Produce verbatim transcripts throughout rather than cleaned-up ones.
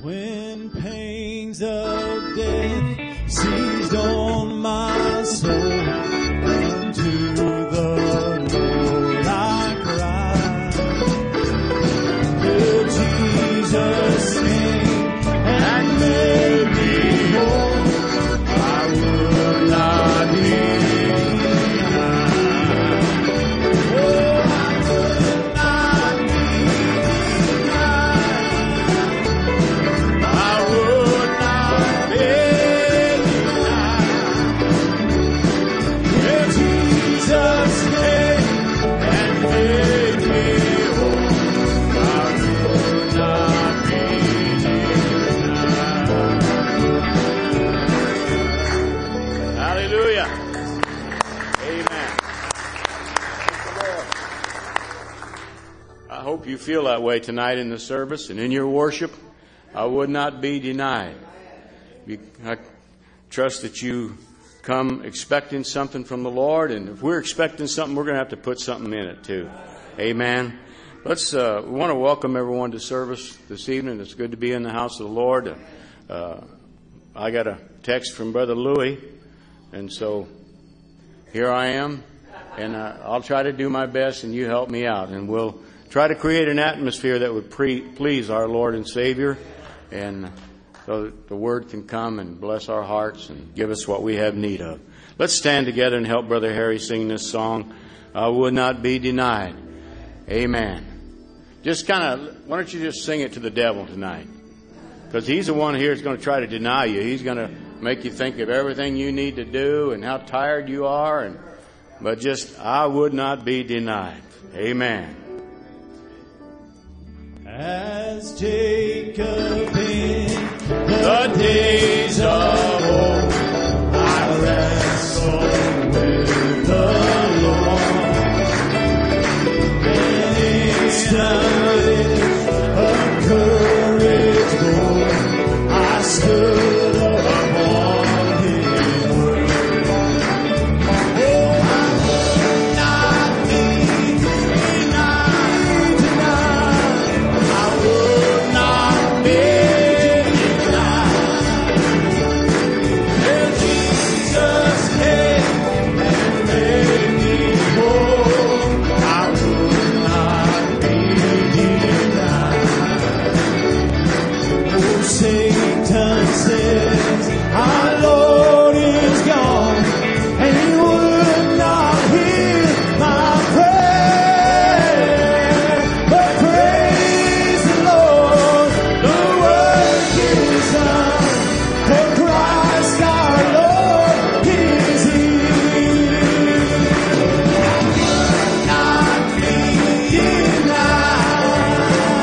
When pains of death seized on my soul, unto the Lord I cried. Oh, Jesus came and made me whole. I would not be denied. Oh, I would not be denied. I would not be denied. Yeah, Jesus came and made me whole. I would not be denied. Hallelujah. Amen. Thank the Lord. I hope you feel that way tonight in the service and in your worship. I would not be denied. I trust that you come expecting something from the Lord, and if we're expecting something, we're going to have to put something in it too. Amen. Let's. Uh, we want to welcome everyone to service this evening. It's good to be in the house of the Lord. Uh, I got a text from Brother Louis, and so here I am, and uh, I'll try to do my best, and you help me out, and we'll try to create an atmosphere that would pre- please our Lord and Savior, and so that the Word can come and bless our hearts and give us what we have need of. Let's stand together and help Brother Harry sing this song, I Would Not Be Denied. Amen. Just kind of, why don't you just sing it to the devil tonight? Because he's the one here that's going to try to deny you. He's going to make you think of everything you need to do and how tired you are. And but just, I would not be denied. Amen. As Jacob in the days of old, I wrestled with the Lord. And instantly of courage born, I stood upon His word. Oh, I would not be denied tonight. I would not be denied. And Jesus came and made me whole. I would not be denied. Oh, Satan says our Lord is gone, and He would not hear my prayer. But praise the Lord, the work is done, for Christ our Lord is here. Not be denied.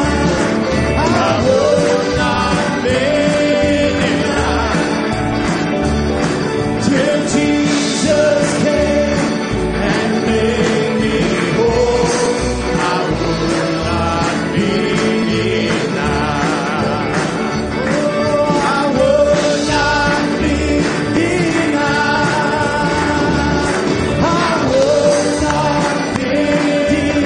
I would not be denied. Till Jesus came and made me whole, I would not be denied. Oh, I would not be denied. I would not be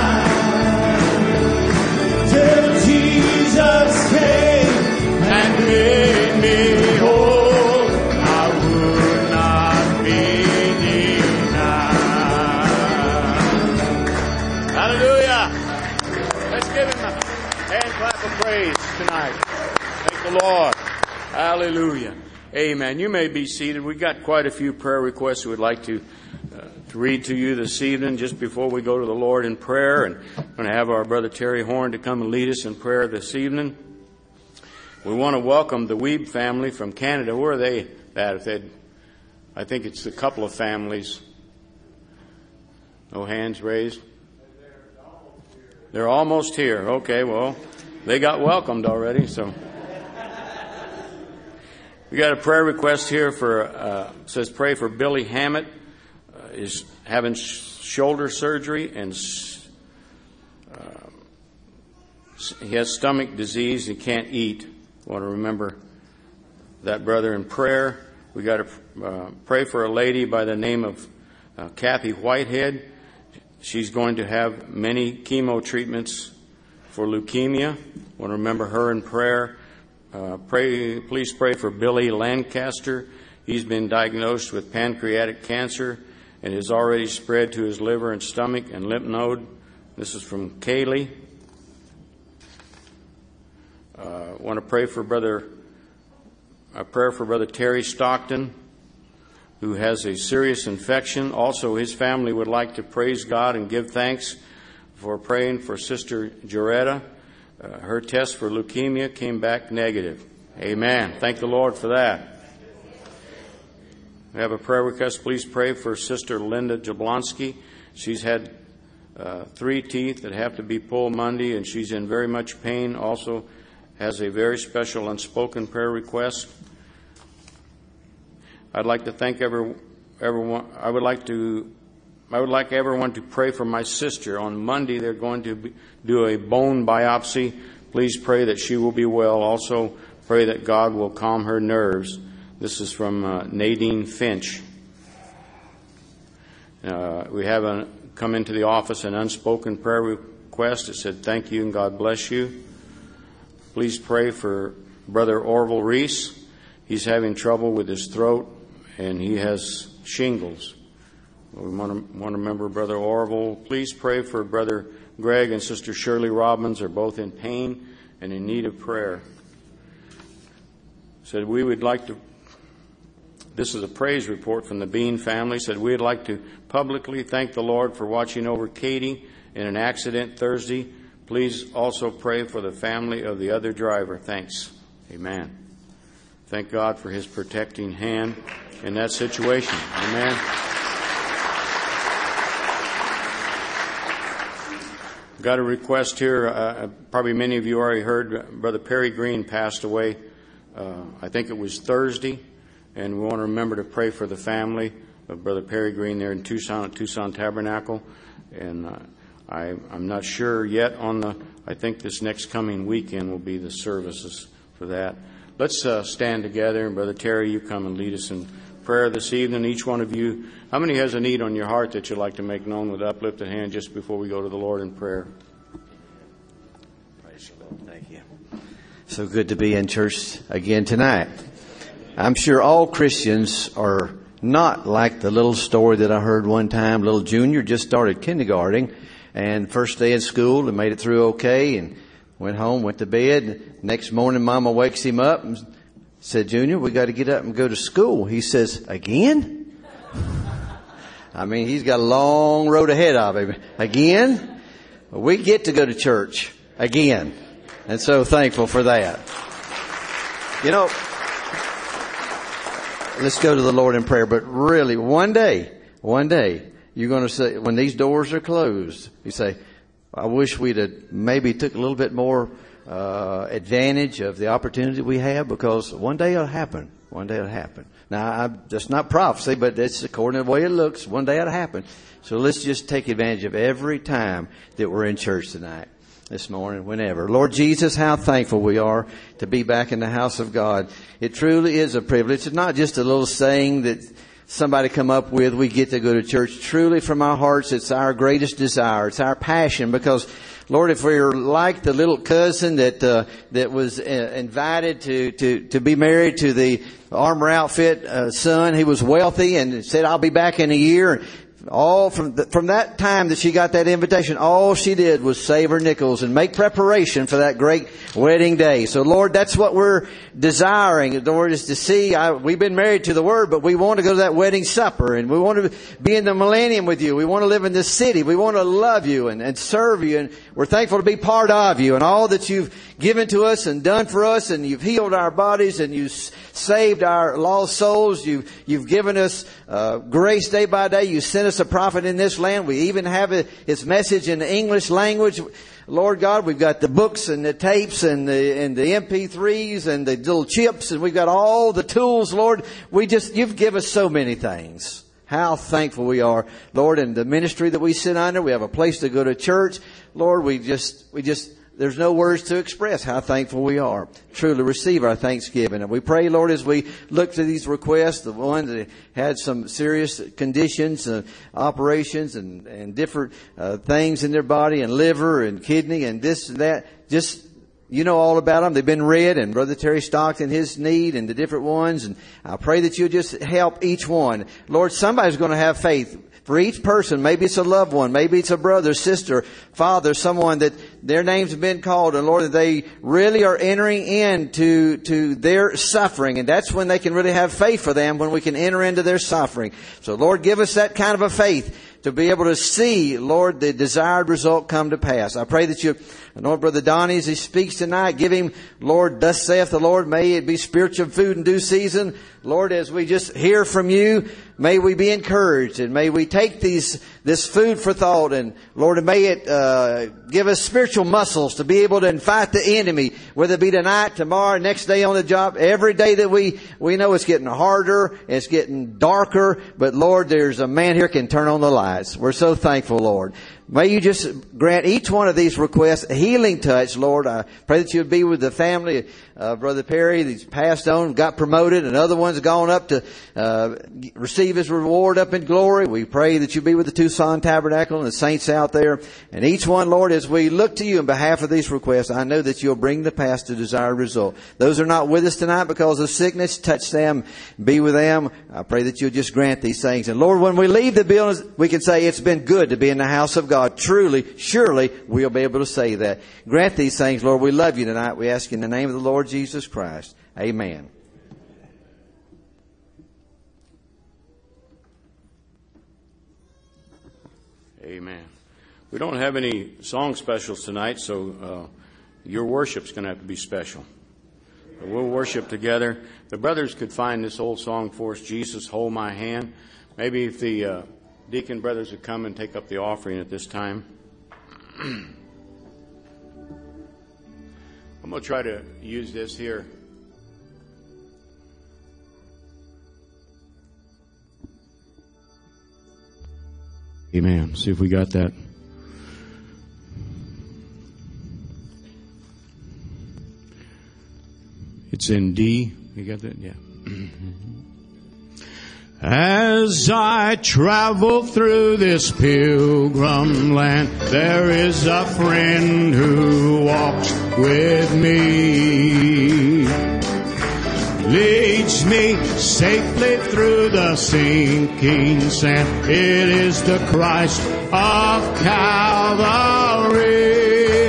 denied. Till Jesus came and made me whole, I would not be denied. Hallelujah. Let's give Him a hand clap of praise tonight. Thank the Lord. Hallelujah. Amen. You may be seated. We've got quite a few prayer requests we would like to, uh, to read to you this evening just before we go to the Lord in prayer. And I'm going to have our brother Terry Horn to come and lead us in prayer this evening. We want to welcome the Weeb family from Canada. Where are they at? If they'd, I think it's a couple of families. No hands raised? They're almost here. Okay, well, they got welcomed already, so. We got a prayer request here for, uh, says pray for Billy Hammett, uh, is having sh- shoulder surgery, and uh, he has stomach disease. He can't eat. Want to remember that brother in prayer. We got to uh, pray for a lady by the name of uh, Kathy Whitehead. She's going to have many chemo treatments for leukemia. Want to remember her in prayer. uh, pray, please pray for Billy Lancaster. He's been diagnosed with pancreatic cancer and has already spread to his liver and stomach and lymph node. This is from Kaylee. I uh, want to pray for Brother, a prayer for Brother Terry Stockton, who has a serious infection. Also, his family would like to praise God and give thanks for praying for Sister Joretta. Uh, her test for leukemia came back negative. Amen. Thank the Lord for that. We have a prayer request. Please pray for Sister Linda Jablonski. She's had uh, three teeth that have to be pulled Monday, and she's in very much pain. Also has a very special unspoken prayer request. I'd like to thank every, everyone. I would like to, I would like everyone to pray for my sister. On Monday, they're going to be, do a bone biopsy. Please pray that she will be well. Also, pray that God will calm her nerves. This is from uh, Nadine Finch. Uh, we have a, come into the office an unspoken prayer request. It said, "Thank you and God bless you." Please pray for Brother Orville Reese. He's having trouble with his throat, and he has shingles. We want to, want to remember Brother Orville. Please pray for Brother Greg and Sister Shirley Robbins. Are both in pain and in need of prayer. Said we would like to, this is a praise report from the Bean family, said we'd like to publicly thank the Lord for watching over Katie in an accident Thursday. Please also pray for the family of the other driver. Thanks. Amen. Thank God for his protecting hand in that situation. Amen. Got a request here. Uh, probably many of you already heard Brother Perry Green passed away. Uh, I think it was Thursday. And we want to remember to pray for the family of Brother Perry Green there in Tucson at Tucson Tabernacle. And uh, I, I'm not sure yet on the, I think this next coming weekend will be the services for that. Let's uh, stand together. And Brother Terry, you come and lead us in prayer this evening. Each one of you, how many has a need on your heart that you'd like to make known with uplifted hand just before we go to the Lord in prayer? Praise the Lord. Thank you. So good to be in church again tonight. I'm sure all Christians are not like the little story that I heard one time. Little Junior just started kindergarten, and first day in school and made it through okay, and went home, went to bed. Next morning, Mama wakes him up and said, "Junior, we got to get up and go to school." He says, "Again?" I mean, he's got a long road ahead of him. Again? We get to go to church again. And so thankful for that. You know, let's go to the Lord in prayer. But really, one day, one day, you're going to say, when these doors are closed, you say, "I wish we'd have maybe took a little bit more uh, advantage of the opportunity we have," because one day it'll happen. One day it'll happen. Now, I'm just not prophecy, but it's according to the way it looks. One day it'll happen. So let's just take advantage of every time that we're in church tonight, this morning, whenever. Lord Jesus, how thankful we are to be back in the house of God. It truly is a privilege. It's not just a little saying that somebody come up with, we get to go to church. Truly from our hearts, it's our greatest desire. It's our passion, because Lord, if we're like the little cousin that uh, that was uh, invited to, to, to be married to the armor outfit uh, son, he was wealthy and said, "I'll be back in a year." All from the, from that time that she got that invitation, all she did was save her nickels and make preparation for that great wedding day. So Lord, that's what we're desiring. Lord, is to see, I, we've been married to the Word, but we want to go to that wedding supper, and we want to be in the millennium with you. We want to live in this city. We want to love you and, and serve you, and we're thankful to be part of you and all that you've given to us and done for us, and you've healed our bodies, and you've saved our lost souls. You've, you've given us uh, grace day by day. You sent us a prophet in this land. We even have his message in the English language. Lord God, we've got the books and the tapes and the and the M P threes and the little chips, and we've got all the tools, Lord. We just, you've given us so many things. How thankful we are, Lord, and the ministry that we sit under. We have a place to go to church. Lord, we just, we just, there's no words to express how thankful we are. Truly receive our thanksgiving. And we pray, Lord, as we look to these requests, the one that had some serious conditions, uh, operations and, and different uh, things in their body, and liver and kidney and this and that, just you know all about them. They've been read, and Brother Terry Stockton, his need, and the different ones. And I pray that you'll just help each one. Lord, somebody's going to have faith. For each person, maybe it's a loved one, maybe it's a brother, sister, father, someone that their names have been called, and Lord, that they really are entering into to their suffering, and that's when they can really have faith for them, when we can enter into their suffering. So Lord, give us that kind of a faith to be able to see, Lord, the desired result come to pass. I pray that you anoint Brother Donnie as he speaks tonight. Give him, Lord, thus saith the Lord, may it be spiritual food in due season. Lord, as we just hear from you, may we be encouraged, and may we take these this food for thought, and Lord, may it uh, give us spiritual muscles to be able to fight the enemy, whether it be tonight, tomorrow, next day on the job. Every day that we we know it's getting harder, it's getting darker, but Lord, there's a man here can turn on the lights. We're so thankful, Lord. May you just grant each one of these requests a healing touch, Lord. I pray that you would be with the family. Uh, Brother Perry, he's passed on, got promoted, and other ones gone up to uh, receive his reward up in glory. We pray that you be with the Tucson Tabernacle and the saints out there. And each one, Lord, as we look to you on behalf of these requests, I know that you'll bring the past to desired result. Those are not with us tonight because of sickness, touch them, be with them. I pray that you'll just grant these things. And Lord, when we leave the buildings, we can say it's been good to be in the house of God. Truly, surely, we'll be able to say that. Grant these things, Lord. We love you tonight. We ask in the name of the Lord Jesus Christ. Amen. Amen. We don't have any song specials tonight, so uh, your worship's going to have to be special. But we'll worship together. The brothers could find this old song for us, Jesus, Hold My Hand. Maybe if the uh, deacon brothers would come and take up the offering at this time. I'm going to try to use this here. Amen. See if we got that. It's in D. You got that? Yeah. As I travel through this pilgrim land, there is a friend who walks with me, leads me safely through the sinking sand. It is the Christ of Calvary.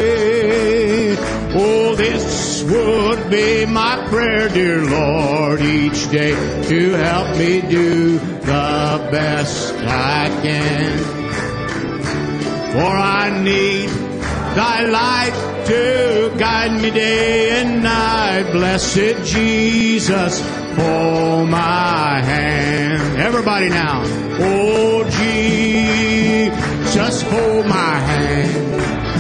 Oh, this would be my prayer, dear Lord, each day to help me do the best I can. For I need thy light to guide me day and night. Blessed Jesus, hold my hand. Everybody now. Oh, Jesus, hold my hand.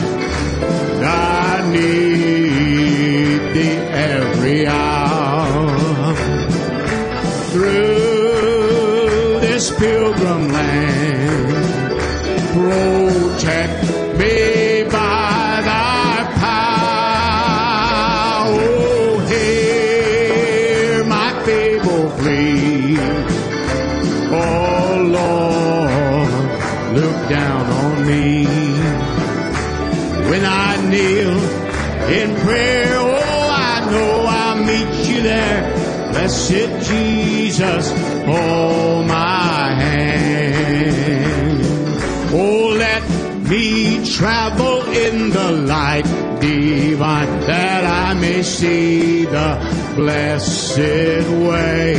I need thee every hour. Through this pilgrim land, protect me by thy power. Oh, hear my feeble plea. Oh, Lord, look down on me. When I kneel in prayer, oh, I know I'll meet you there. Blessed Jesus, hold my hand. Oh, let me travel in the light divine, that I may see the blessed way,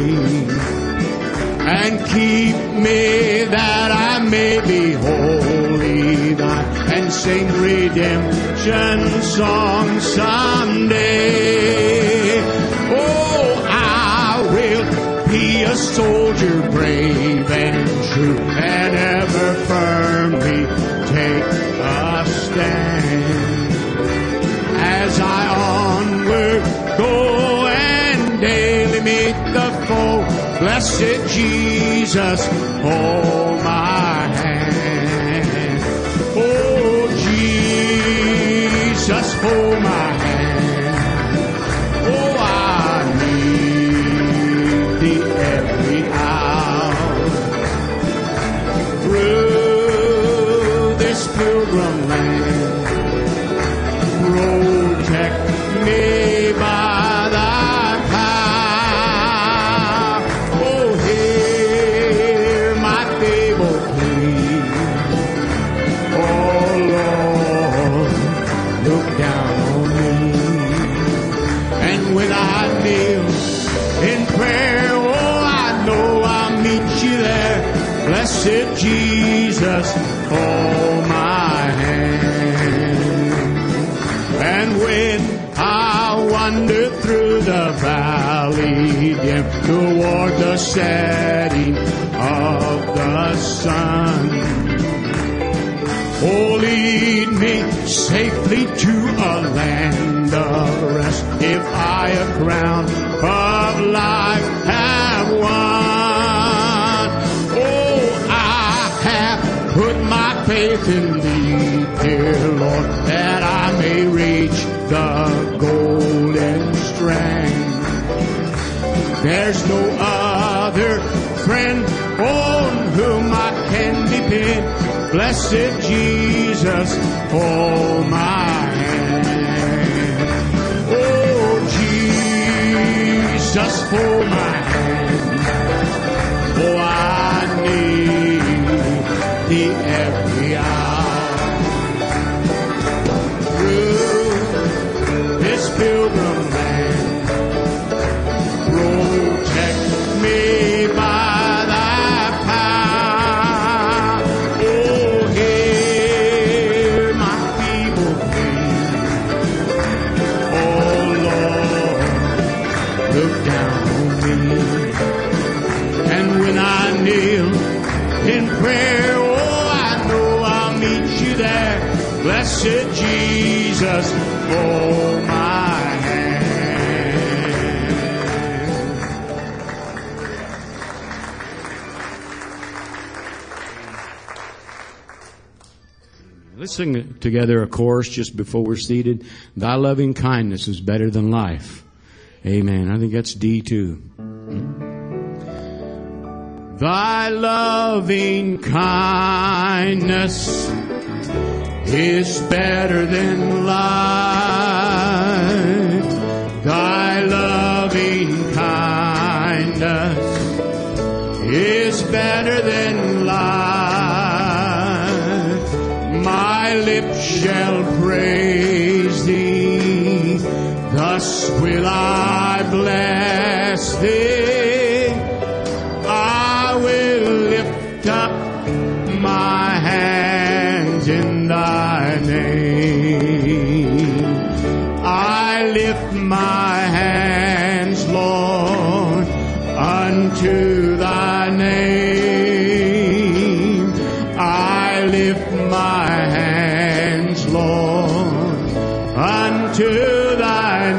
and keep me that I may be wholly thine, and sing redemption songs someday. Oh, I will be a soldier brave and true, and ever firmly take a stand, as I onward go and daily meet the foe. Blessed Jesus, hold my hand. Oh, Jesus, hold my hand. Oh, I need thee every hour. Through this pilgrim land, protect Blessed Jesus, hold my hand. And when I wander through the valley dim toward the setting of the sun, oh, lead me safely to a land of rest, if I a crown of life have won. Oh, I have put my faith in Thee, dear Lord, that I may reach the golden strand. There's no other friend on whom I can depend. Blessed Jesus, hold my hand. Oh, Jesus, hold my hand. Oh, I need Thee every hour. Through this pilgrim land, protect me by Thy power. Oh, hear my feeble plea. Oh, Lord, look down on me. And when I kneel in prayer, oh, I know I'll meet You there. Blessed Jesus, hold my hand. Let's sing together a chorus just before we're seated. Thy loving kindness is better than life. Amen. I think that's D two. Thy loving kindness is better than life. Thy loving kindness is better than life. My lips shall praise Thee, thus will I bless Thee. I will lift up my hands in Thy name. I lift my hands, Lord, unto Thy name. I lift my hands, Lord, unto Thy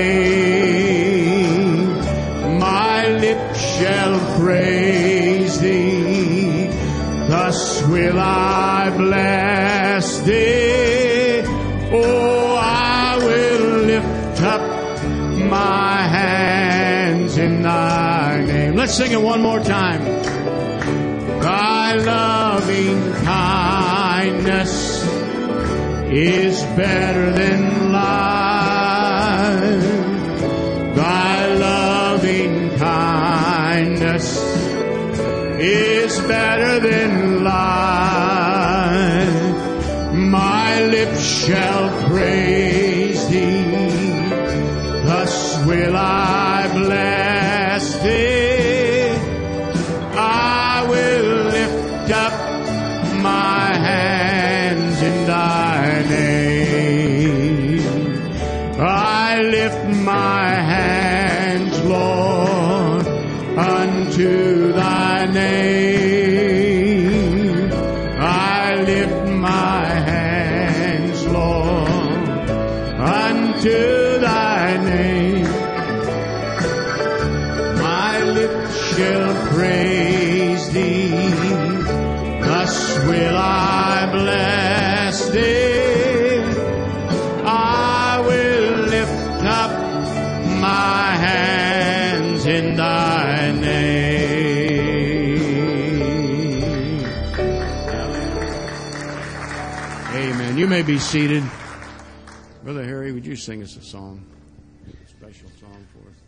name. My lips shall praise Thee, thus will I bless Thee. Oh, I will lift up my hands in Thy name. Let's sing it one more time. Thy loving kindness is better than life. Thy loving kindness is better than life. My lips shall praise Thee, thus will I bless Thee. I will lift up my hands in Thy name. I lift my hands, Lord, unto Thy name. I lift my hands, Lord, unto Thy name. My lips shall praise Thee, thus will I bless Thee. I will lift up my hands in Thy name. Amen. You may be seated. Brother Harry, would you sing us a song? A special song for us.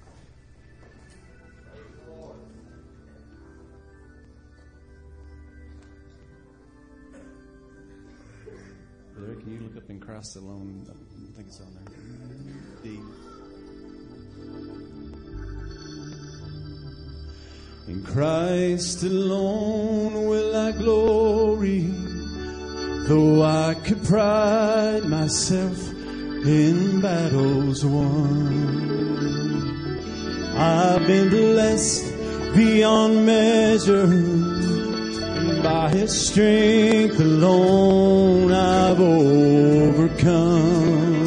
Brother, can you look up in Christ Alone? I think it's on there. D. In Christ alone will I glory, though I could pride myself in battles won. I've been blessed beyond measure, and by His strength alone I've overcome.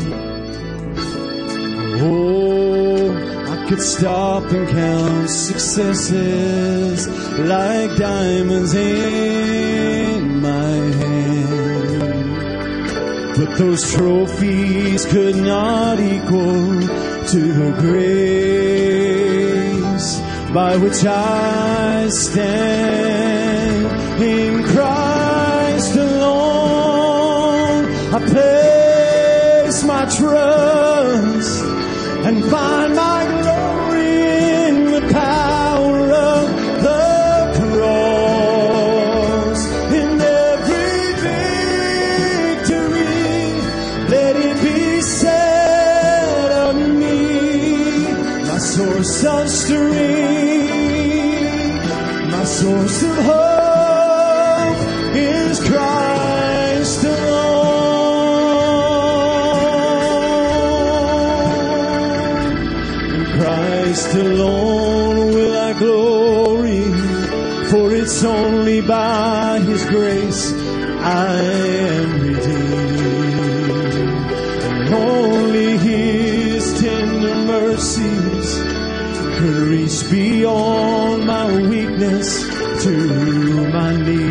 Oh, I could stop and count successes like diamonds in my hand, but those trophies could not equal to the grace by which I stand. In Christ alone I place my trust and find my glory in the power of the cross. In every victory, let it be said of me, my source of strength, my source of hope is Christ alone. Christ alone will I glory, for it's only by His grace I am redeemed, and only His tender mercies could reach beyond my weakness to my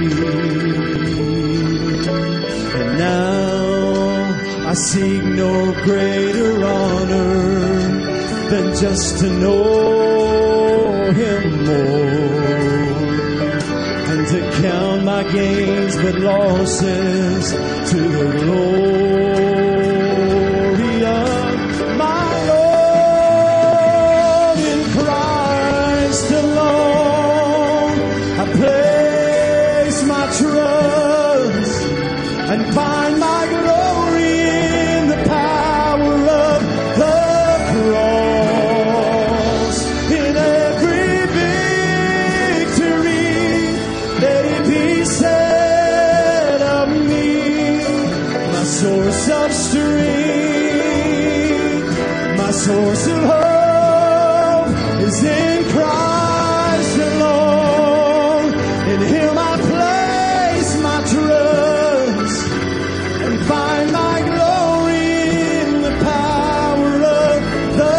need. And now I seek no greater honor than just to know Him more, and to count my gains but losses to the glory of my Lord. In Christ alone I place my trust and find my glory in the power of the cross. In every victory, let it be said of me, my source of strength, my source of hope is in Christ alone. In Him I place my trust and find my glory in the power of the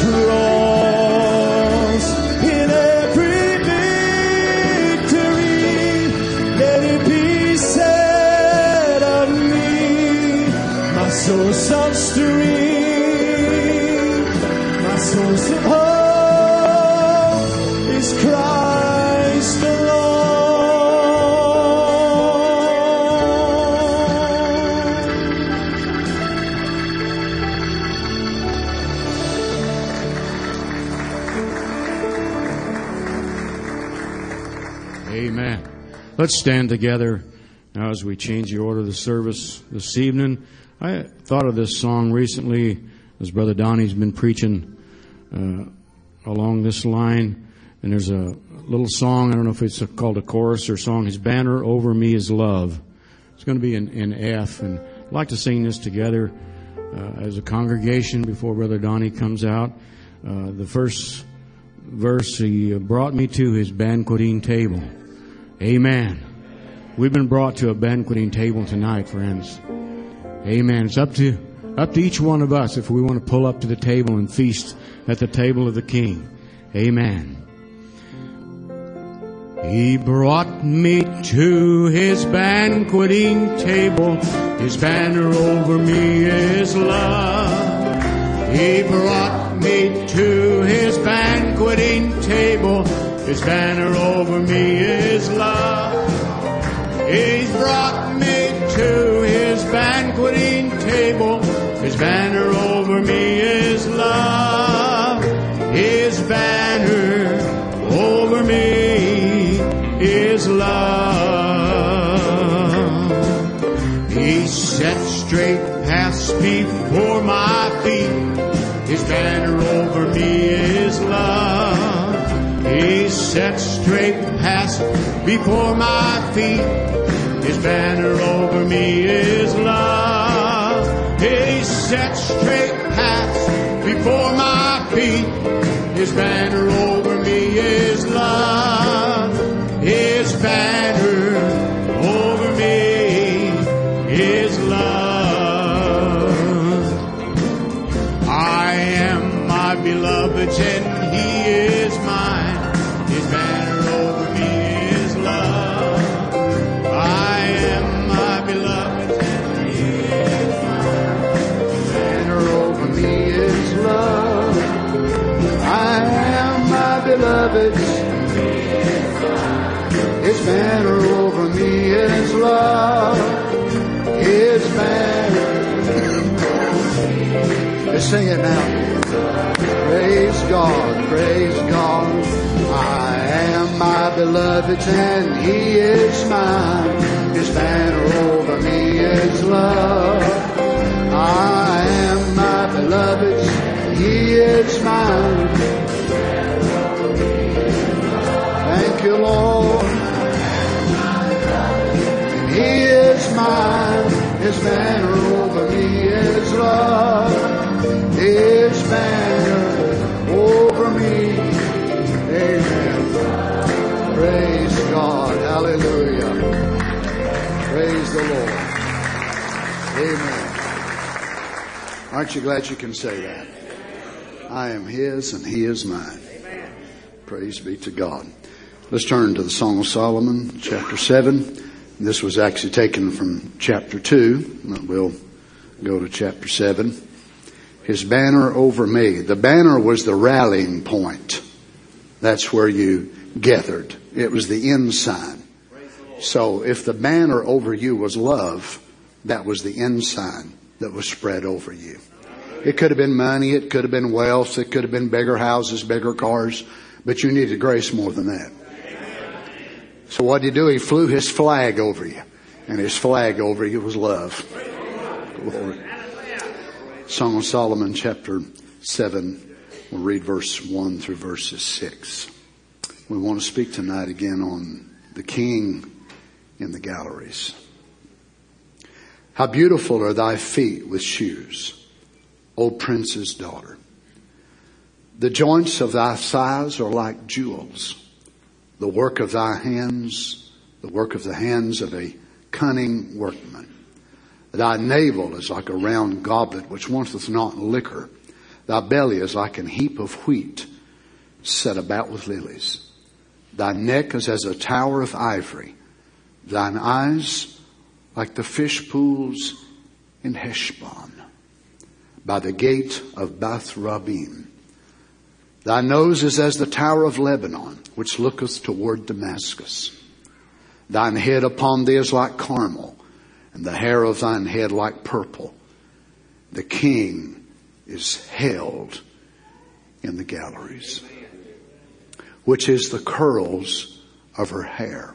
cross. In every victory, let it be said of me, my source of strength, my source of hope is Christ alone. Amen. Let's stand together now as we change the order of the service this evening. I thought of this song recently as Brother Donnie's been preaching uh, along this line. And there's a little song, I don't know if it's a, called a chorus or song, His banner over me is love. It's going to be in, in F. And I'd like to sing this together uh, as a congregation before Brother Donnie comes out. Uh, the first verse, He brought me to His banqueting table. Amen. We've been brought to a banqueting table tonight, friends. Amen. It's up to up to each one of us if we want to pull up to the table and feast at the table of the King. Amen. He brought me to His banqueting table. His banner over me is love. He brought me to His banqueting table. His banner over me is love. He's brought me to His banqueting table. His banner over me is love. His banner over me is love. He set straight paths before my feet. His banner over me is love. He sets straight paths before my feet. His banner over me is love. He sets straight paths before my feet. His banner over me is love. His banner over me is love. I am my beloved's and He is mine. His banner over me is love. I am my beloved's and He is mine. His banner over me is love. I am my beloved's. His banner over me is love. His banner. Let's sing it now. Praise God, praise God. I am my beloved's and He is mine. His banner over me is love. I am my beloved's, He is mine. Thank you, Lord. He is mine. His banner over me is love. His banner over me. Amen. Praise God. Hallelujah. Praise the Lord. Amen. Aren't you glad you can say that? I am His and He is mine. Praise be to God. Let's turn to the Song of Solomon, chapter seven. This was actually taken from chapter two. We'll go to chapter seven. His banner over me. The banner was the rallying point. That's where you gathered. It was the end sign. So if the banner over you was love, that was the end sign that was spread over you. It could have been money. It could have been wealth. It could have been bigger houses, bigger cars. But you needed grace more than that. So what did He do? He flew His flag over you. And His flag over you was love. Glory. Song of Solomon, chapter seven. We'll read verse one through verses six. We want to speak tonight again on the King in the galleries. How beautiful are thy feet with shoes, O Prince's daughter. The joints of thy thighs are like jewels. The work of thy hands, the work of the hands of a cunning workman. Thy navel is like a round goblet which wanteth not liquor. Thy belly is like an heap of wheat set about with lilies. Thy neck is as a tower of ivory. Thine eyes like the fish pools in Heshbon, by the gate of Bath Rabbim. Thy nose is as the tower of Lebanon, which looketh toward Damascus. Thine head upon thee is like Carmel, and the hair of thine head like purple. The King is held in the galleries, which is the curls of her hair.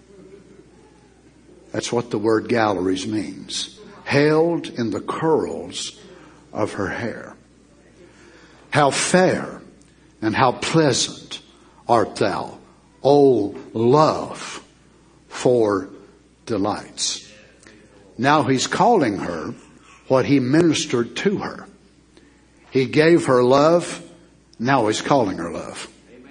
That's what the word galleries means. Held in the curls of her hair. How fair and how pleasant art thou, O love, for delights. Now He's calling her what He ministered to her. He gave her love. Now He's calling her love.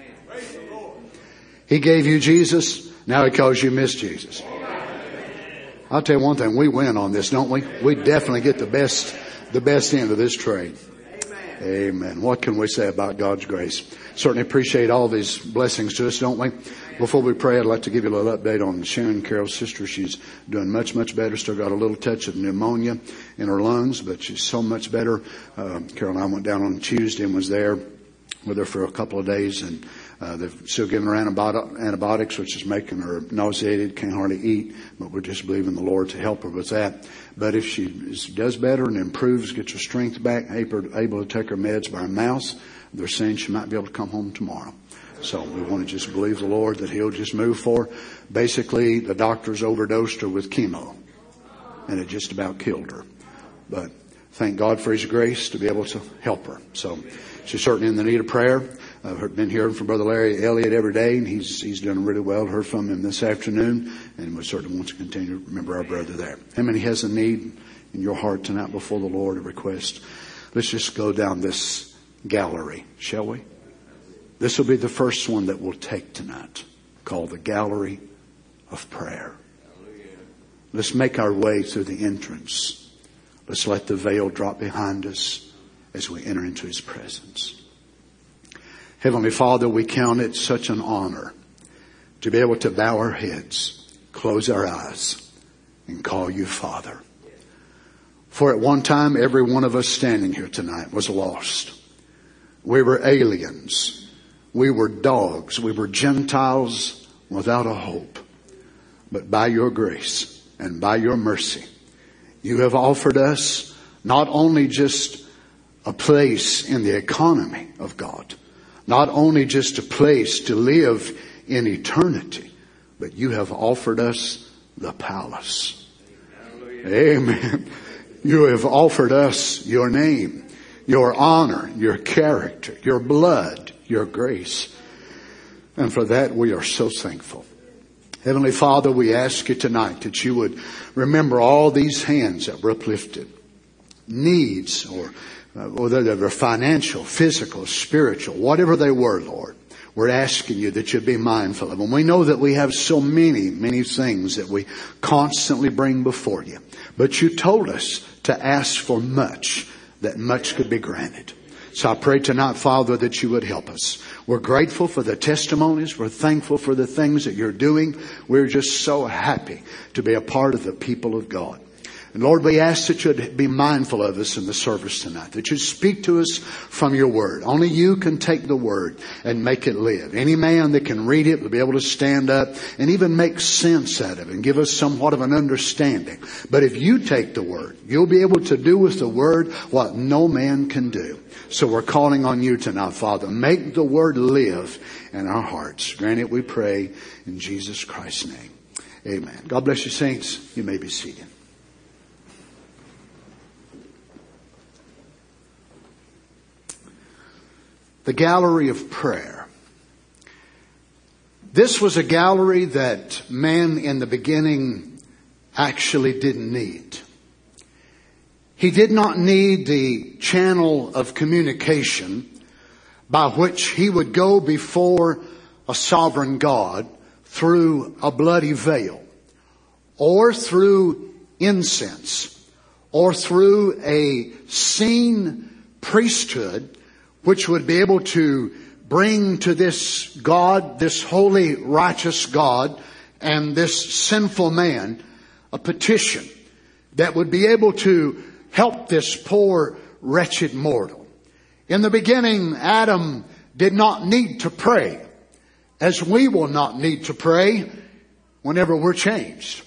He gave you Jesus. Now He calls you Miss Jesus. I'll tell you one thing. We win on this, don't we? We definitely get the best, the best end of this trade. Amen. What can we say about God's grace? Certainly appreciate all these blessings to us, don't we? Before we pray, I'd like to give you a little update on Sharon Carroll's sister. She's doing much, much better. Still got a little touch of pneumonia in her lungs, but she's so much better. Uh, Carol and I went down on Tuesday and was there with her for a couple of days, and uh, they've still giving her antibiotic, antibiotics, which is making her nauseated, can't hardly eat, but we're just believing the Lord to help her with that. But if she is, does better and improves, gets her strength back, able, able to take her meds by mouth, they're saying she might be able to come home tomorrow. So we want to just believe the Lord that He'll just move for her. Basically, the doctors overdosed her with chemo, and it just about killed her. But thank God for His grace to be able to help her. So she's certainly in the need of prayer. I've been hearing from Brother Larry Elliott every day, and he's he's done really well. Heard from him this afternoon, and we certainly want to continue to remember our brother there. How many has a need in your heart tonight before the Lord, a request? Let's just go down this gallery, shall we? This will be the first one that we'll take tonight, called the Gallery of Prayer. Let's make our way through the entrance. Let's let the veil drop behind us as we enter into His presence. Heavenly Father, we count it such an honor to be able to bow our heads, close our eyes, and call You Father. For at one time, every one of us standing here tonight was lost. We were aliens. We were dogs. We were Gentiles without a hope. But by Your grace and by Your mercy, You have offered us not only just a place in the economy of God, not only just a place to live in eternity, but You have offered us the palace. Amen. You have offered us Your name, Your honor, Your character, Your blood, Your grace. And for that we are so thankful. Heavenly Father, we ask You tonight that You would remember all these hands that were uplifted. Needs, or uh, whether they were financial, physical, spiritual, whatever they were, Lord. We're asking You that You'd be mindful of them. We know that we have so many, many things that we constantly bring before You. But You told us to ask for much, that much could be granted. So I pray tonight, Father, that You would help us. We're grateful for the testimonies. We're thankful for the things that You're doing. We're just so happy to be a part of the people of God. And Lord, we ask that You'd be mindful of us in the service tonight, that You'd speak to us from Your Word. Only You can take the Word and make it live. Any man that can read it will be able to stand up and even make sense out of it and give us somewhat of an understanding. But if You take the Word, You'll be able to do with the Word what no man can do. So we're calling on You tonight, Father. Make the Word live in our hearts. Grant it, we pray, in Jesus Christ's name. Amen. God bless you, saints. You may be seated. The Gallery of Prayer. This was a gallery that man in the beginning actually didn't need. He did not need the channel of communication by which he would go before a sovereign God through a bloody veil, or through incense, or through a seen priesthood which would be able to bring to this God, this holy, righteous God, and this sinful man, a petition that would be able to help this poor, wretched mortal. In the beginning, Adam did not need to pray, as we will not need to pray whenever we're changed.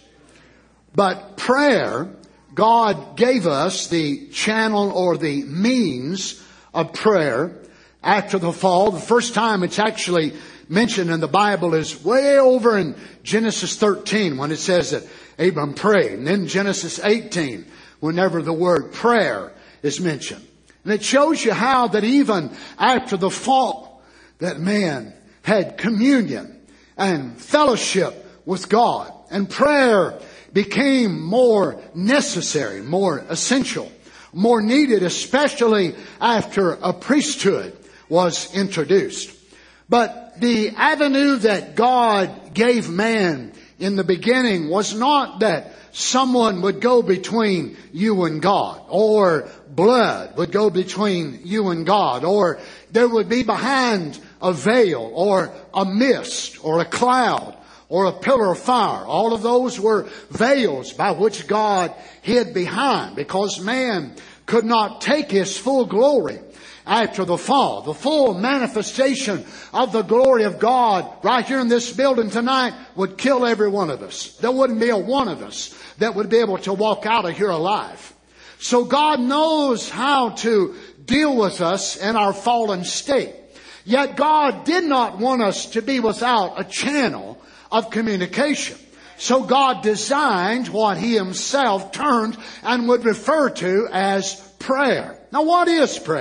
But prayer, God gave us the channel or the means of prayer after the fall. The first time it's actually mentioned in the Bible is way over in Genesis thirteen, when it says that Abram prayed. And then Genesis eighteen, whenever the word prayer is mentioned. And it shows you how that even after the fall, that man had communion and fellowship with God. And prayer became more necessary, more essential, more needed, especially after a priesthood was introduced. But the avenue that God gave man in the beginning was not that someone would go between you and God, or blood would go between you and God, or there would be behind a veil, or a mist, or a cloud, or a pillar of fire. All of those were veils by which God hid behind, because man could not take His full glory after the fall. The full manifestation of the glory of God right here in this building tonight would kill every one of us. There wouldn't be a one of us that would be able to walk out of here alive. So God knows how to deal with us in our fallen state. Yet God did not want us to be without a channel of communication. So God designed what He Himself termed and would refer to as prayer. Now, what is prayer?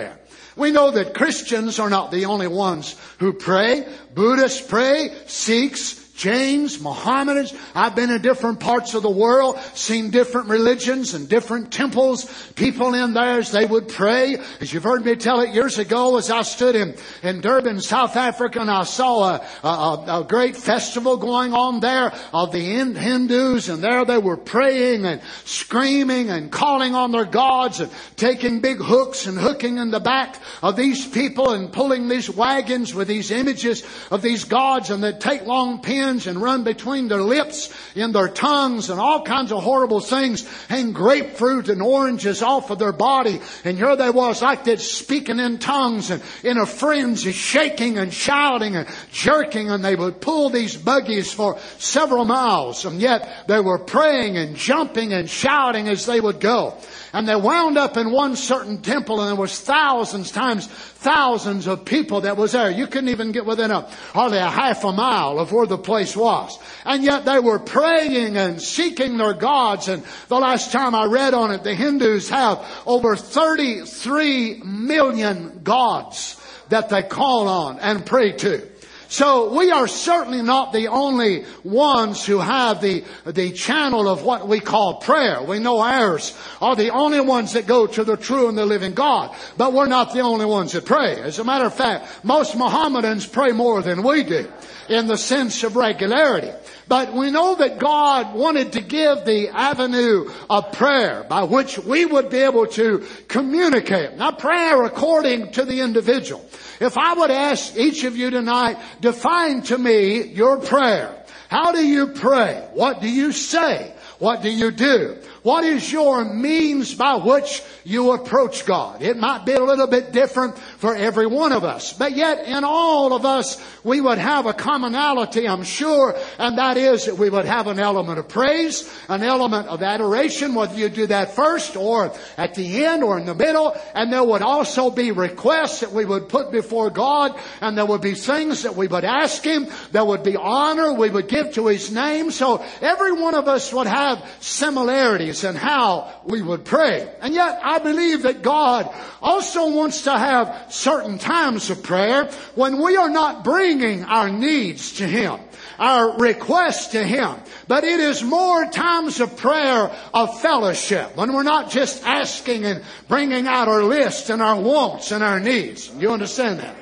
We know that Christians are not the only ones who pray. Buddhists pray, Sikhs, Jains, Mohammedans. I've been in different parts of the world, seen different religions and different temples. People in theirs, they would pray. As you've heard me tell it years ago, as I stood in, in Durban, South Africa, and I saw a, a, a great festival going on there of the Hindus, and there they were praying and screaming and calling on their gods and taking big hooks and hooking in the back of these people and pulling these wagons with these images of these gods, and they'd take long pins and run between their lips, in their tongues, and all kinds of horrible things, hang grapefruit and oranges off of their body. And here they was like that, speaking in tongues and in a frenzy, shaking and shouting and jerking, and they would pull these buggies for several miles, and yet they were praying and jumping and shouting as they would go. And they wound up in one certain temple, and there was thousands times thousands of people that was there. You couldn't even get within a hardly a half a mile of where the place was. And yet they were praying and seeking their gods. And the last time I read on it, the Hindus have over thirty-three million gods that they call on and pray to. So we are certainly not the only ones who have the, the channel of what we call prayer. We know ours are the only ones that go to the true and the living God. But we're not the only ones that pray. As a matter of fact, most Mohammedans pray more than we do in the sense of regularity. But we know that God wanted to give the avenue of prayer by which we would be able to communicate. Now, prayer according to the individual. If I would ask each of you tonight, define to me your prayer. How do you pray? What do you say? What do you do? What is your means by which you approach God? It might be a little bit different for every one of us. But yet in all of us, we would have a commonality, I'm sure, and that is that we would have an element of praise, an element of adoration, whether you do that first or at the end or in the middle. And there would also be requests that we would put before God, and there would be things that we would ask Him. There would be honor we would give to His name. So every one of us would have similarities in how we would pray. And yet I believe that God also wants to have certain times of prayer when we are not bringing our needs to Him, our requests to Him, but it is more times of prayer of fellowship, when we're not just asking and bringing out our list and our wants and our needs. You understand that?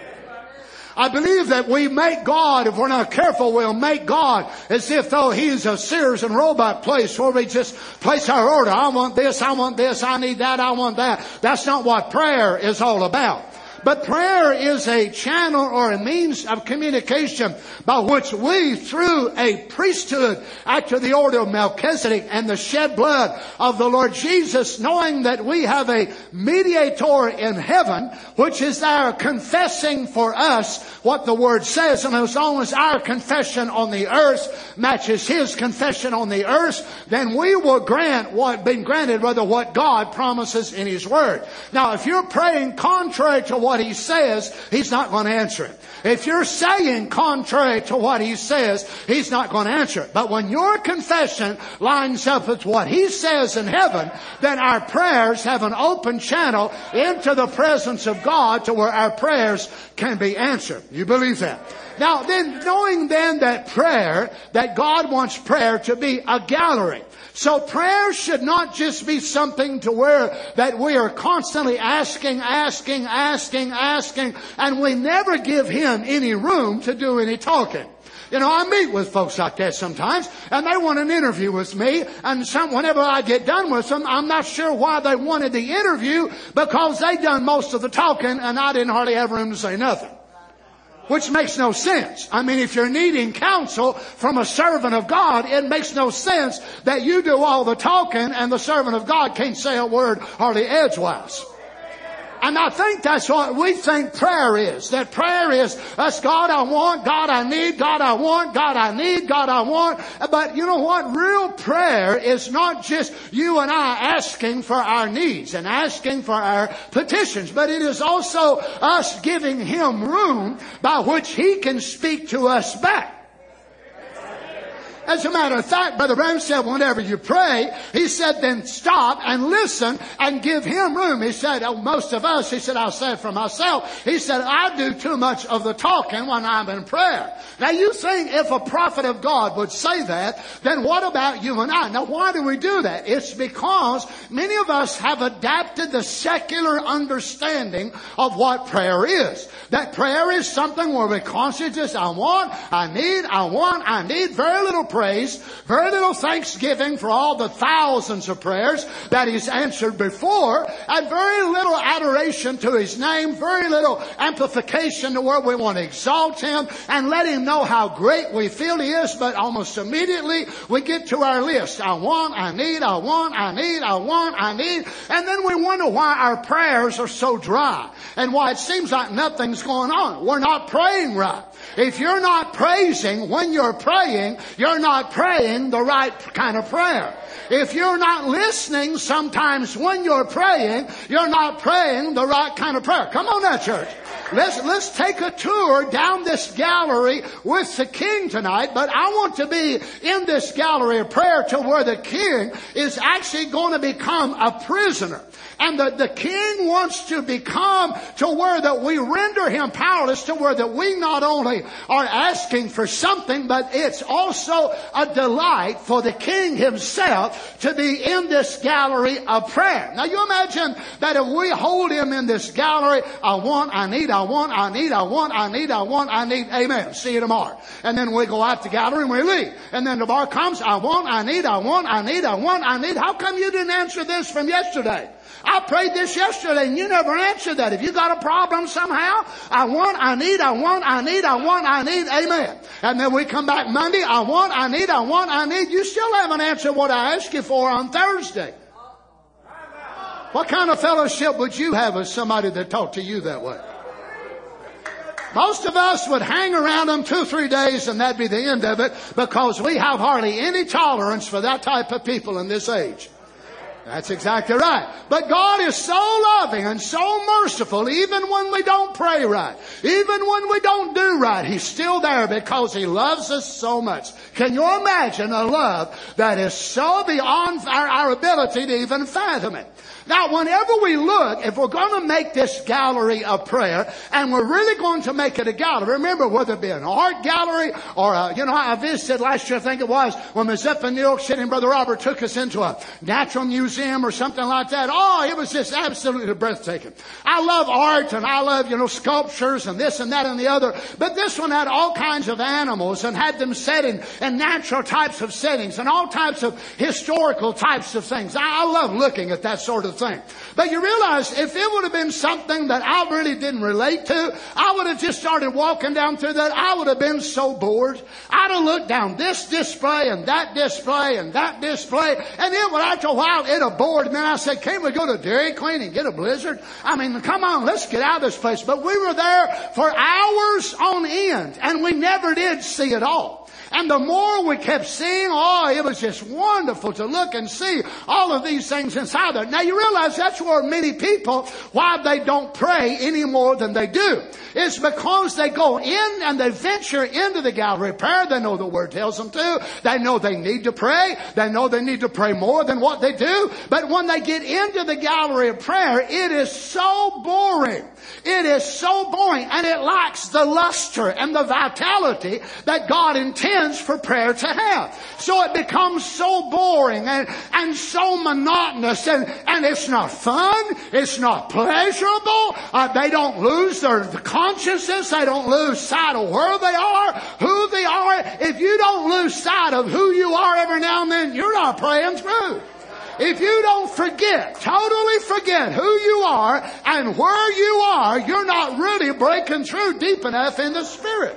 I believe that we make God, if we're not careful, we'll make God as if though He's a Sears and Roebuck place where we just place our order. I want this, I want this, I need that, I want that. That's not what prayer is all about. But prayer is a channel or a means of communication by which we, through a priesthood after the order of Melchizedek and the shed blood of the Lord Jesus, knowing that we have a mediator in heaven, which is our confessing for us what the Word says. And as long as our confession on the earth matches His confession on the earth, then we will grant what been granted, rather what God promises in His Word. Now, if you're praying contrary to what what He says, He's not going to answer it. If you're saying contrary to what He says, He's not going to answer it. But when your confession lines up with what He says in heaven, then our prayers have an open channel into the presence of God to where our prayers can be answered. You believe that? Now then, knowing then that prayer, that God wants prayer to be a gallery. So prayer should not just be something to where that we are constantly asking, asking, asking, asking, and we never give Him any room to do any talking. You know, I meet with folks like that sometimes, and they want an interview with me, and some, whenever I get done with them, I'm not sure why they wanted the interview, because they done most of the talking, and I didn't hardly have room to say nothing. Which makes no sense. I mean, if you're needing counsel from a servant of God, it makes no sense that you do all the talking and the servant of God can't say a word hardly edgewise. And I think that's what we think prayer is. That prayer is us, God I want, God I need, God I want, God I need, God I want. But you know what? Real prayer is not just you and I asking for our needs and asking for our petitions, but it is also us giving Him room by which He can speak to us back. As a matter of fact, Brother Branham said, whenever you pray, he said, then stop and listen and give him room. He said, oh, most of us, he said, I'll say it for myself. He said, I do too much of the talking when I'm in prayer. Now you think if a prophet of God would say that, then what about you and I? Now why do we do that? It's because many of us have adapted the secular understanding of what prayer is. That prayer is something where we constantly just, I want, I need, I want, I need, very little praise, very little thanksgiving for all the thousands of prayers that He's answered before, and very little adoration to His name, very little amplification to where we want to exalt Him and let Him know how great we feel He is, but almost immediately we get to our list. I want, I need, I want, I need, I want, I need, and then we wonder why our prayers are so dry and why it seems like nothing's going on. We're not praying right. If you're not praising when you're praying, you're not praying the right kind of prayer. If you're not listening sometimes when you're praying, you're not praying the right kind of prayer. Come on now, church. Let's, let's take a tour down this gallery with the King tonight, but I want to be in this gallery of prayer to where the King is actually going to become a prisoner. And the, the King wants to become to where that we render Him powerless, to where that we not only are asking for something, but it's also a delight for the King Himself to be in this gallery of prayer. Now you imagine that if we hold Him in this gallery, I want, I need, I want, I need, I want, I need, I want, I need, amen. See you tomorrow. And then we go out the gallery and we leave. And then tomorrow comes, I want, I need, I want, I need, I want, I need. How come you didn't answer this from yesterday? I prayed this yesterday and you never answered that. If you got a problem somehow, I want, I need, I want, I need, I want, I need, amen. And then we come back Monday, I want, I need, I want, I need. You still haven't answered what I asked you for on Thursday. What kind of fellowship would you have with somebody that talked to you that way? Most of us would hang around them two, three days and that'd be the end of it, because we have hardly any tolerance for that type of people in this age. That's exactly right. But God is so loving and so merciful, even when we don't pray right, even when we don't do right, He's still there because He loves us so much. Can you imagine a love that is so beyond our, our ability to even fathom it? Now, whenever we look, if we're going to make this gallery of prayer, and we're really going to make it a gallery, remember, whether it be an art gallery or, a, you know, I visited last year, I think it was, when Miz Zeph in New York City and Brother Robert took us into a natural museum or something like that. Oh, it was just absolutely breathtaking. I love art and I love, you know, sculptures and this and that and the other. But this one had all kinds of animals and had them set in, in natural types of settings and all types of historical types of things. I, I love looking at that sort of thing. But you realize if it would have been something that I really didn't relate to, I would have just started walking down through that. I would have been so bored. I'd have looked down this display and that display and that display, and it would, after a while, it'd have bored me. And I said, can't we go to Dairy Queen and get a Blizzard? I mean, come on, let's get out of this place. But we were there for hours on end, and we never did see it all. And the more we kept seeing, oh, it was just wonderful to look and see all of these things inside there. Now you realize that's where many people, why they don't pray any more than they do. It's because they go in and they venture into the gallery of prayer. They know the Word tells them to. They know they need to pray. They know they need to pray more than what they do. But when they get into the gallery of prayer, it is so boring. It is so boring, and it lacks the luster and the vitality that God intends for prayer to have. So it becomes so boring and, and so monotonous, and, and it's not fun. It's not pleasurable. Uh, they don't lose their consciousness. They don't lose sight of where they are, who they are. If you don't lose sight of who you are every now and then, you're not praying through. If you don't forget, totally forget who you are and where you are, you're not really breaking through deep enough in the Spirit.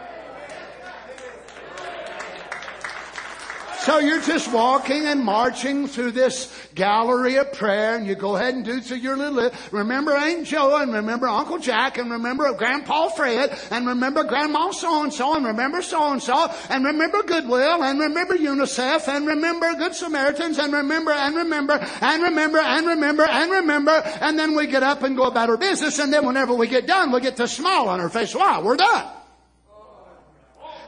So you're just walking and marching through this gallery of prayer, and you go ahead and do through your little, remember Aunt Joe, and remember Uncle Jack, and remember Grandpa Fred, and remember Grandma so-and-so, and remember so-and-so, and remember Goodwill, and remember UNICEF, and remember Good Samaritans, and remember, and remember, and remember, and remember, and remember, and then we get up and go about our business, and then whenever we get done, we get the smile on our face. Wow, we're done.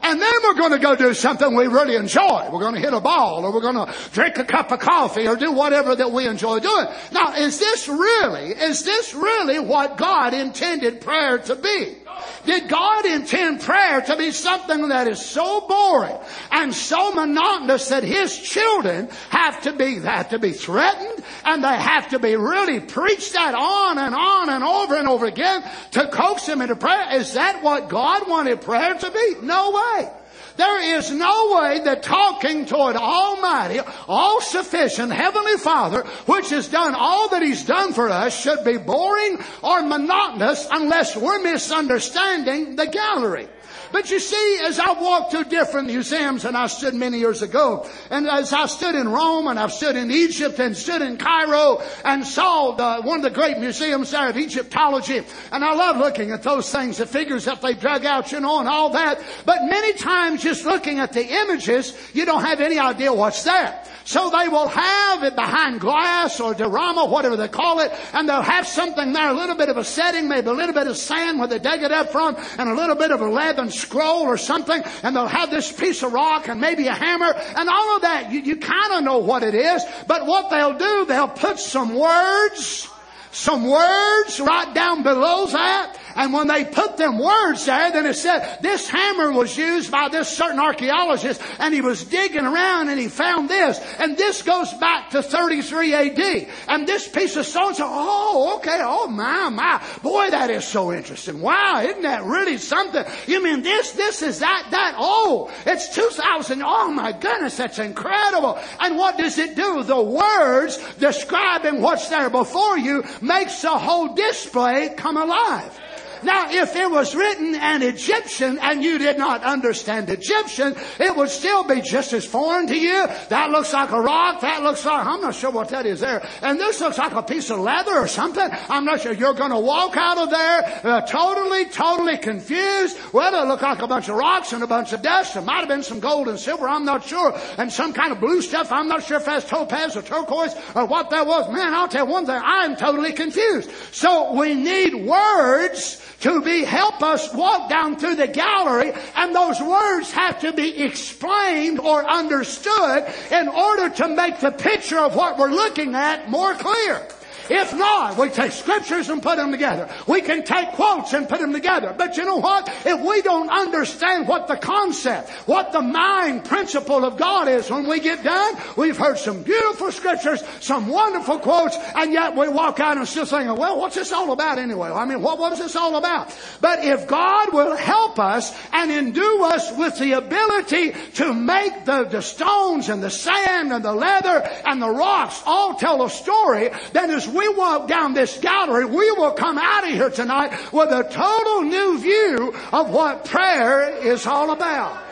And then we're going to go do something we really enjoy. We're going to hit a ball, or we're going to drink a cup of coffee, or do whatever that we enjoy doing. Now, is this really, is this really what God intended prayer to be? Did God intend prayer to be something that is so boring and so monotonous that His children have to be, have to be threatened, and they have to be really preached at on and on and over and over again to coax them into prayer? Is that what God wanted prayer to be? No way. There is no way that talking to an almighty, all-sufficient Heavenly Father, which has done all that He's done for us, should be boring or monotonous unless we're misunderstanding the gallery. But you see, as I walked through different museums, and I stood many years ago, and as I stood in Rome, and I've stood in Egypt, and stood in Cairo, and saw the, one of the great museums there of Egyptology, and I love looking at those things, the figures that they drug out, you know, and all that. But many times, just looking at the images, you don't have any idea what's there. So they will have it behind glass or diorama, whatever they call it, and they'll have something there, a little bit of a setting, maybe a little bit of sand where they dug it up from, and a little bit of a leaden scroll or something, and they'll have this piece of rock and maybe a hammer, and all of that. You, you kind of know what it is, but what they'll do, they'll put some words, some words right down below that. And when they put them words there, then it said this hammer was used by this certain archaeologist, and he was digging around and he found this, and this goes back to thirty-three A D, and this piece of stone. So, oh, okay, oh my, my, boy, that is so interesting. Wow, isn't that really something? You mean this, this is that, that? Oh, it's two thousand. Oh my goodness, that's incredible. And what does it do? The words describing what's there before you makes the whole display come alive. Now, if it was written in Egyptian and you did not understand Egyptian, it would still be just as foreign to you. That looks like a rock. That looks like, I'm not sure what that is there. And this looks like a piece of leather or something. I'm not sure. You're going to walk out of there uh, totally, totally confused. Well, it looked like a bunch of rocks and a bunch of dust. There might have been some gold and silver. I'm not sure. And some kind of blue stuff. I'm not sure if that's topaz or turquoise or what that was. Man, I'll tell you one thing. I'm totally confused. So we need words to be help us walk down through the gallery, and those words have to be explained or understood in order to make the picture of what we're looking at more clear. If not, we take scriptures and put them together. We can take quotes and put them together. But you know what? If we don't understand what the concept, what the mind principle of God is when we get done, we've heard some beautiful scriptures, some wonderful quotes, and yet we walk out and still saying, well, what's this all about anyway? I mean, what, what is this all about? But if God will help us and endue us with the ability to make the, the stones and the sand and the leather and the rocks all tell a story, then as we walk down this gallery, we will come out of here tonight with a total new view of what prayer is all about.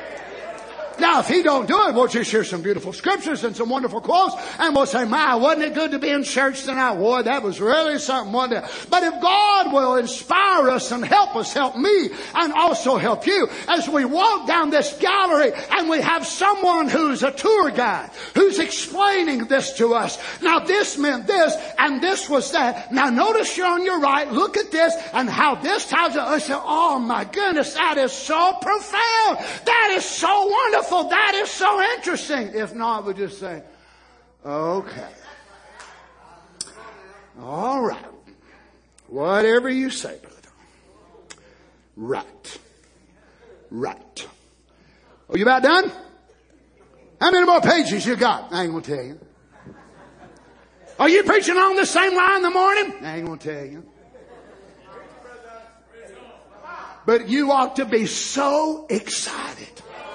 Now, if He don't do it, we'll just hear some beautiful scriptures and some wonderful quotes, and we'll say, my, wasn't it good to be in church tonight? Boy, that was really something, wasn't it? But if God will inspire us and help us, help me, and also help you, as we walk down this gallery and we have someone who's a tour guide, who's explaining this to us. Now, this meant this, and this was that. Now, notice you're on your right. Look at this, and how this tells us, oh my goodness, that is so profound. That is so wonderful. That is so interesting. If not, we just say, okay. All right. Whatever you say, brother. Right. Right. Oh, you about done? How many more pages you got? I ain't going to tell you. Are you preaching on the same line in the morning? I ain't going to tell you. But you ought to be so excited.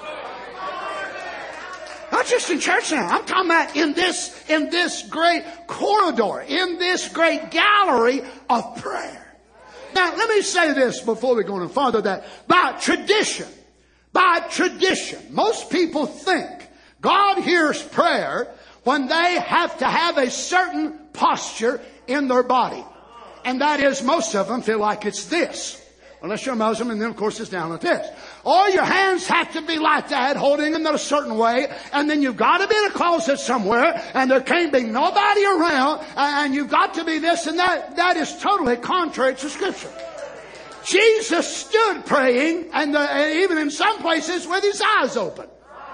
Not just in church now. I'm talking about in this, in this great corridor, in this great gallery of prayer. Now, let me say this before we go any further, that by tradition, by tradition, most people think God hears prayer when they have to have a certain posture in their body. And that is, most of them feel like it's this. Unless you're a Muslim, and then of course it's down like this. Or your hands have to be like that, holding them in a certain way, and then you've got to be in a closet somewhere, and there can't be nobody around, and you've got to be this and that. That is totally contrary to Scripture. Jesus stood praying, and, the, and even in some places with his eyes open.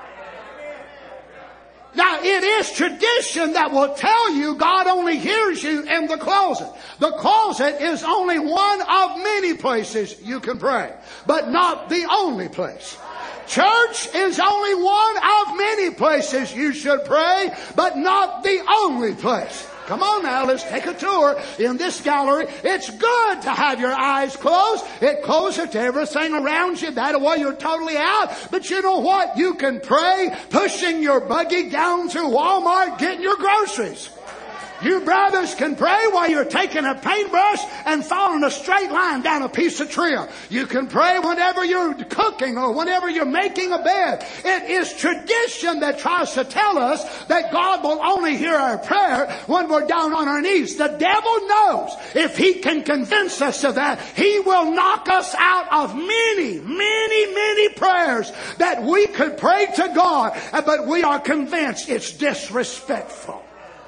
Now, it is tradition that will tell you God only hears you in the closet. The closet is only one of many places you can pray, but not the only place. Church is only one of many places you should pray, but not the only place. Come on now, let's take a tour in this gallery. It's good to have your eyes closed. It closes to everything around you. That way you're totally out. But you know what? You can pray pushing your buggy down through Walmart getting your groceries. You brothers can pray while you're taking a paintbrush and following a straight line down a piece of trim. You can pray whenever you're cooking or whenever you're making a bed. It is tradition that tries to tell us that God will only hear our prayer when we're down on our knees. The devil knows if he can convince us of that, he will knock us out of many, many, many prayers that we could pray to God, but we are convinced it's disrespectful.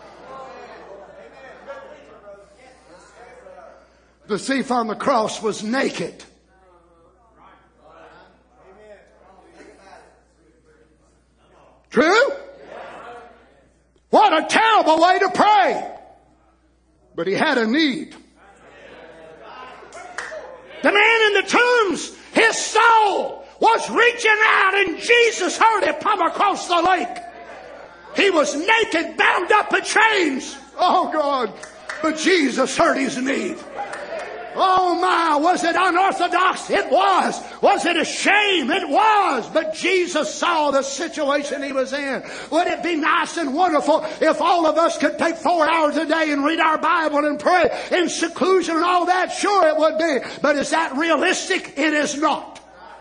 The thief on the cross was naked. True? What a terrible way to pray. But he had a need. The man in the tombs, his soul was reaching out, and Jesus heard it come across the lake. He was naked, bound up in chains. Oh God. But Jesus heard his need. Oh my, was it unorthodox? It was. Was it a shame? It was. But Jesus saw the situation he was in. Would it be nice and wonderful if all of us could take four hours a day and read our Bible and pray in seclusion and all that? Sure it would be. But is that realistic? It is not.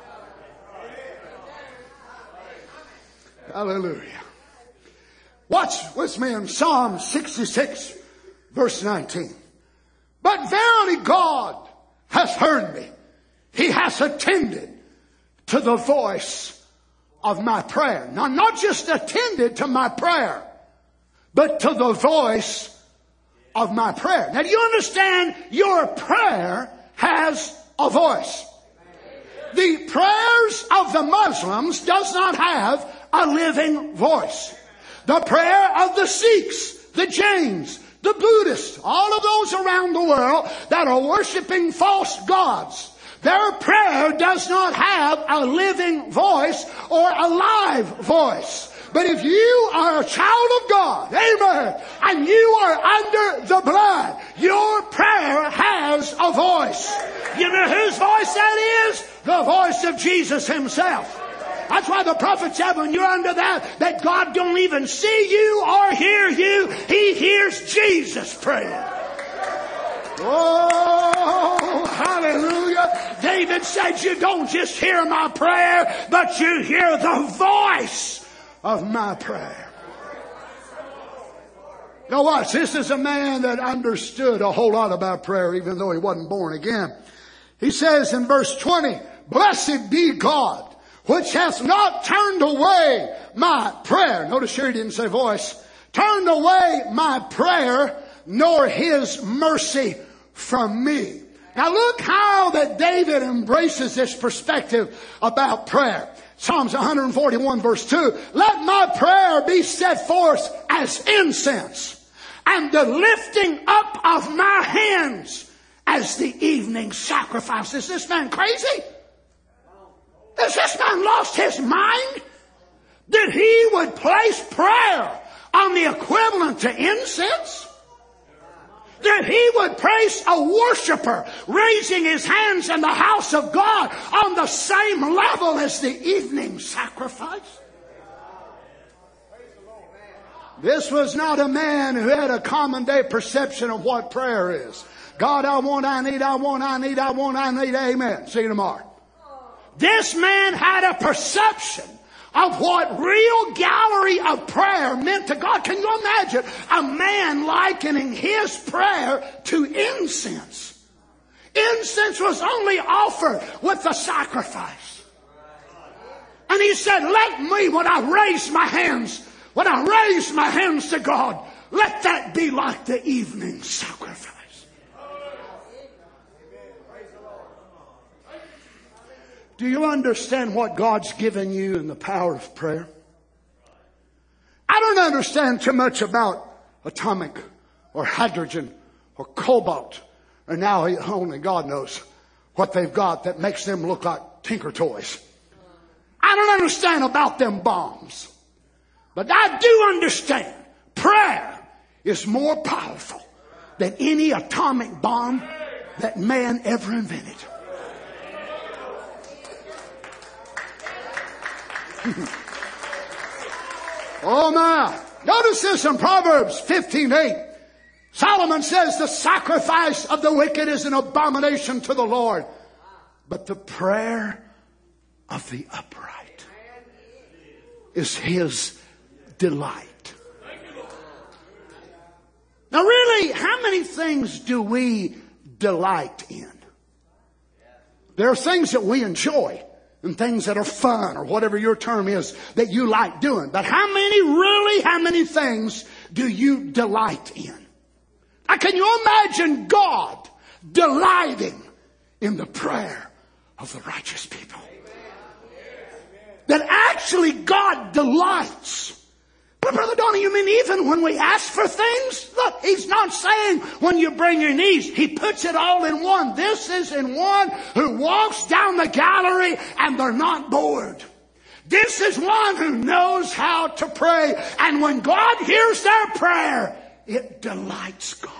Hallelujah. Watch with me in Psalm sixty-six, verse nineteen. But verily God has heard me. He has attended to the voice of my prayer. Now, not just attended to my prayer, but to the voice of my prayer. Now, do you understand? Your prayer has a voice. The prayers of the Muslims does not have a living voice. The prayer of the Sikhs, the Jains, the Buddhists, all of those around the world that are worshiping false gods, their prayer does not have a living voice or a live voice. But if you are a child of God, amen, and you are under the blood, your prayer has a voice. You know whose voice that is? The voice of Jesus himself. That's why the prophet said when you're under that, that God don't even see you or hear you. He hears Jesus praying. Oh, hallelujah. David said, you don't just hear my prayer, but you hear the voice of my prayer. Now watch, this is a man that understood a whole lot about prayer, even though he wasn't born again. He says in verse twenty, blessed be God, which has not turned away my prayer. Notice here he didn't say voice. Turned away my prayer, nor his mercy from me. Now look how that David embraces this perspective about prayer. Psalms one forty-one verse two. Let my prayer be set forth as incense, and the lifting up of my hands as the evening sacrifice. Is this man crazy? Has this man lost his mind? That he would place prayer on the equivalent to incense? That he would place a worshiper raising his hands in the house of God on the same level as the evening sacrifice? This was not a man who had a common day perception of what prayer is. God, I want, I need, I want, I need, I want, I need, amen. See you tomorrow. This man had a perception of what real gallery of prayer meant to God. Can you imagine a man likening his prayer to incense? Incense was only offered with the sacrifice. And he said, let me, when I raise my hands, when I raise my hands to God, let that be like the evening sacrifice. Do you understand what God's given you in the power of prayer? I don't understand too much about atomic or hydrogen or cobalt. Or now only God knows what they've got that makes them look like tinker toys. I don't understand about them bombs. But I do understand prayer is more powerful than any atomic bomb that man ever invented. Oh my. Notice this in Proverbs fifteen eight. Solomon says the sacrifice of the wicked is an abomination to the Lord, but the prayer of the upright is His delight. Now really, how many things do we delight in? There are things that we enjoy and things that are fun or whatever your term is that you like doing. But how many, really, how many things do you delight in? Now, can you imagine God delighting in the prayer of the righteous people? That actually God delights. But Brother Donnie, you mean even when we ask for things? Look, He's not saying when you bring your needs. He puts it all in one. This is in one who walks down the gallery and they're not bored. This is one who knows how to pray. And when God hears their prayer, it delights God.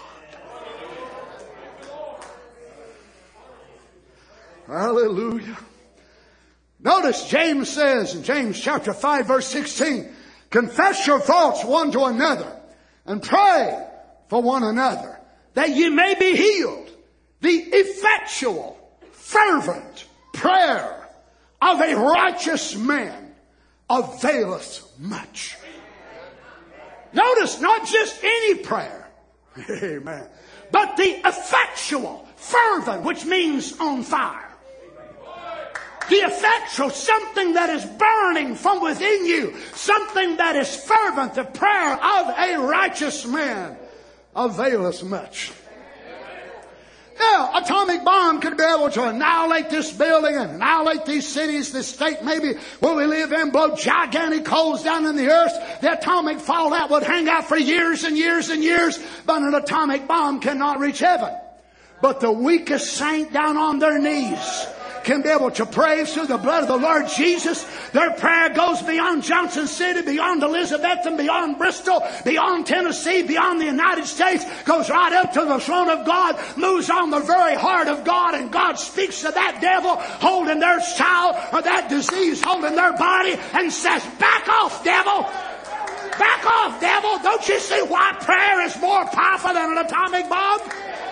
Hallelujah. Notice James says in James chapter five verse sixteen, confess your faults one to another and pray for one another that you may be healed. The effectual, fervent prayer of a righteous man availeth much. Notice, not just any prayer. Amen. But the effectual, fervent, which means on fire. The effectual, something that is burning from within you. Something that is fervent. The prayer of a righteous man availeth much. Now, atomic bomb could be able to annihilate this building and annihilate these cities, this state maybe where we live in, blow gigantic holes down in the earth. The atomic fallout would hang out for years and years and years, but an atomic bomb cannot reach heaven. But the weakest saint down on their knees can be able to pray through the blood of the Lord Jesus. Their prayer goes beyond Johnson City, beyond Elizabeth, and beyond Bristol, beyond Tennessee, beyond the United States, goes right up to the throne of God, moves on the very heart of God, and God speaks to that devil holding their child or that disease holding their body and says, back off, devil. Back off, devil. Don't you see why prayer is more powerful than an atomic bomb?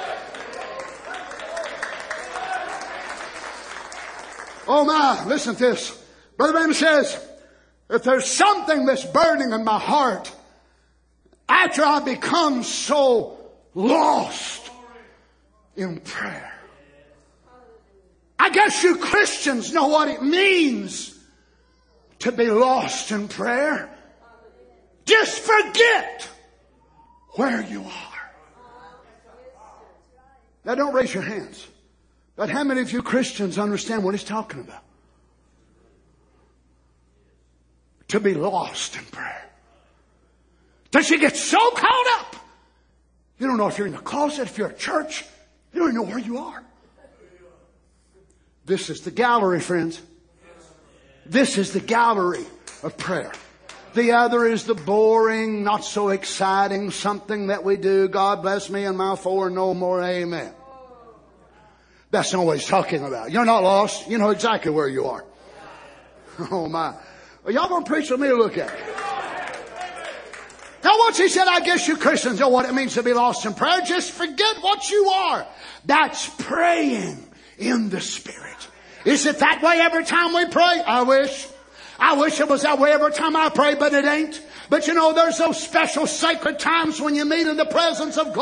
Oh my, listen to this. Brother Branham says, if there's something that's burning in my heart, after I become so lost in prayer. I guess you Christians know what it means to be lost in prayer. Just forget where you are. Now don't raise your hands. But how many of you Christians understand what he's talking about? To be lost in prayer. Does you get so caught up? You don't know if you're in the closet, if you're at church. You don't even know where you are. This is the gallery, friends. This is the gallery of prayer. The other is the boring, not so exciting, something that we do. God bless me and my four, no more, amen. That's not what he's talking about. You're not lost. You know exactly where you are. Oh my. Are y'all going to preach with me or look at it? Now once he said, I guess you Christians know what it means to be lost in prayer. Just forget what you are. That's praying in the Spirit. Is it that way every time we pray? I wish. I wish it was that way every time I pray, but it ain't. But you know, there's those special sacred times when you meet in the presence of God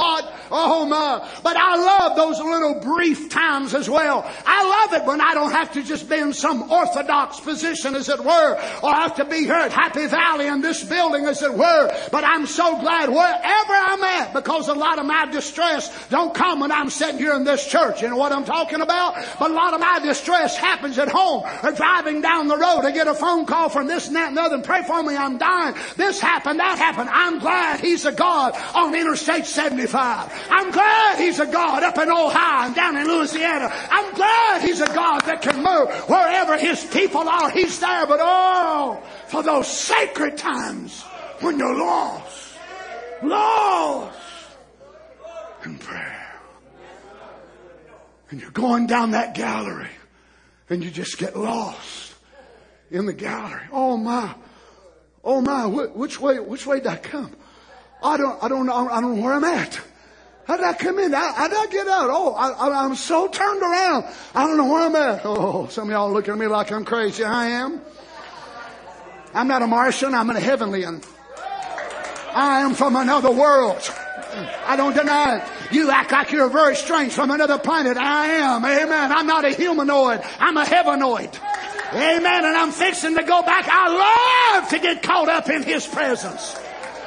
Oh my. But I love those little brief times as well. I love it when I don't have to just be in some orthodox position, as it were, or have to be here at Happy Valley in this building, as it were. But I'm so glad wherever I'm at, because a lot of my distress don't come when I'm sitting here in this church. You know what I'm talking about? But a lot of my distress happens at home or driving down the road. I get a phone call from this and that and the other, and pray for me, I'm dying. This happened, that happened. I'm glad He's a God on Interstate seventy-five. I'm glad He's a God up in Ohio and down in Louisiana. I'm glad He's a God that can move wherever His people are. He's there. But oh, for those sacred times when you're lost, lost in prayer, and you're going down that gallery and you just get lost in the gallery. Oh my, oh my, which way, which way did I come? I don't, I don't know, I don't know where I'm at. How did I come in? How, how did I get out? Oh, I, I, I'm so turned around. I don't know where I'm at. Oh, some of y'all looking at me like I'm crazy. I am. I'm not a Martian. I'm a heavenlian. I am from another world. I don't deny it. You act like you're very strange from another planet. I am. Amen. I'm not a humanoid. I'm a heavenoid. Amen. And I'm fixing to go back. I love to get caught up in His presence.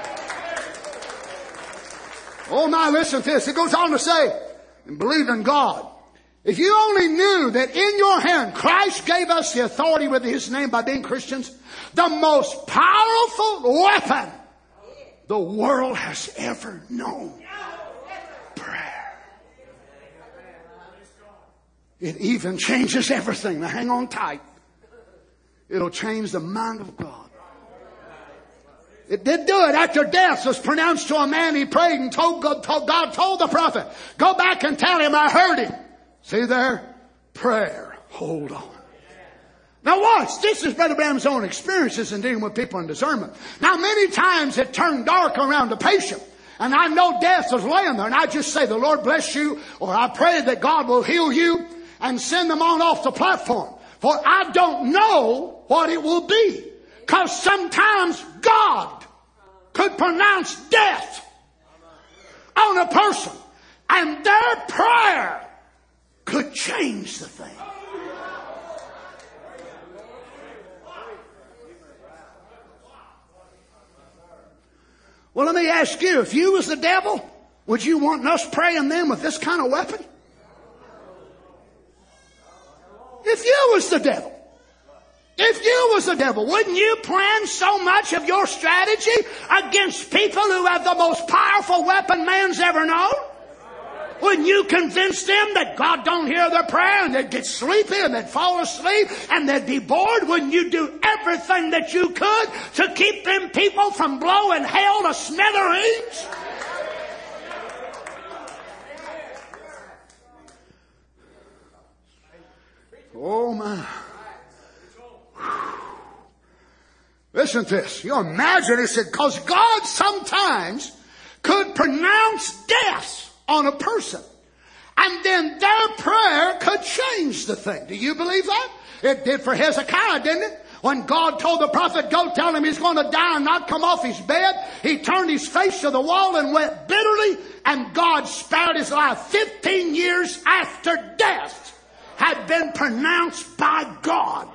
Oh my, listen to this. It goes on to say, and believe in God. If you only knew that in your hand Christ gave us the authority with His name by being Christians, the most powerful weapon the world has ever known. Prayer. It even changes everything. Now hang on tight. It'll change the mind of God. It did do it after death was pronounced to a man. He prayed and told God, told God told the prophet, go back and tell him I heard him. See there? Prayer. Hold on. Now watch. This is Brother Branham's own experiences in dealing with people in discernment. Now many times it turned dark around the patient. And I know death was laying there. And I just say, the Lord bless you. Or I pray that God will heal you and send them on off the platform. For I don't know what it will be. Because sometimes God could pronounce death on a person, and their prayer could change the thing. Well, let me ask you, if you was the devil, would you want us praying then with this kind of weapon? If you was the devil, If you was the devil, wouldn't you plan so much of your strategy against people who have the most powerful weapon man's ever known? Wouldn't you convince them that God don't hear their prayer, and they'd get sleepy and they'd fall asleep and they'd be bored? Wouldn't you do everything that you could to keep them people from blowing hell to smithereens? Oh my. Listen to this. You imagine, it said, because God sometimes could pronounce death on a person, and then their prayer could change the thing. Do you believe that? It did for Hezekiah, didn't it? When God told the prophet, go tell him he's going to die and not come off his bed, he turned his face to the wall and wept bitterly, and God spared his life fifteen years after death had been pronounced by God.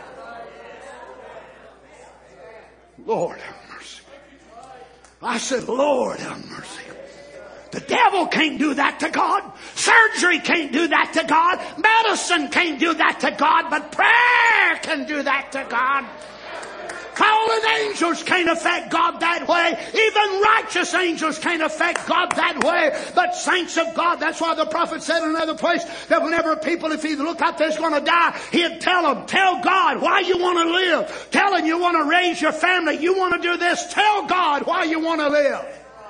Lord have mercy. I said, Lord have mercy. The devil can't do that to God. Surgery can't do that to God. Medicine can't do that to God. But prayer can do that to God. Fallen angels can't affect God that way. Even righteous angels can't affect God that way. But saints of God, that's why the prophet said in another place that whenever people, if he looked like they're going to die, he'd tell them, tell God why you want to live. Tell him you want to raise your family. You want to do this. Tell God why you want to live.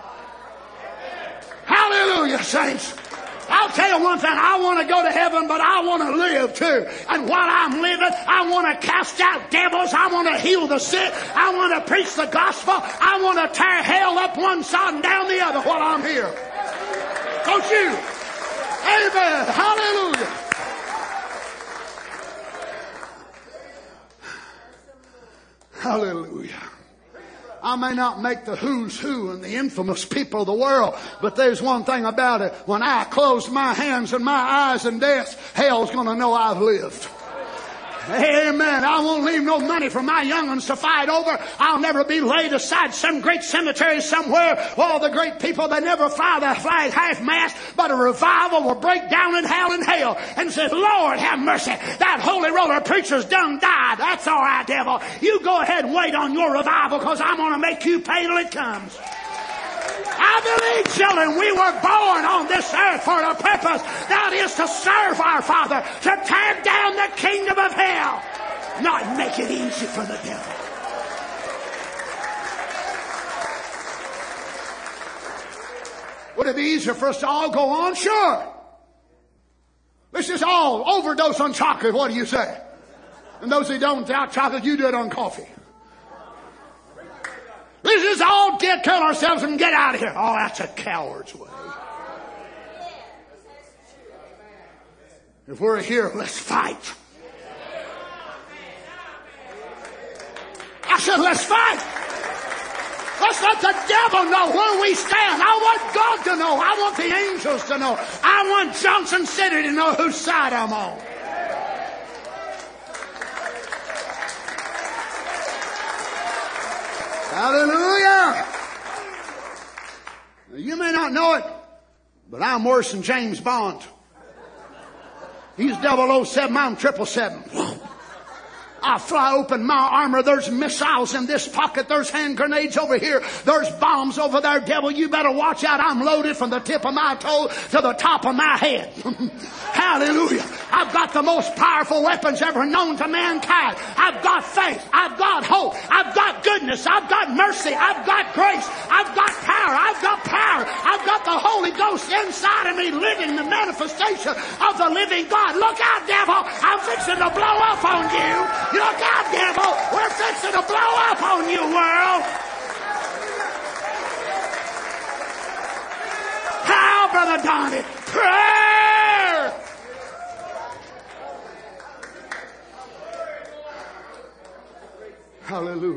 Hallelujah, saints. I'll tell you one thing, I want to go to heaven, but I want to live too. And while I'm living, I want to cast out devils. I want to heal the sick. I want to preach the gospel. I want to tear hell up one side and down the other while I'm here. Don't you? Amen. Hallelujah. Hallelujah. I may not make the who's who and the infamous people of the world, but there's one thing about it. When I close my hands and my eyes in death, hell's going to know I've lived. Amen. I won't leave no money for my young'uns to fight over. I'll never be laid aside some great cemetery somewhere. All the great people, they never fly the flag half-mast, but a revival will break down in hell and hell and says, Lord, have mercy. That holy roller preacher's done died. That's all right, devil. You go ahead and wait on your revival, because I'm going to make you pay till it comes. I believe, children, we were born on this earth for a purpose. That is to serve our Father, to tear down the kingdom of hell, not make it easy for the devil. Would it be easier for us to all go on? Sure. Let's just all overdose on chocolate. What do you say? And those who don't doubt chocolate, you do it on coffee. Let's just all get, kill ourselves and get out of here. Oh, that's a coward's way. If we're here, let's fight. I said, let's fight. Let's let the devil know where we stand. I want God to know. I want the angels to know. I want Johnson City to know whose side I'm on. Hallelujah. You may not know it, but I'm worse than James Bond. He's double oh seven, I'm triple seven. I fly open my armor. There's missiles in this pocket. There's hand grenades over here. There's bombs over there. Devil, you better watch out. I'm loaded from the tip of my toe to the top of my head. Hallelujah. I've got the most powerful weapons ever known to mankind. I've got faith. I've got hope. I've got goodness. I've got mercy. I've got grace. I've got power. I've got power. I've got the Holy Ghost inside of me, living the manifestation of the living God. Look out, devil. I'm fixing to blow up on you. Look out, devil. We're fixing to blow up on you, world. How, Brother Donnie? Prayer. Hallelujah.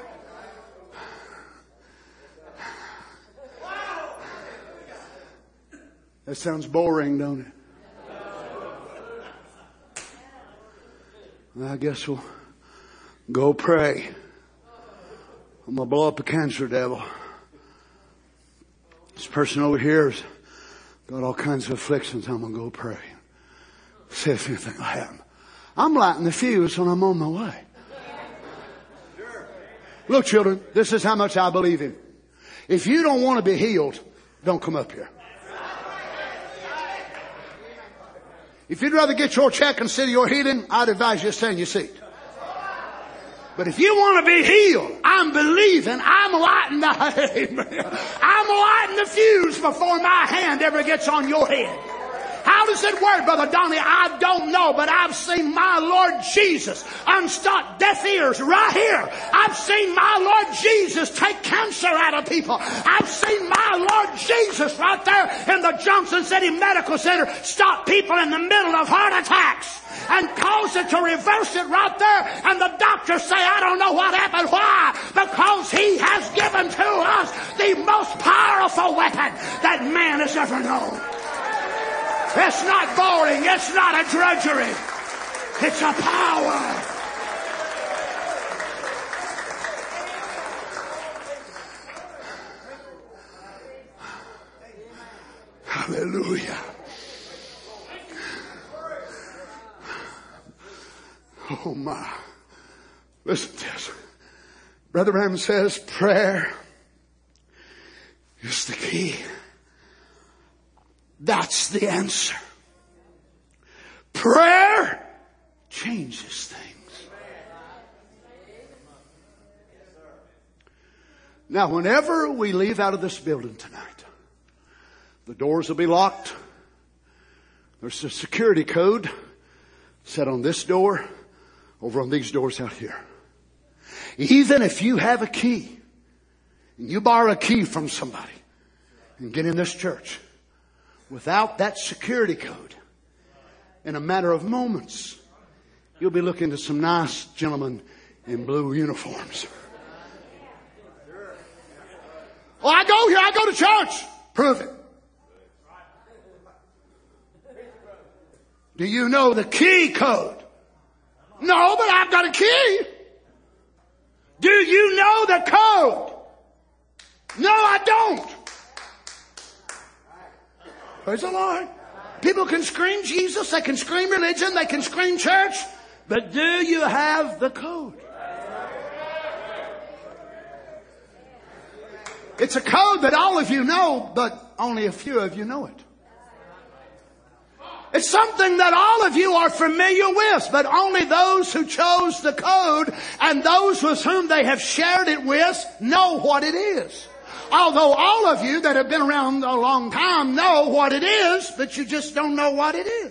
That sounds boring, don't it? I guess we'll go pray. I'm going to blow up a cancer devil. This person over here has got all kinds of afflictions. I'm going to go pray. See if anything will happen. I'm lighting the fuse when I'm on my way. Look, children, this is how much I believe in. If you don't want to be healed, don't come up here. If you'd rather get your check and sit your healing, I'd advise you to stay in your seat. But if you want to be healed, I'm believing, I'm lighting the, I'm lighting the fuse before my hand ever gets on your head. How does it work, Brother Donnie? I don't know, but I've seen my Lord Jesus unstop deaf ears right here. I've seen my Lord Jesus take cancer out of people. I've seen my Lord Jesus right there in the Johnson City Medical Center stop people in the middle of heart attacks and cause it to reverse it right there. And the doctors say, I don't know what happened. Why? Because He has given to us the most powerful weapon that man has ever known. It's not boring. It's not a drudgery. It's a power. Hallelujah. Oh my. Listen to this. Brother Branham says prayer is the key. That's the answer. Prayer changes things. Now, whenever we leave out of this building tonight, the doors will be locked. There's a security code set on this door, over on these doors out here. Even if you have a key, and you borrow a key from somebody and get in this church, without that security code, in a matter of moments, you'll be looking to some nice gentlemen in blue uniforms. Oh, I go here, I go to church. Prove it. Do you know the key code? No, but I've got a key. Do you know the code? No, I don't. Praise the Lord. People can scream Jesus, they can scream religion, they can scream church, but do you have the code? It's a code that all of you know, but only a few of you know it. It's something that all of you are familiar with, but only those who chose the code and those with whom they have shared it with know what it is. Although all of you that have been around a long time know what it is, but you just don't know what it is.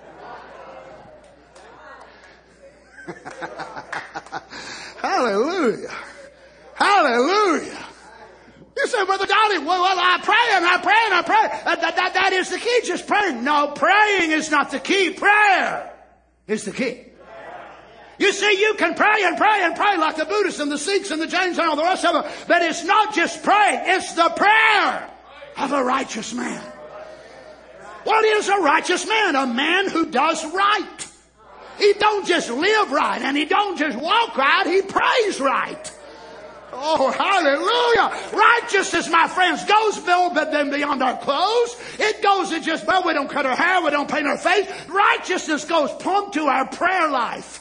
Hallelujah. Hallelujah. You say, Brother Dolly, well, well, I pray and I pray and I pray. Uh, that, that, that is the key, just praying. No, praying is not the key. Prayer is the key. You see, you can pray and pray and pray like the Buddhists and the Sikhs and the Jains and all the rest of them. But it's not just praying. It's the prayer of a righteous man. What is a righteous man? A man who does right. He don't just live right and he don't just walk right. He prays right. Oh, hallelujah. Righteousness, my friends, goes beyond our clothes. It goes to just, well, we don't cut our hair, we don't paint our face. Righteousness goes plumb to our prayer life.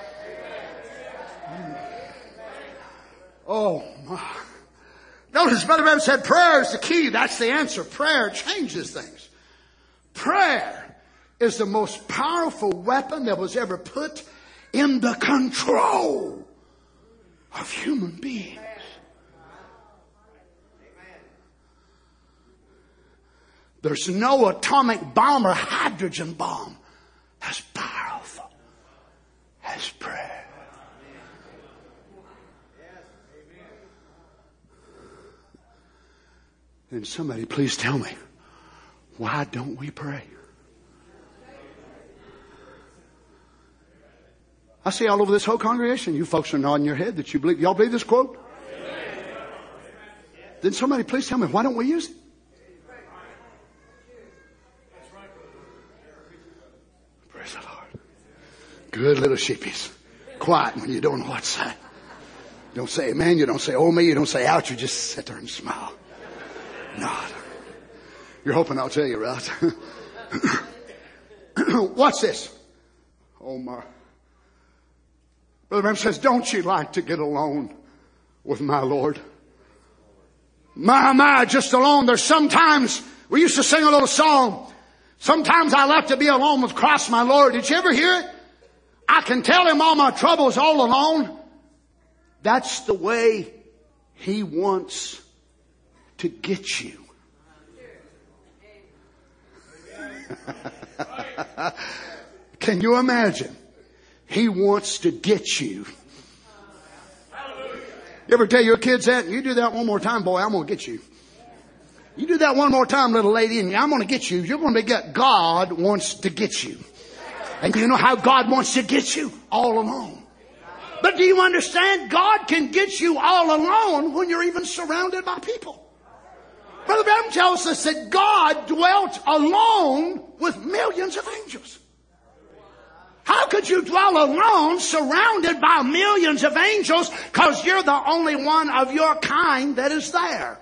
Oh, my. Notice Brother Branham said prayer is the key. That's the answer. Prayer changes things. Prayer is the most powerful weapon that was ever put in the control of human beings. There's no atomic bomb or hydrogen bomb as powerful as prayer. Then somebody please tell me, why don't we pray? I see all over this whole congregation, you folks are nodding your head that you believe. Y'all believe this quote? Then somebody please tell me, why don't we use it? Praise the Lord. Good little sheepies. Quiet when you don't know what to say. You don't say amen, you don't say oh me, you don't say ouch, you just sit there and smile. Nod. You're hoping I'll tell you, right? What's this? Oh my. Brother Branham says, don't you like to get alone with my Lord? My, my, just alone. There's sometimes, we used to sing a little song. Sometimes I like to be alone with Christ my Lord. Did you ever hear it? I can tell him all my troubles all alone. That's the way he wants to get you. Can you imagine? He wants to get you. You ever tell your kids that? You do that one more time, boy, I'm going to get you. You do that one more time, little lady, and I'm going to get you. You're going to get, God wants to get you. And you know how God wants to get you? All alone. But do you understand? God can get you all alone when you're even surrounded by people. Brother Branham tells us that God dwelt alone with millions of angels. How could you dwell alone surrounded by millions of angels? Because you're the only one of your kind that is there.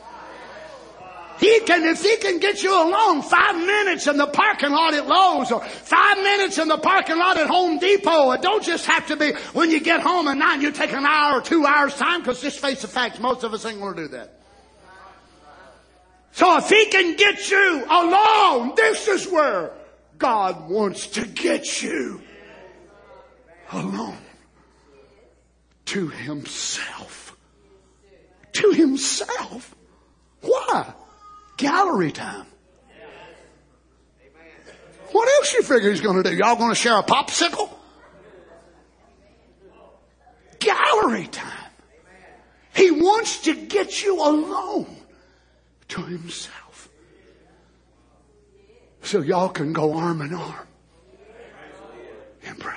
He can, if he can get you alone five minutes in the parking lot at Lowe's or five minutes in the parking lot at Home Depot, it don't just have to be when you get home at night, you take an hour or two hours time, because just face the facts, most of us ain't going to do that. So if he can get you alone, this is where God wants to get you alone to himself. To himself. Why? Gallery time. What else you figure he's going to do? Y'all going to share a popsicle? Gallery time. He wants to get you alone to himself. So y'all can go arm in arm in prayer.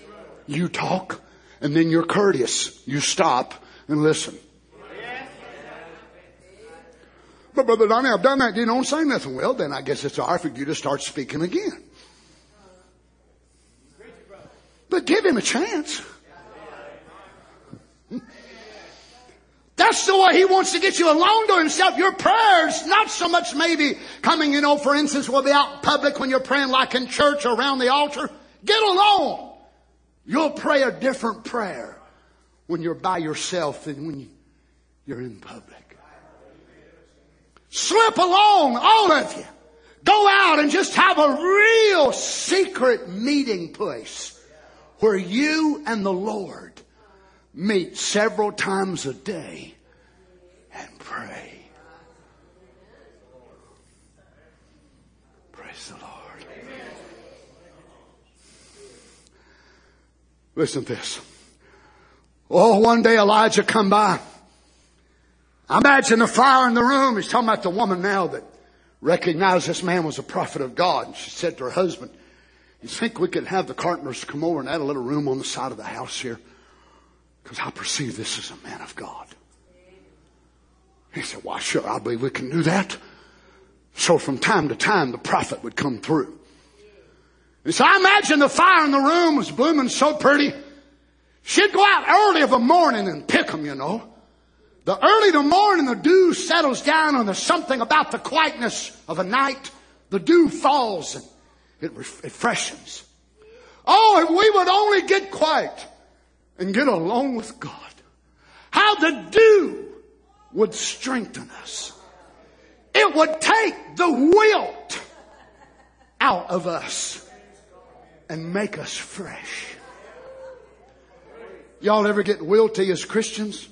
You talk, and then you're courteous. You stop and listen. But Brother Donnie, I've done that. You don't say nothing. Well, then I guess it's all right for you to start speaking again. But give him a chance. That's the way he wants to get you alone to himself. Your prayers, not so much maybe coming, you know, for instance, we'll be out in public when you're praying like in church or around the altar. Get alone. You'll pray a different prayer when you're by yourself than when you're in public. Slip along, all of you. Go out and just have a real secret meeting place where you and the Lord meet several times a day and pray. Praise the Lord. Listen to this. Oh, one day Elijah come by. I imagine the fire in the room. He's talking about the woman now that recognized this man was a prophet of God. And she said to her husband, you think we could have the carpenters come over and add a little room on the side of the house here? Because I perceive this as a man of God. He said, why, sure, I believe we can do that. So from time to time, the prophet would come through. And so I imagine the fire in the room was blooming so pretty. She'd go out early of a morning and pick them, you know. The early the morning, the dew settles down and there's something about the quietness of a night. The dew falls and it, ref- it freshens. Oh, if we would only get quiet and get along with God. How the dew would strengthen us. It would take the wilt out of us and make us fresh. Y'all ever get wilty as Christians?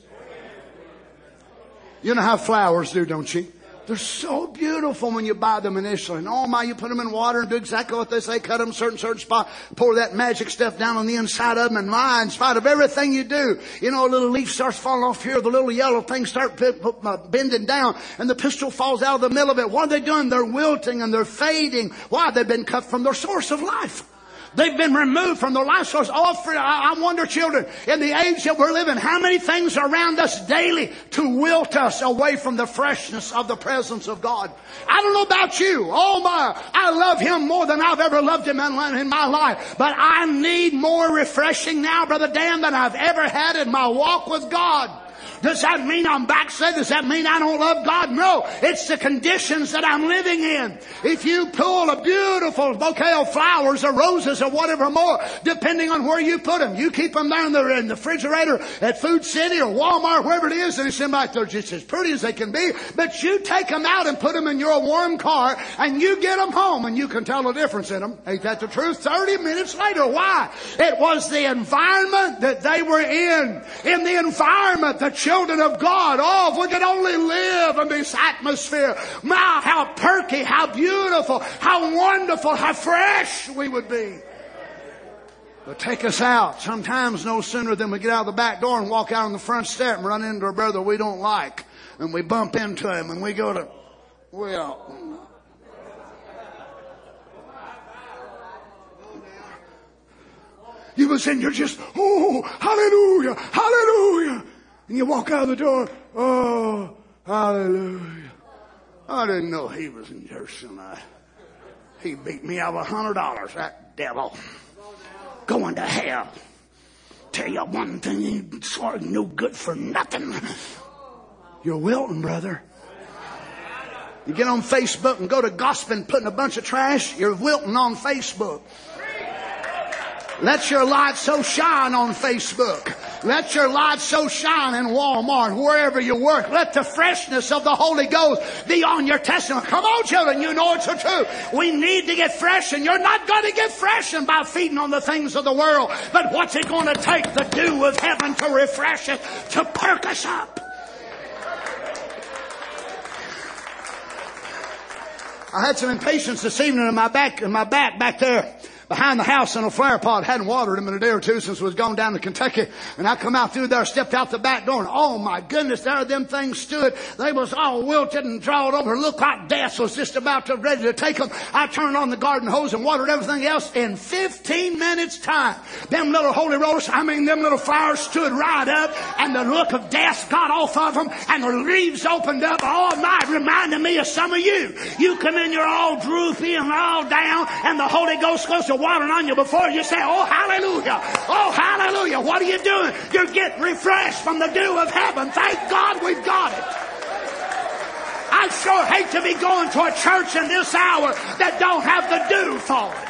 You know how flowers do, don't you? They're so beautiful when you buy them initially. And oh my, you put them in water and do exactly what they say. Cut them certain, certain spot. Pour that magic stuff down on the inside of them. And my, in spite of everything you do, you know, a little leaf starts falling off here. The little yellow things start bending down. And the pistil falls out of the middle of it. What are they doing? They're wilting and they're fading. Why? They've been cut from their source of life. They've been removed from their life source. All for, I wonder, children, in the age that we're living, how many things are around us daily to wilt us away from the freshness of the presence of God? I don't know about you. Oh my, I love Him more than I've ever loved Him in my life. But I need more refreshing now, Brother Dan, than I've ever had in my walk with God. Does that mean I'm backslid? Does that mean I don't love God? No. It's the conditions that I'm living in. If you pull a beautiful bouquet of flowers or roses or whatever more, depending on where you put them, you keep them there in the, in the refrigerator at Food City or Walmart, wherever it is, and it seems like they're just as pretty as they can be. But you take them out and put them in your warm car and you get them home and you can tell the difference in them. Ain't that the truth? thirty minutes later. Why? It was the environment that they were in. In the environment, the children of God. Oh, if we could only live in this atmosphere. My, how perky, how beautiful, how wonderful, how fresh we would be. But take us out. Sometimes no sooner than we get out of the back door and walk out on the front step and run into a brother we don't like. And we bump into him and we go to, well, you was in, you're just, oh, hallelujah, hallelujah. And you walk out of the door, oh, hallelujah. I didn't know he was in church tonight. He beat me out of a hundred dollars, that devil. Going to hell. Tell you one thing, he's sort of no good for nothing. You're wilting, brother. You get on Facebook and go to gossip and putting a bunch of trash, you're wilting on Facebook. Let your light so shine on Facebook. Let your light so shine in Walmart, wherever you work. Let the freshness of the Holy Ghost be on your testimony. Come on, children, you know it's the truth. We need to get fresh, and you're not going to get freshened by feeding on the things of the world. But what's it going to take? The dew of heaven to refresh us, to perk us up. I had some impatience this evening in my back, in my back, back there. behind the house in a flower pot. Hadn't watered them in a day or two since we was gone down to Kentucky. And I come out through there, stepped out the back door, and oh my goodness, there them things stood. They was all wilted and drawed over. Looked like death was just about to ready to take them. I turned on the garden hose and watered everything else in fifteen minutes time. Them little holy rollers, I mean them little flowers stood right up, and the look of death got off of them, and the leaves opened up. Oh my, reminded me of some of you. You come in, you're all droopy and all down, and the Holy Ghost goes to watering on you before you say, oh hallelujah, oh hallelujah. What are you doing? You're getting refreshed from the dew of heaven. Thank God we've got it. I sure hate to be going to a church in this hour that don't have the dew falling.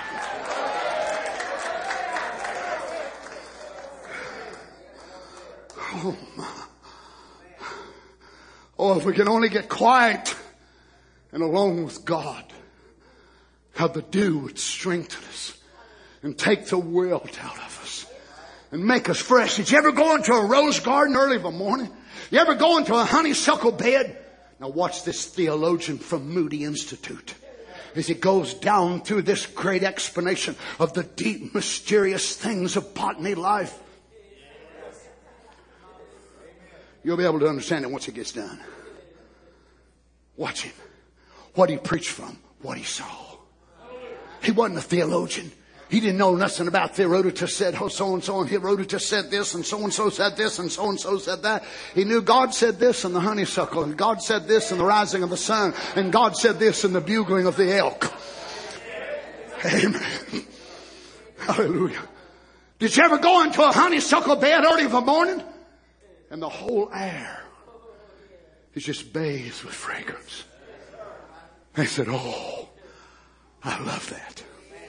Oh my. Oh, if we can only get quiet and alone with God, how the dew would strengthen us and take the wilt out of us and make us fresh. Did you ever go into a rose garden early of a morning? You ever go into a honeysuckle bed? Now watch this theologian from Moody Institute as he goes down through this great explanation of the deep, mysterious things of botany life. You'll be able to understand it once he gets done. Watch him. What he preached from, what he saw. He wasn't a theologian. He didn't know nothing about Herodotus said oh, so-and-so, and Herodotus said this, and so-and-so said this, and so-and-so said that. He knew God said this in the honeysuckle, and God said this in the rising of the sun, and God said this in the bugling of the elk. Amen. Hallelujah. Did you ever go into a honeysuckle bed early of a morning? And the whole air is just bathed with fragrance. They said, oh, I love that.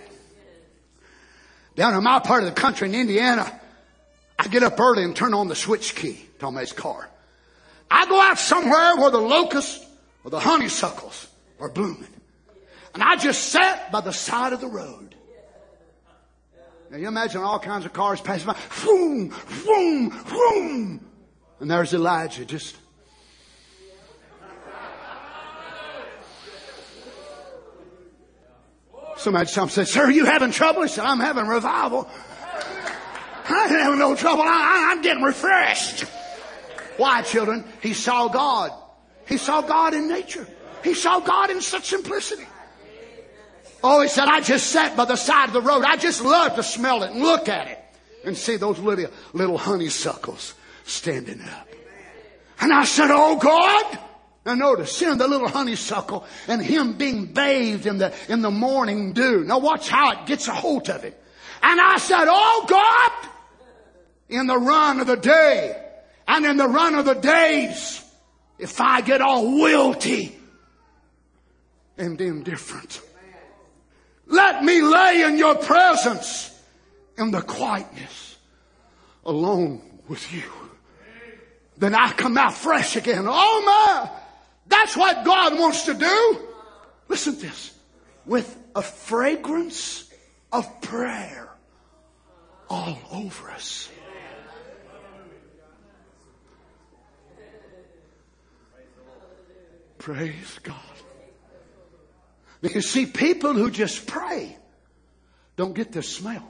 Down in my part of the country in Indiana, I get up early and turn on the switch key to my car. I go out somewhere where the locusts or the honeysuckles are blooming. And I just sat by the side of the road. Now you imagine all kinds of cars passing by. Vroom, vroom, vroom. And there's Elijah just. Somebody said, sir, are you having trouble? He said, I'm having revival. I ain't having no trouble. I, I, I'm getting refreshed. Why, children? He saw God. He saw God in nature. He saw God in such simplicity. Oh, he said, I just sat by the side of the road. I just love to smell it and look at it and see those little, little honeysuckles standing up. And I said, oh God. Now notice, seeing the little honeysuckle and him being bathed in the, in the morning dew. Now watch how it gets a hold of him. And I said, oh God, in the run of the day and in the run of the days, if I get all wilty and indifferent, let me lay in your presence in the quietness alone with you. Then I come out fresh again. Oh my! That's what God wants to do. Listen to this. With a fragrance of prayer all over us. Praise God. You see, people who just pray don't get this smell.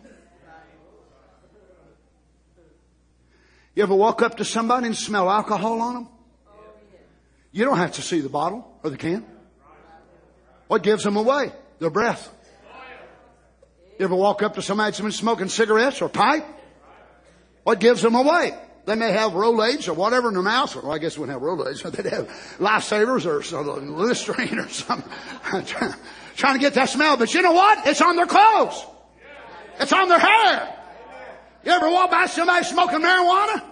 You ever walk up to somebody and smell alcohol on them? You don't have to see the bottle or the can. What gives them away? Their breath. You ever walk up to somebody that's been smoking cigarettes or pipe? What gives them away? They may have Rolaids or whatever in their mouth. Well, I guess we wouldn't have Rolaids. They'd have Lifesavers or some Listerine or something. Trying to get that smell. But you know what? It's on their clothes. It's on their hair. You ever walk by somebody smoking marijuana?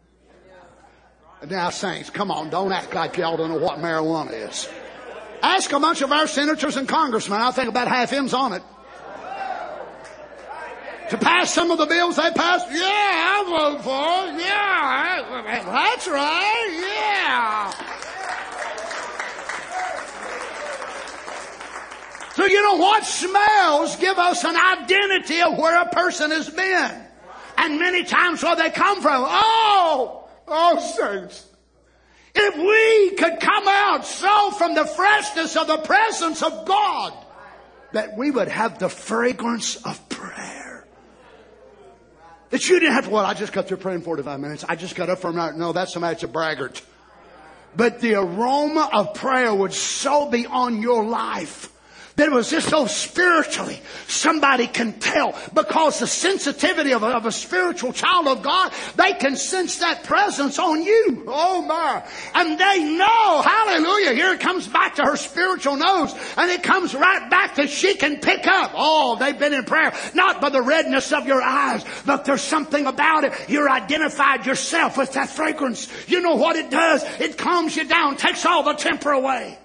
Now, saints, come on, don't act like y'all don't know what marijuana is. Ask a bunch of our senators and congressmen. I think about half them's on it. To pass some of the bills they passed, yeah, I vote for it. Yeah, that's right. Yeah. So you know what? Smells give us an identity of where a person has been. And many times where they come from. Oh! Oh, saints, if we could come out so from the freshness of the presence of God that we would have the fragrance of prayer. prayer. That you didn't have to, well, I just got through praying forty-five minutes. I just got up from that. No, that's somebody that's a braggart. But the aroma of prayer would so be on your life that it was just so spiritually. Somebody can tell, because the sensitivity of a, of a spiritual child of God, they can sense that presence on you. Oh my. And they know, hallelujah, here it comes back to her spiritual nose, and it comes right back that she can pick up. Oh, they've been in prayer, not by the redness of your eyes, but there's something about it. You're identified yourself with that fragrance. You know what it does? It calms you down, takes all the temper away.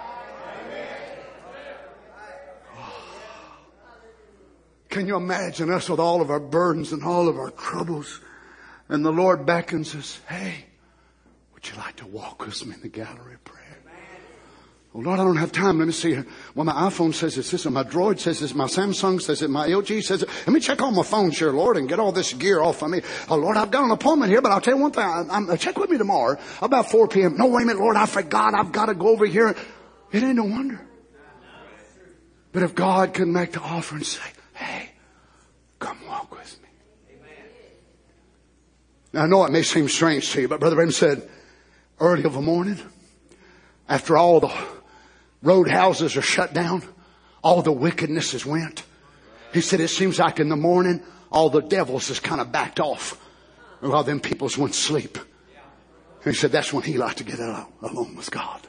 Can you imagine us with all of our burdens and all of our troubles? And the Lord beckons us, hey, would you like to walk with me in the gallery of prayer? Oh, Lord, I don't have time. Let me see. Well, my iPhone says it's this, and my Droid says this, my Samsung says it, my L G says it. Let me check on my phone, sure, Lord, and get all this gear off of me. Oh, Lord, I've got an appointment here, but I'll tell you one thing. I'm, I'm, check with me tomorrow about four p.m. No, wait a minute, Lord, I forgot. I've got to go over here. It ain't no wonder. But if God could make the offer and say, hey, come walk with me. Amen. Now I know it may seem strange to you, but Brother Branham said, early of a morning, after all the roadhouses are shut down, all the wickedness has went. He said, it seems like in the morning, all the devils has kind of backed off while them peoples went to sleep. And he said, that's when he liked to get out alone with God.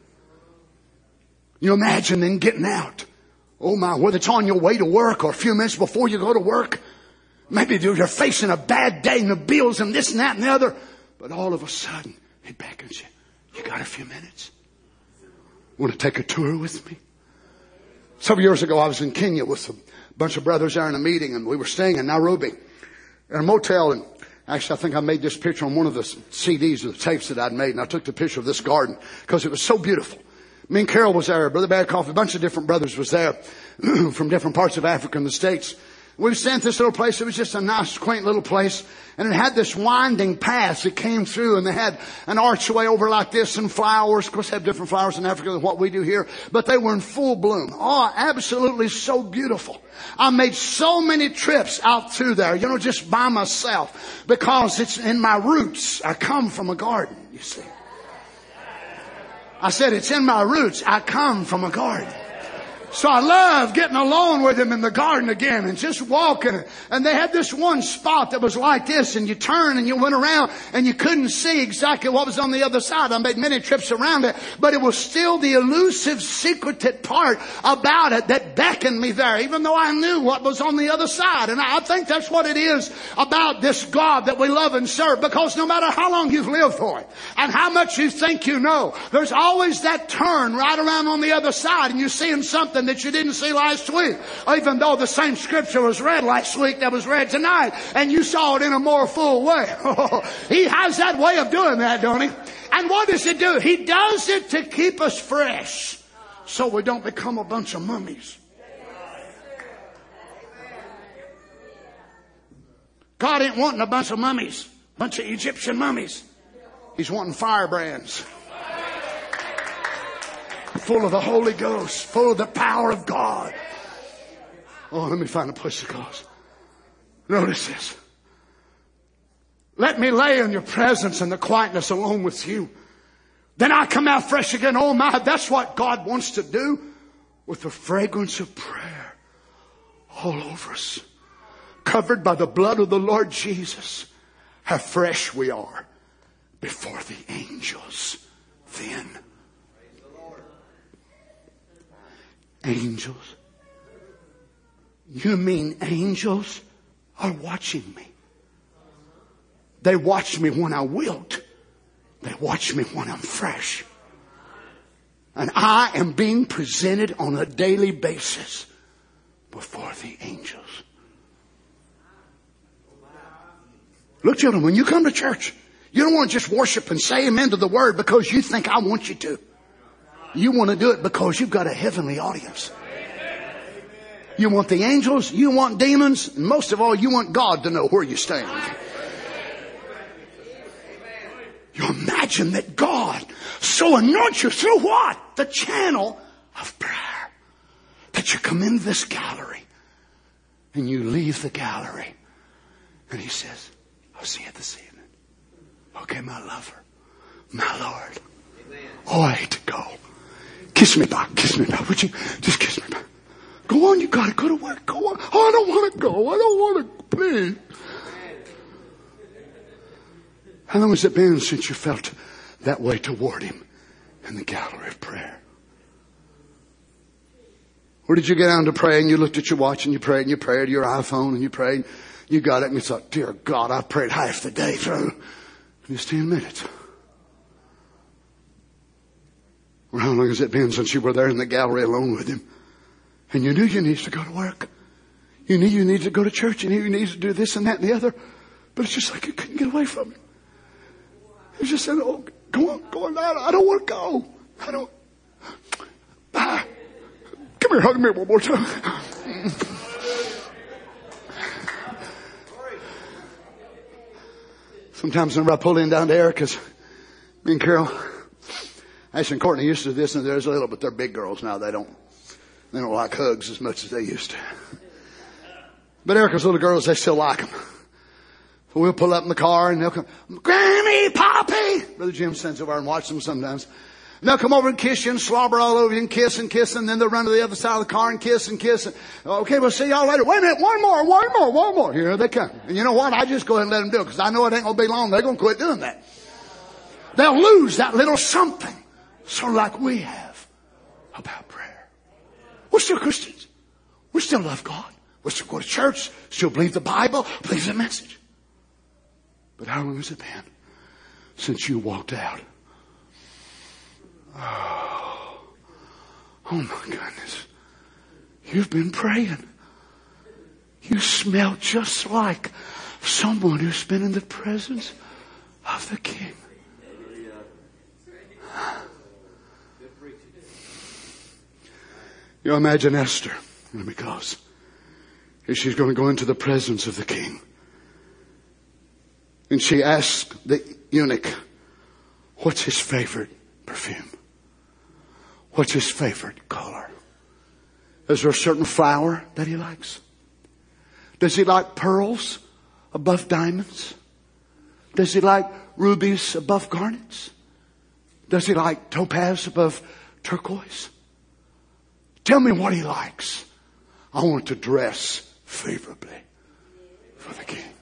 You imagine then getting out. Oh my, whether it's on your way to work or a few minutes before you go to work. Maybe you're facing a bad day and the bills and this and that and the other. But all of a sudden, he beckons you. You got a few minutes? Want to take a tour with me? Several years ago, I was in Kenya with a bunch of brothers there in a meeting, and we were staying in Nairobi in a motel. And actually, I think I made this picture on one of the C Ds or the tapes that I'd made. And I took the picture of this garden because it was so beautiful. Me and Carol was there. Brother Badcoff, a bunch of different brothers was there from different parts of Africa and the States. We were staying at this little place. It was just a nice, quaint little place. And it had this winding path that came through, and they had an archway over like this and flowers. Of course, they have different flowers in Africa than what we do here. But they were in full bloom. Oh, absolutely so beautiful. I made so many trips out through there, you know, just by myself. Because it's in my roots. I come from a garden, you see. I said, it's in my roots. I come from a garden. So I love getting alone with him in the garden again and just walking. And they had this one spot that was like this, and you turn and you went around and you couldn't see exactly what was on the other side. I made many trips around it, but it was still the elusive, secreted part about it that beckoned me there, even though I knew what was on the other side. And I think that's what it is about this God that we love and serve, because no matter how long you've lived for it and how much you think you know, there's always that turn right around on the other side, and you're seeing something that you didn't see last week. Even though the same scripture was read last week that was read tonight, and you saw it in a more full way. He has that way of doing that, don't he? And what does it do? He does it to keep us fresh, so we don't become a bunch of mummies. God ain't wanting a bunch of mummies, a bunch of Egyptian mummies. He's wanting firebrands. Full of the Holy Ghost, full of the power of God. Oh, let me find a place to close. Notice this. Let me lay in your presence and the quietness alone with you. Then I come out fresh again. Oh my, that's what God wants to do with the fragrance of prayer all over us. Covered by the blood of the Lord Jesus. How fresh we are before the angels then. Angels? You mean angels are watching me? They watch me when I wilt. They watch me when I'm fresh. And I am being presented on a daily basis before the angels. Look, children, when you come to church, you don't want to just worship and say amen to the word because you think I want you to. You want to do it because you've got a heavenly audience. You want the angels, you want demons, and most of all, you want God to know where you stand. You imagine that God so anoints you through what? The channel of prayer. That you come into this gallery And you leave the gallery. And he says, I'll see you this evening. Okay, my lover, my Lord. Amen. Oh, I hate to go. Kiss me back, kiss me back. Would you just kiss me back? Go on, you gotta go to work. Go on. Oh, I don't want to go. I don't want to, please. How long has it been since you felt that way toward him in the gallery of prayer? Or did you get down to pray and you looked at your watch and you prayed and you prayed your iPhone and you prayed, you got it and you thought, dear God, I prayed half the day through. And it's ten minutes. Or how long has it been since you were there in the gallery alone with him? And you knew you needed to go to work. You knew you needed to go to church. You knew you needed to do this and that and the other. But it's just like you couldn't get away from him. He just said, oh, go on, go on. I don't want to go. I don't. Bye. Come here, hug me one more time. Sometimes whenever I pull in down to Erica's, me and Carol, Ashley and Courtney used to do this and there's a little, but they're big girls now. They don't, they don't like hugs as much as they used to. But Erica's little girls, they still like them. So we'll pull up in the car and they'll come, Granny, Poppy. Brother Jim sends over and watches them sometimes. And they'll come over and kiss you and slobber all over you and kiss and kiss and then they'll run to the other side of the car and kiss and kiss. And, okay, we'll see y'all later. Wait a minute, one more, one more, one more. Here they come. And you know what? I just go ahead and let them do it because I know it ain't going to be long. They're going to quit doing that. They'll lose that little something. So like we have about prayer. We're still Christians. We still love God. We still go to church. Still believe the Bible. Believe the message. But how long has it been since you walked out? Oh, oh my goodness. You've been praying. You smell just like someone who's been in the presence of the King. You imagine Esther. Let me close. She's going to go into the presence of the King. And she asks the eunuch, what's his favorite perfume? What's his favorite color? Is there a certain flower that he likes? Does he like pearls above diamonds? Does he like rubies above garnets? Does he like topaz above turquoise? Tell me what he likes. I want to dress favorably for the King.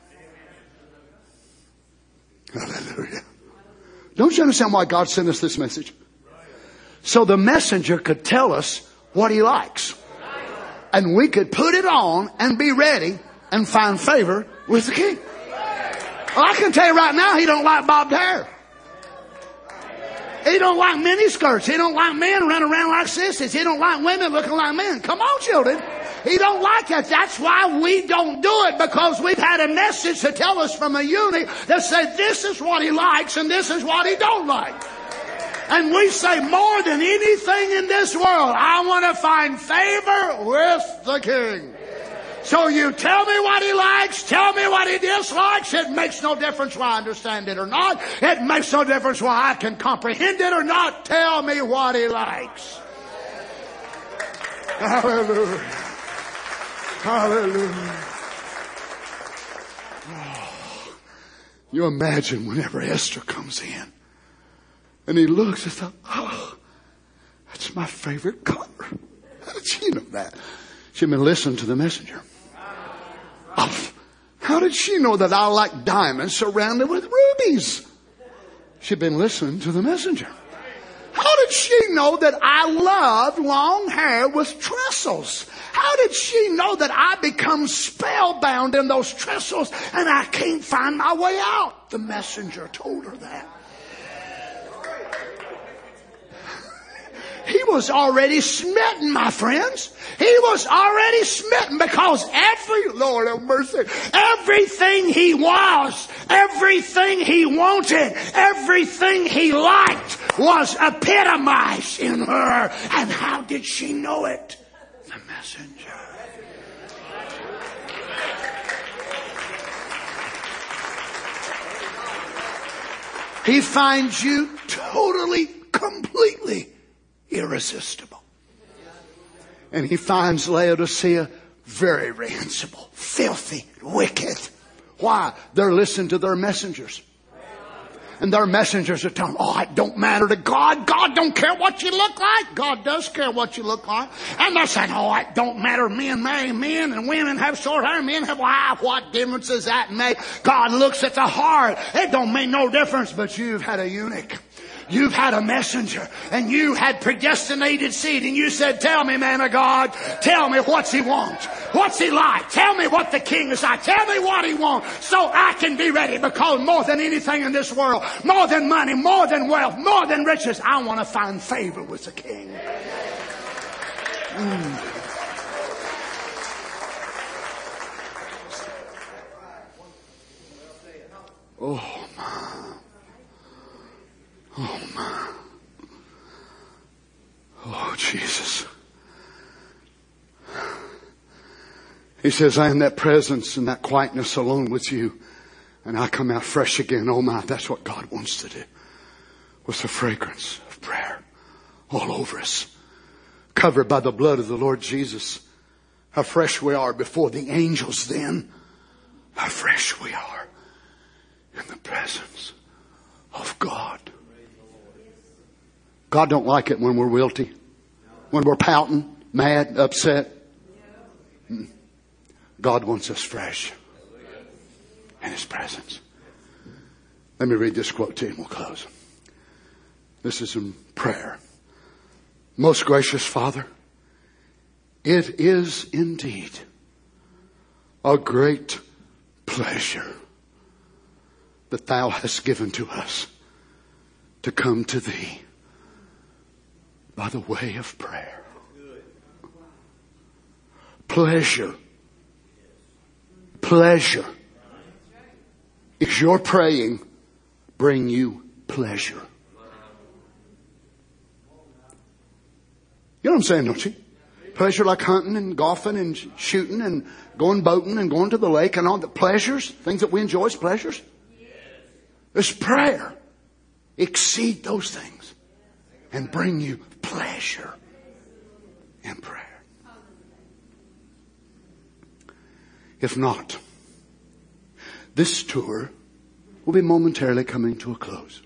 Hallelujah. Don't you understand why God sent us this message? So the messenger could tell us what he likes. And we could put it on and be ready and find favor with the King. Well, I can tell you right now, he don't like bobbed hair. He don't like mini skirts. He don't like men running around like sissies. He don't like women looking like men. Come on, children. He don't like that. That's why we don't do it, because we've had a message to tell us from a eunuch that said this is what he likes and this is what he don't like. And we say more than anything in this world, I want to find favor with the King. So you tell me what he likes, tell me what he dislikes. It makes no difference whether I understand it or not. It makes no difference whether I can comprehend it or not. Tell me what he likes. Hallelujah. Hallelujah. Oh, you imagine whenever Esther comes in and he looks and thought, oh, that's my favorite color. How did she know that? She'd been listening to the messenger. Oh, how did she know that I like diamonds surrounded with rubies? She'd been listening to the messenger. How did she know that I loved long hair with trestles? How did she know that I become spellbound in those trestles and I can't find my way out? The messenger told her that. He was already smitten, my friends. He was already smitten because every, Lord have mercy, everything he was, everything he wanted, everything he liked was epitomized in her. And how did she know it? The messenger. He finds you totally, completely irresistible. And he finds Laodicea very reprehensible, filthy, wicked. Why? They're listening to their messengers. And their messengers are telling them, oh, it don't matter to God. God don't care what you look like. God does care what you look like. And they're saying, oh, it don't matter. Men marry men and women have short hair. Men have, why? What difference does that make? God looks at the heart. It don't make no difference. But you've had a eunuch. You've had a messenger, and you had predestinated seed, and you said, tell me, man of God, tell me what's he want? What's he like? Tell me what the king is like. Tell me what he wants so I can be ready, because more than anything in this world, more than money, more than wealth, more than riches, I want to find favor with the king. Mm. Oh, my. Oh, my. Oh, Jesus. He says, I am that presence and that quietness alone with you. And I come out fresh again. Oh, my. That's what God wants to do. With the fragrance of prayer all over us. Covered by the blood of the Lord Jesus. How fresh we are before the angels then. How fresh we are in the presence of God. God don't like it when we're wilty, when we're pouting, mad, upset. God wants us fresh in His presence. Let me read this quote to you and we'll close. This is in prayer. Most gracious Father, it is indeed a great pleasure that Thou hast given to us to come to Thee by the way of prayer. Pleasure. Pleasure. Is your praying bring you pleasure? You know what I'm saying, don't you? Pleasure like hunting and golfing and shooting and going boating and going to the lake and all the pleasures, things that we enjoy as pleasures. It's prayer. Exceed those things and bring you pleasure in prayer. If not, this tour will be momentarily coming to a close.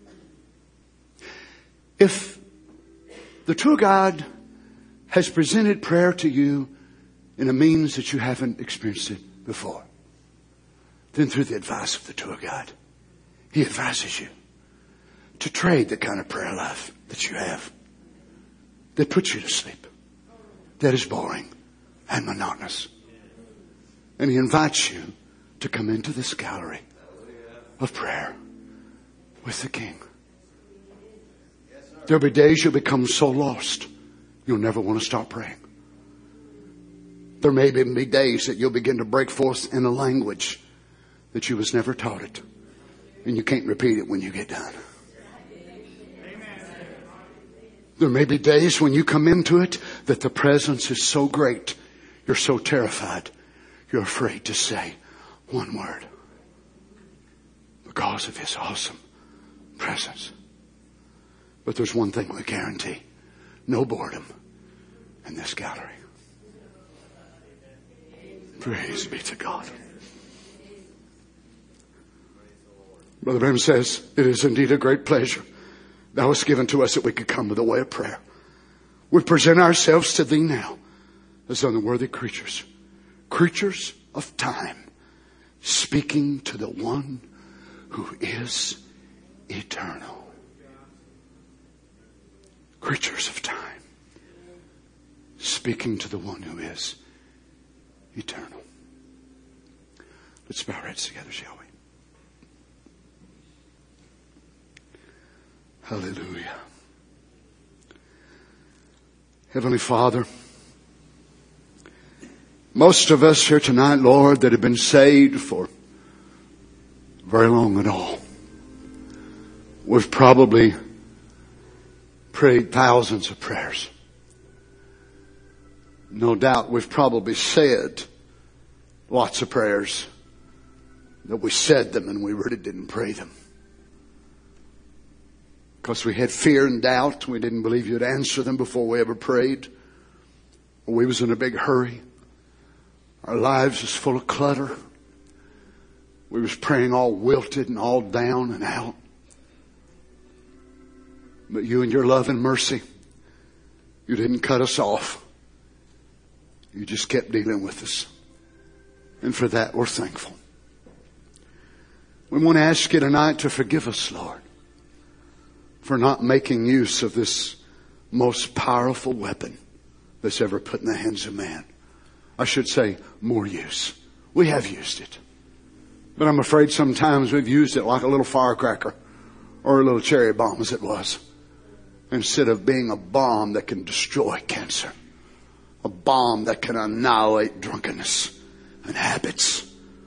If the tour guide has presented prayer to you in a means that you haven't experienced it before, then through the advice of the tour guide, he advises you to trade the kind of prayer life that you have that puts you to sleep, that is boring and monotonous. And he invites you to come into this gallery of prayer with the King. There'll be days you'll become so lost you'll never want to stop praying. There may even be days that you'll begin to break forth in a language that you was never taught it, and you can't repeat it when you get done. There may be days when you come into it that the presence is so great, you're so terrified, you're afraid to say one word because of His awesome presence. But there's one thing we guarantee: no boredom in this gallery. Praise be to God. Brother Branham says, it is indeed a great pleasure Thou hast given to us that we could come with the way of prayer. We present ourselves to Thee now as unworthy creatures. Creatures of time, speaking to the one who is eternal. Creatures of time, speaking to the one who is eternal. Let's bow our heads together, shall we? Hallelujah. Heavenly Father, most of us here tonight, Lord, that have been saved for very long at all, we've probably prayed thousands of prayers. No doubt we've probably said lots of prayers that we said them and we really didn't pray them. Because we had fear and doubt. We didn't believe You'd answer them before we ever prayed. Or we was in a big hurry. Our lives is full of clutter. We was praying all wilted and all down and out. But you in your love and mercy, you didn't cut us off. You just kept dealing with us. And for that we're thankful. We want to ask you tonight to forgive us, Lord, for not making use of this most powerful weapon that's ever put in the hands of man. I should say more use. We have used it. But I'm afraid sometimes we've used it like a little firecracker or a little cherry bomb as it was, instead of being a bomb that can destroy cancer, a bomb that can annihilate drunkenness and habits.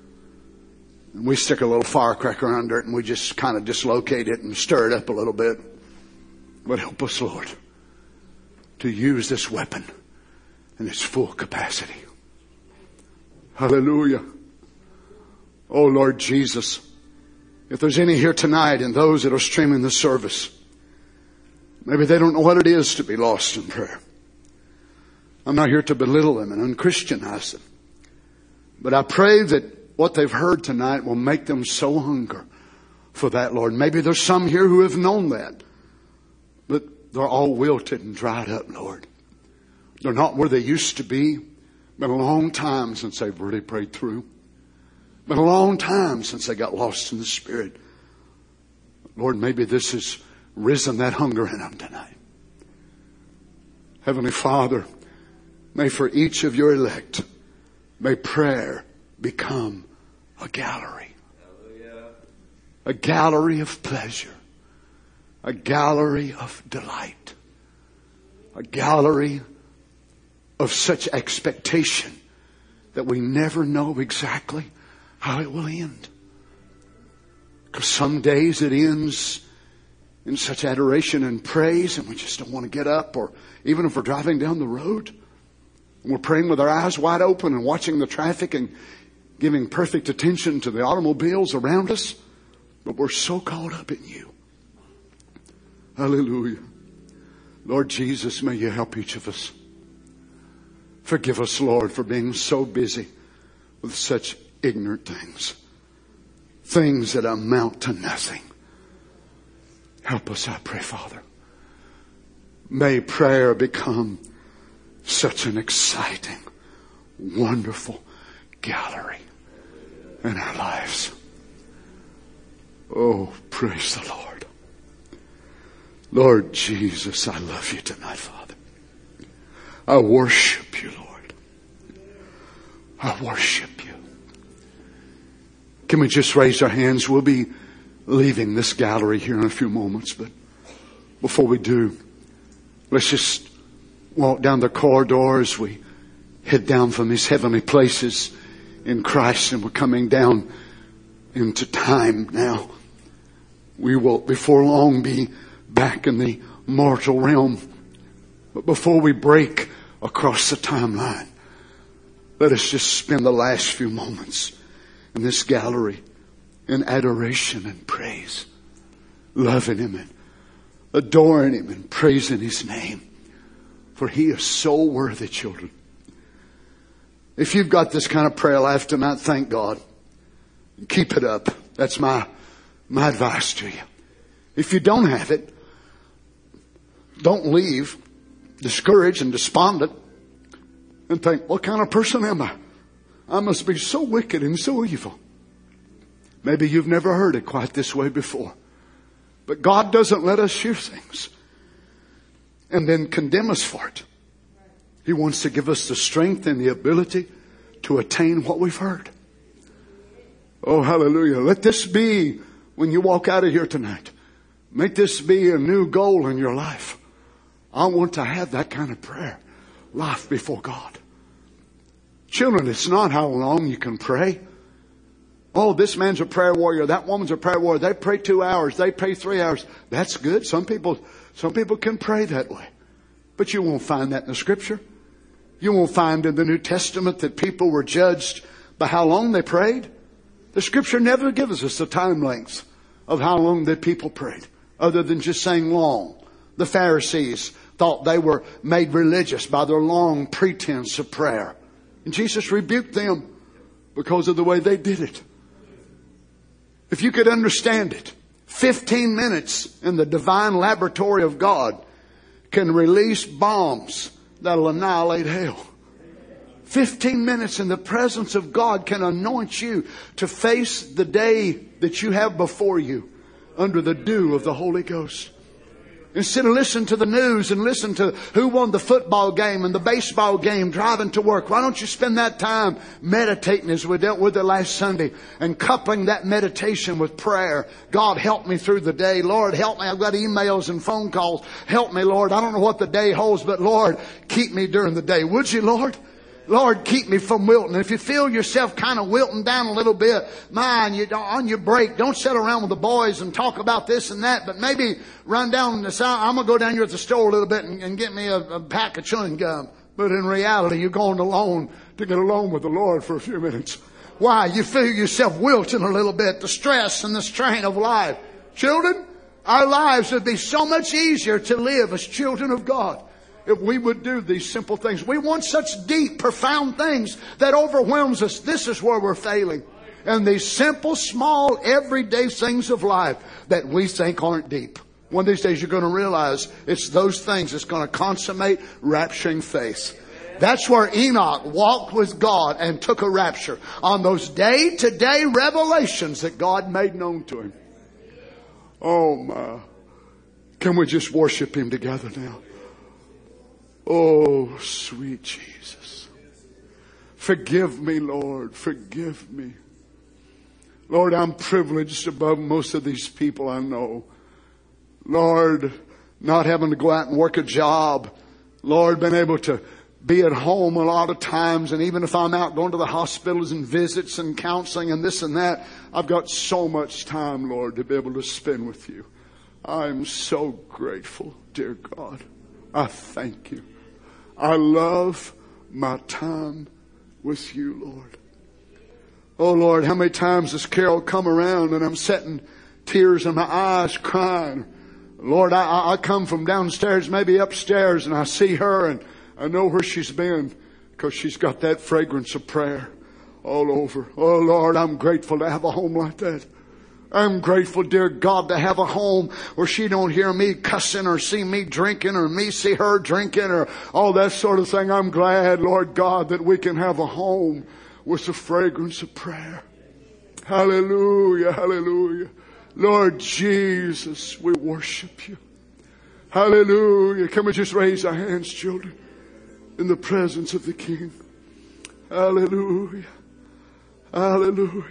And we stick a little firecracker under it and we just kind of dislocate it and stir it up a little bit. But help us, Lord, to use this weapon in its full capacity. Hallelujah. Oh, Lord Jesus, if there's any here tonight and those that are streaming the service, maybe they don't know what it is to be lost in prayer. I'm not here to belittle them and unchristianize them. But I pray that what they've heard tonight will make them so hunger for that, Lord. Maybe there's some here who have known that, but they're all wilted and dried up, Lord. They're not where they used to be. Been a long time since they've really prayed through. Been a long time since they got lost in the Spirit. Lord, maybe this has risen that hunger in them tonight. Heavenly Father, may for each of your elect, may prayer become a gallery. A gallery of pleasure. A gallery of delight. A gallery of such expectation that we never know exactly how it will end. Because some days it ends in such adoration and praise and we just don't want to get up, or even if we're driving down the road and we're praying with our eyes wide open and watching the traffic and giving perfect attention to the automobiles around us, but we're so caught up in you. Hallelujah. Lord Jesus, may you help each of us. Forgive us, Lord, for being so busy with such ignorant things. Things that amount to nothing. Help us, I pray, Father. May prayer become such an exciting, wonderful gallery in our lives. Oh, praise the Lord. Lord Jesus, I love you tonight, Father. I worship you, Lord. I worship you. Can we just raise our hands? We'll be leaving this gallery here in a few moments, but before we do, let's just walk down the corridor as we head down from these heavenly places in Christ, and we're coming down into time now. We will before long be back in the mortal realm. But before we break across the timeline, let us just spend the last few moments in this gallery in adoration and praise, loving Him and adoring Him and praising His name. For He is so worthy, children. If you've got this kind of prayer life tonight, thank God. Keep it up. That's my, my advice to you. If you don't have it, don't leave discouraged and despondent and think, what kind of person am I? I must be so wicked and so evil. Maybe you've never heard it quite this way before. But God doesn't let us hear things and then condemn us for it. He wants to give us the strength and the ability to attain what we've heard. Oh, hallelujah. Let this be, when you walk out of here tonight, make this be a new goal in your life. I want to have that kind of prayer life before God. Children, it's not how long you can pray. Oh, this man's a prayer warrior. That woman's a prayer warrior. They pray two hours. They pray three hours. That's good. Some people, some people can pray that way. But you won't find that in the Scripture. You won't find in the New Testament that people were judged by how long they prayed. The Scripture never gives us the time length of how long the people prayed, other than just saying long. The Pharisees thought they were made religious by their long pretense of prayer. And Jesus rebuked them because of the way they did it. If you could understand it, fifteen minutes in the divine laboratory of God can release bombs that'll annihilate hell. fifteen minutes in the presence of God can anoint you to face the day that you have before you under the dew of the Holy Ghost. Instead of listening to the news and listen to who won the football game and the baseball game driving to work, why don't you spend that time meditating as we dealt with it last Sunday and coupling that meditation with prayer? God, help me through the day. Lord, help me. I've got emails and phone calls. Help me, Lord. I don't know what the day holds, but Lord, keep me during the day. Would you, Lord? Lord, keep me from wilting. If you feel yourself kind of wilting down a little bit, man, you on your break, don't sit around with the boys and talk about this and that, but maybe run down and decide, I'm going to go down here at the store a little bit and, and get me a, a pack of chewing gum. But in reality, you're going alone to get alone with the Lord for a few minutes. Why? You feel yourself wilting a little bit, the stress and the strain of life. Children, our lives would be so much easier to live as children of God if we would do these simple things. We want such deep, profound things that overwhelms us. This is where we're failing. And these simple, small, everyday things of life that we think aren't deep. One of these days you're going to realize it's those things that's going to consummate rapturing faith. That's where Enoch walked with God and took a rapture. On those day-to-day revelations that God made known to him. Oh my. Can we just worship Him together now? Oh, sweet Jesus. Forgive me, Lord. Forgive me. Lord, I'm privileged above most of these people I know. Lord, not having to go out and work a job. Lord, been able to be at home a lot of times. And even if I'm out going to the hospitals and visits and counseling and this and that, I've got so much time, Lord, to be able to spend with you. I'm so grateful, dear God. I thank you. I love my time with you, Lord. Oh, Lord, how many times has Carol come around and I'm setting tears in my eyes crying. Lord, I, I come from downstairs, maybe upstairs, and I see her and I know where she's been because she's got that fragrance of prayer all over. Oh, Lord, I'm grateful to have a home like that. I'm grateful, dear God, to have a home where she don't hear me cussing or see me drinking or me see her drinking or all that sort of thing. I'm glad, Lord God, that we can have a home with the fragrance of prayer. Hallelujah, hallelujah. Lord Jesus, we worship you. Hallelujah. Can we just raise our hands, children, in the presence of the King? Hallelujah. Hallelujah.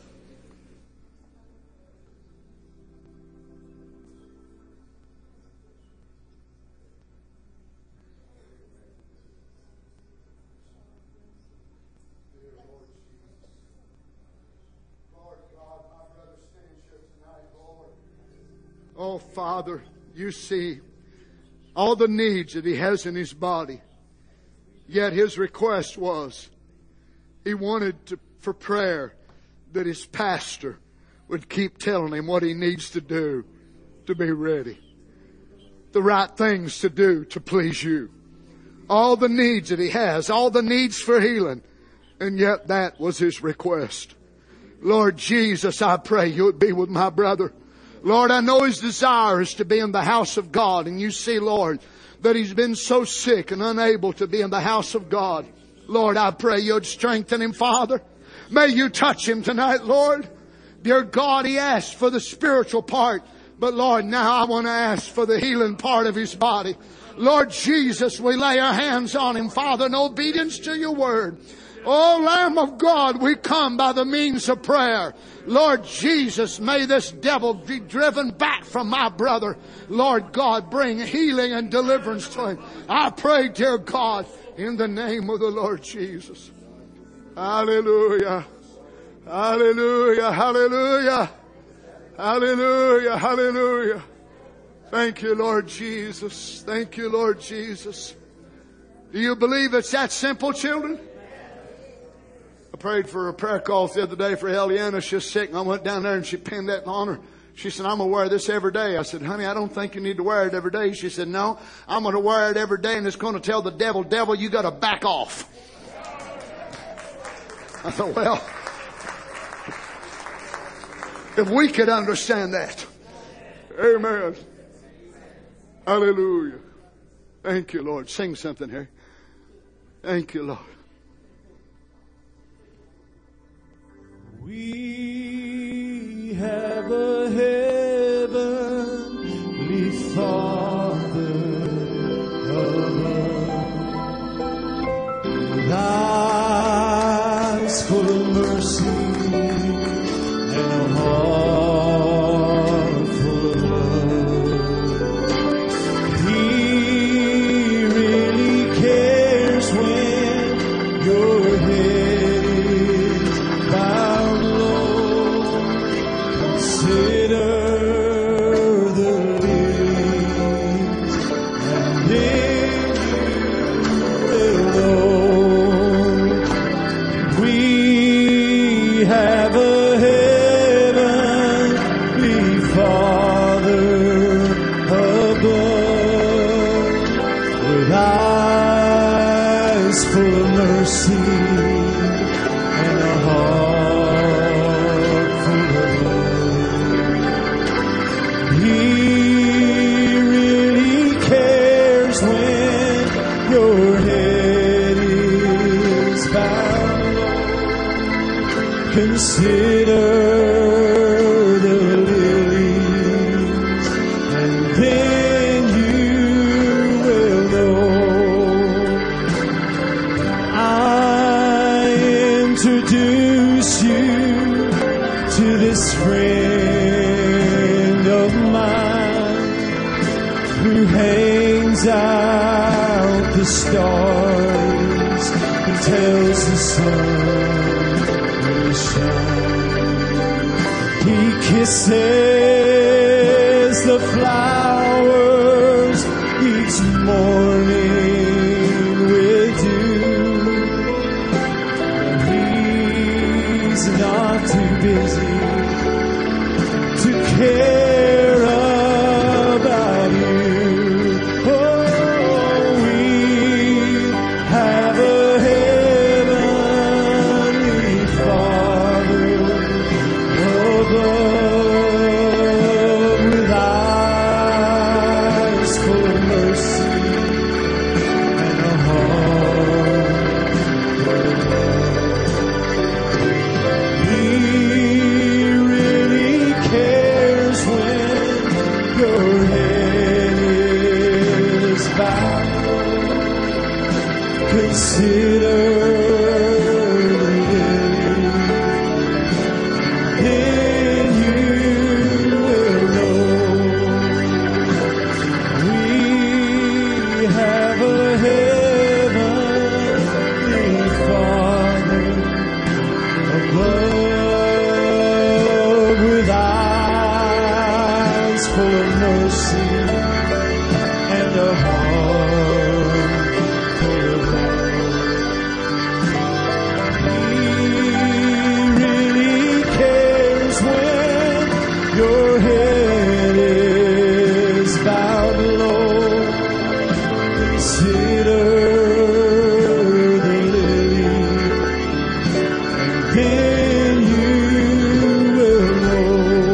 Oh, Father, you see all the needs that he has in his body. Yet his request was, he wanted to, for prayer, that his pastor would keep telling him what he needs to do to be ready. The right things to do to please you. All the needs that he has, all the needs for healing. And yet that was his request. Lord Jesus, I pray you would be with my brother. Lord, I know his desire is to be in the house of God. And you see, Lord, that he's been so sick and unable to be in the house of God. Lord, I pray you'd strengthen him, Father. May you touch him tonight, Lord. Dear God, he asked for the spiritual part. But Lord, now I want to ask for the healing part of his body. Lord Jesus, we lay our hands on him, Father, in obedience to your word. Oh, Lamb of God, we come by the means of prayer. Lord Jesus, may this devil be driven back from my brother. Lord God, bring healing and deliverance to him. I pray, dear God, in the name of the Lord Jesus. Hallelujah. Hallelujah. Hallelujah. Hallelujah. Hallelujah. Thank you, Lord Jesus. Thank you, Lord Jesus. Do you believe it's that simple, children? I prayed for a prayer call the other day for Eliana. She's sick, and I went down there and she pinned that on her. She said, I'm going to wear this every day. I said, honey, I don't think you need to wear it every day. She said, no, I'm going to wear it every day, and it's going to tell the devil, devil, you got to back off. I thought, well, if we could understand that. Amen. Hallelujah. Thank you, Lord. Sing something here. Thank you, Lord. We have a heavenly Father above, eyes full of mercy and a heart full of love. He really cares when your head is bowed low. Consider the lilies, and then you will know. We have a heavenly Father above, with eyes full of mercy and a heart full of love. He really cares when your head is bowed low. Consider the lilies, and then you will know. I introduce you to this friend of mine who hangs out the stars and tells the sun will shine. He kisses the flowers each morning with dew. He's not too busy to care about you. Oh, we have a heavenly Father above, with eyes full of mercy and a heart full of love. He really cares when your head is bowed. Consider the lilies, then you will know. We have a heavenly Father above, with eyes full of mercy and a heart full of love. He really cares when your head is bowed low. Consider the lilies, and then you will know.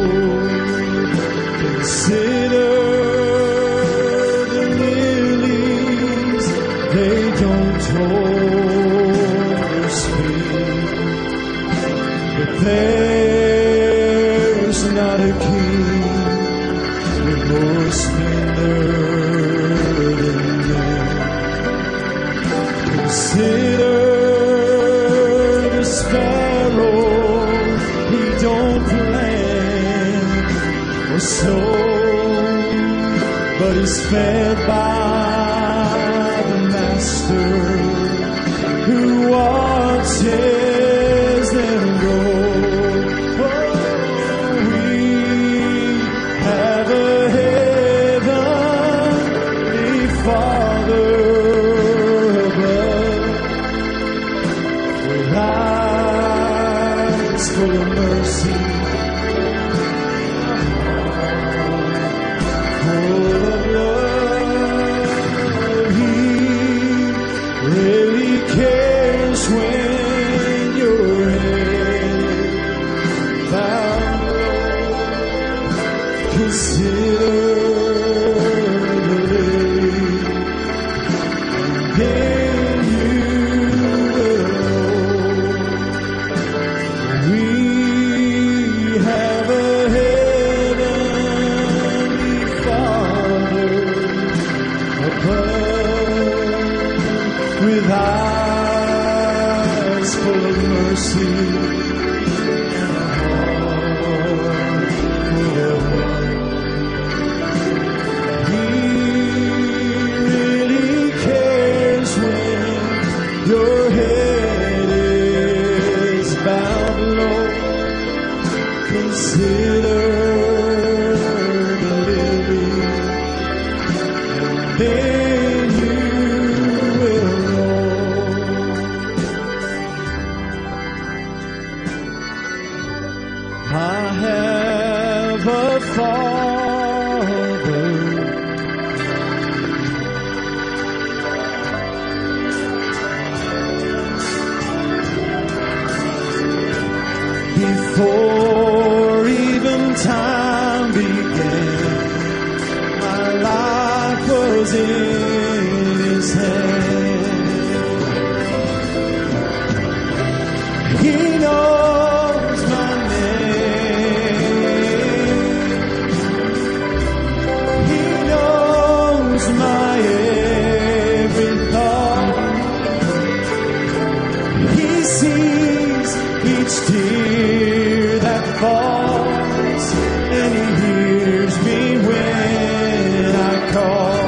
Consider the lilies, they don't toil or spin, but there's not a king with more splendor than them. Consider the sparrow, he don't plant or sow, but is fed by the Master who watches them grow. Oh, we have a heavenly Father above, with eyes full of mercy, full of love. He really cares when your Before even time began, my life was in His hand. He knows my name. He knows my every thought. He sees each tear that falls, and He hears me when I call.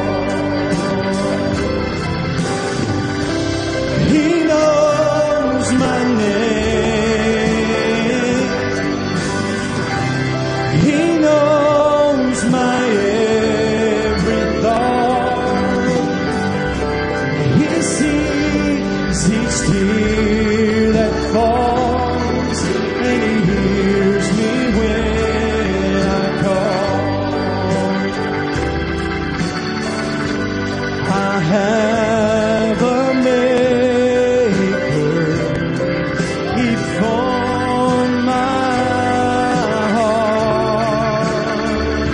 He knows my name. He knows my every thought. He sees each tear that falls, and He hears me when I call. I have a Maker. He formed my heart.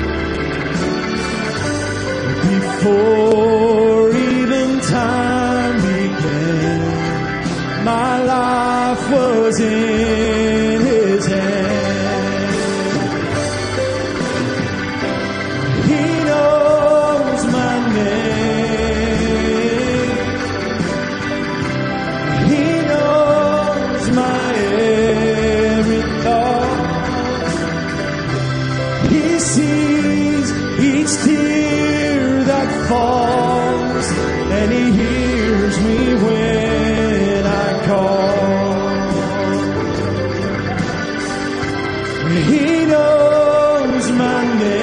Before even time began, my life was in His hand. He knows my name. He knows my every thought. He sees each tear that falls, and He hears me when I call. He knows my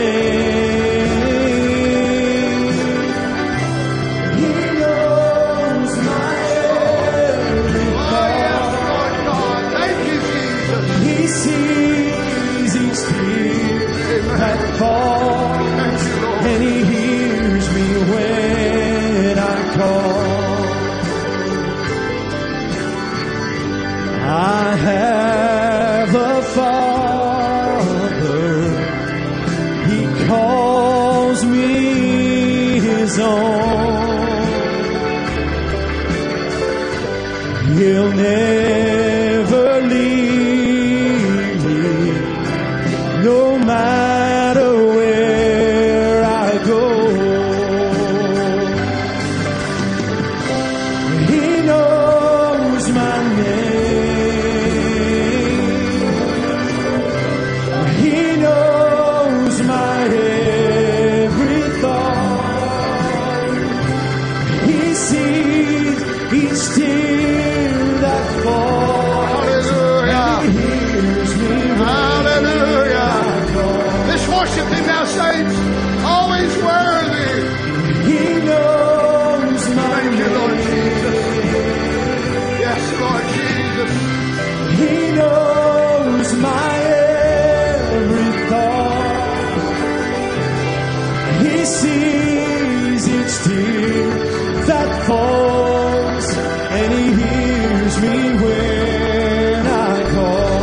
name. He knows my every thought. Thank you, Jesus. He sees each tear that falls, and He hears me when I call. I have a Father. He calls me His own. He'll never leave me, no matter where I go. He knows my name. He knows my every thought. He sees each tear that falls. Hallelujah. And He hears me when Hallelujah. I call. Let's worship Him now, saints. Always worthy. He knows my Thank you, Lord name. Jesus. Yes, Lord Jesus. He knows my every thought. He sees each tear that falls, and He hears me when I call.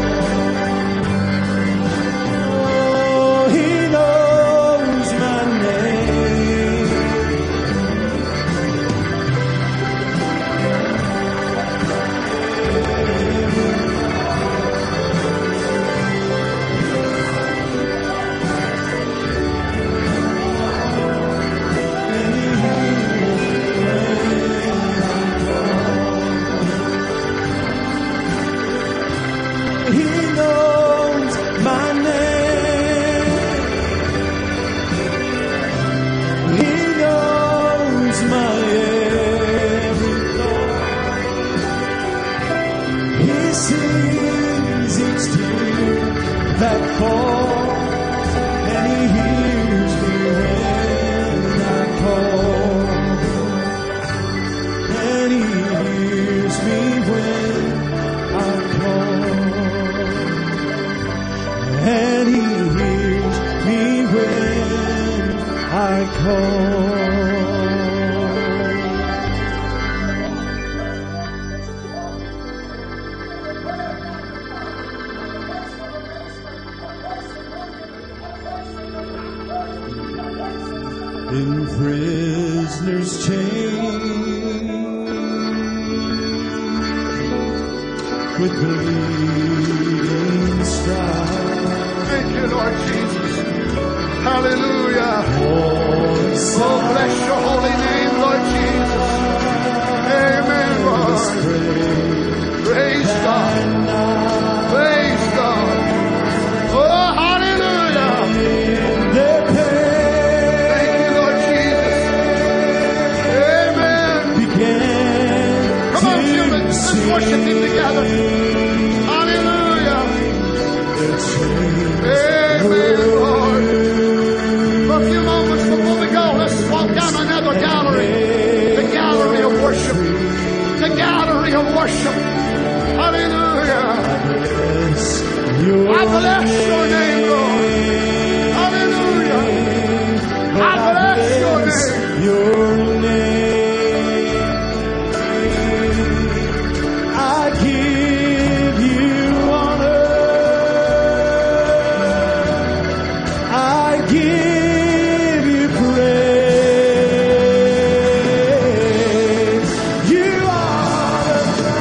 Oh, He knows my name. And He hears me when He knows my name. He knows my every thought. He sees each tear that falls, and He hears me when I call. And He hears me when I call. And He hears me when I call. In prisoner's chains, with bleeding stripes. Thank you, Lord Jesus. Hallelujah. Oh, Oh, bless your holy name, Lord Jesus. Amen, Lord. Praise God. Praise God. Oh, hallelujah. Thank you, Lord Jesus. Amen. Come on, humans. Let's worship Him together. Hallelujah. Amen, Lord. For a few moments before we go, let's walk down another gallery. The gallery of worship. The gallery of worship. Hallelujah. I bless your name, Lord. Hallelujah. I bless your name. Your name. I give you honor. I give you praise. You are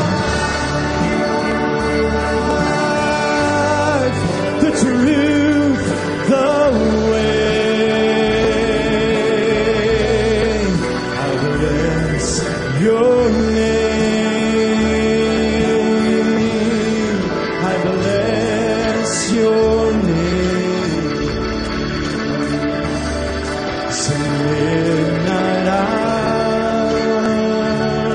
the life, the truth, the way. I bless your name. I bless your name. Some midnight hour,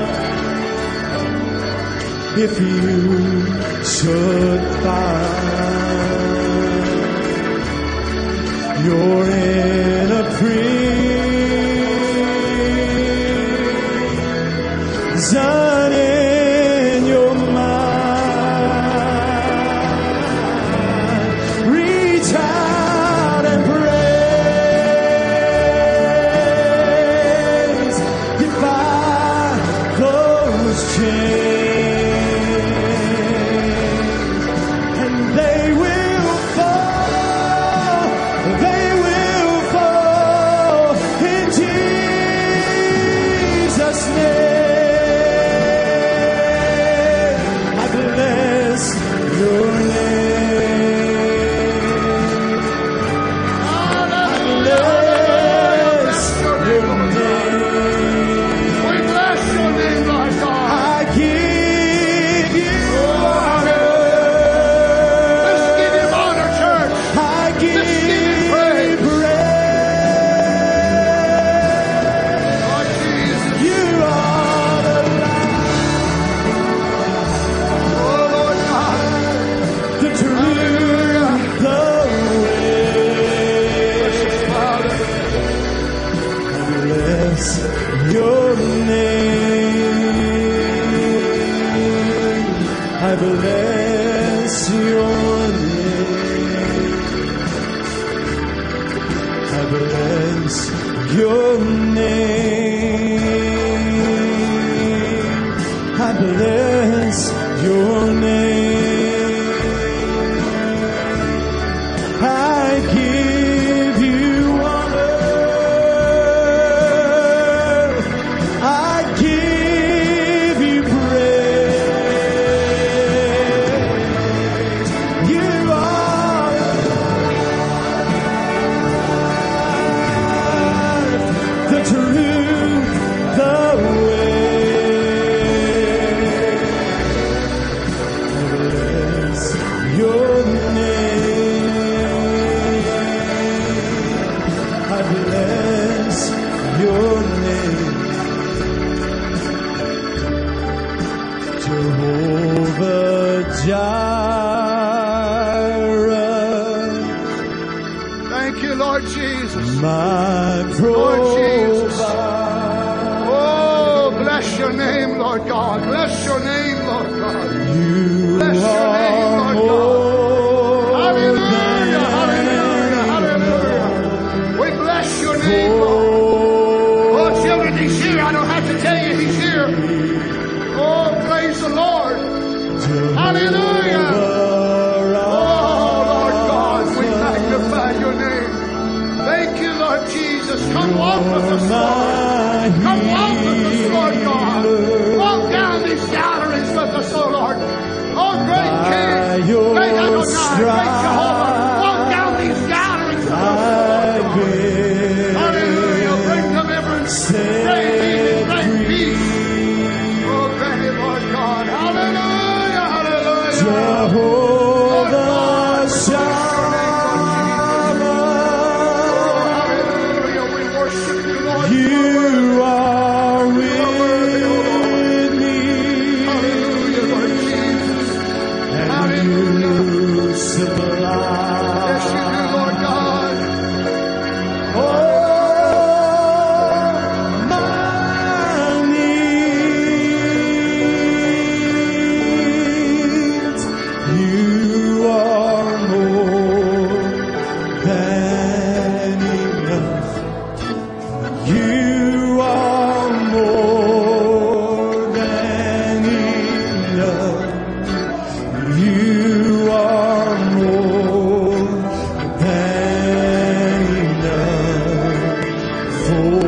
if you should find you're in a prison in your mind, reach out and praise, defy those chains, and they will fall, they will fall in Jesus' name. I bless your name. I bless your name. We bless your name, Lord God. I give you honor. Let's give Him honor, church. I give Let's give Him you praise. praise. Lord Jesus. You are the Oh, Lord God. light, the truth, the way. Father. I bless your name. I bless your name. I bless your name. I bless your name. I give you honor. I give you praise. You are the truth, the way. my Lord Jesus. provider. Oh, bless your name, Lord God. Bless your name, Lord God. You Bless your name, are Lord God. more Hallelujah, hallelujah, hallelujah. We bless your name, Lord. Oh, children, he's here. I don't have to tell you he's here. Oh, praise the Lord. Hallelujah. Oh, Lord God, we magnify your name. Thank you, Lord Jesus. Come walk with us, Lord. Come walk with us, Lord God. Walk down these galleries with us, oh Lord. Oh, great King, great Adonai, great Jehovah. Walk down these galleries with us, Lord God. Hallelujah. Bring deliverance. Bring healing. Bring peace. Oh, grant it, Lord God. Hallelujah. Hallelujah. Jehovah Shammah. Hallelujah. We worship you, Lord. You are with me, Hallelujah, Lord Jesus. and Hallelujah. you Yes, you supply do, Lord God. all my needs. You are more than enough. You are more than enough. You are more than enough for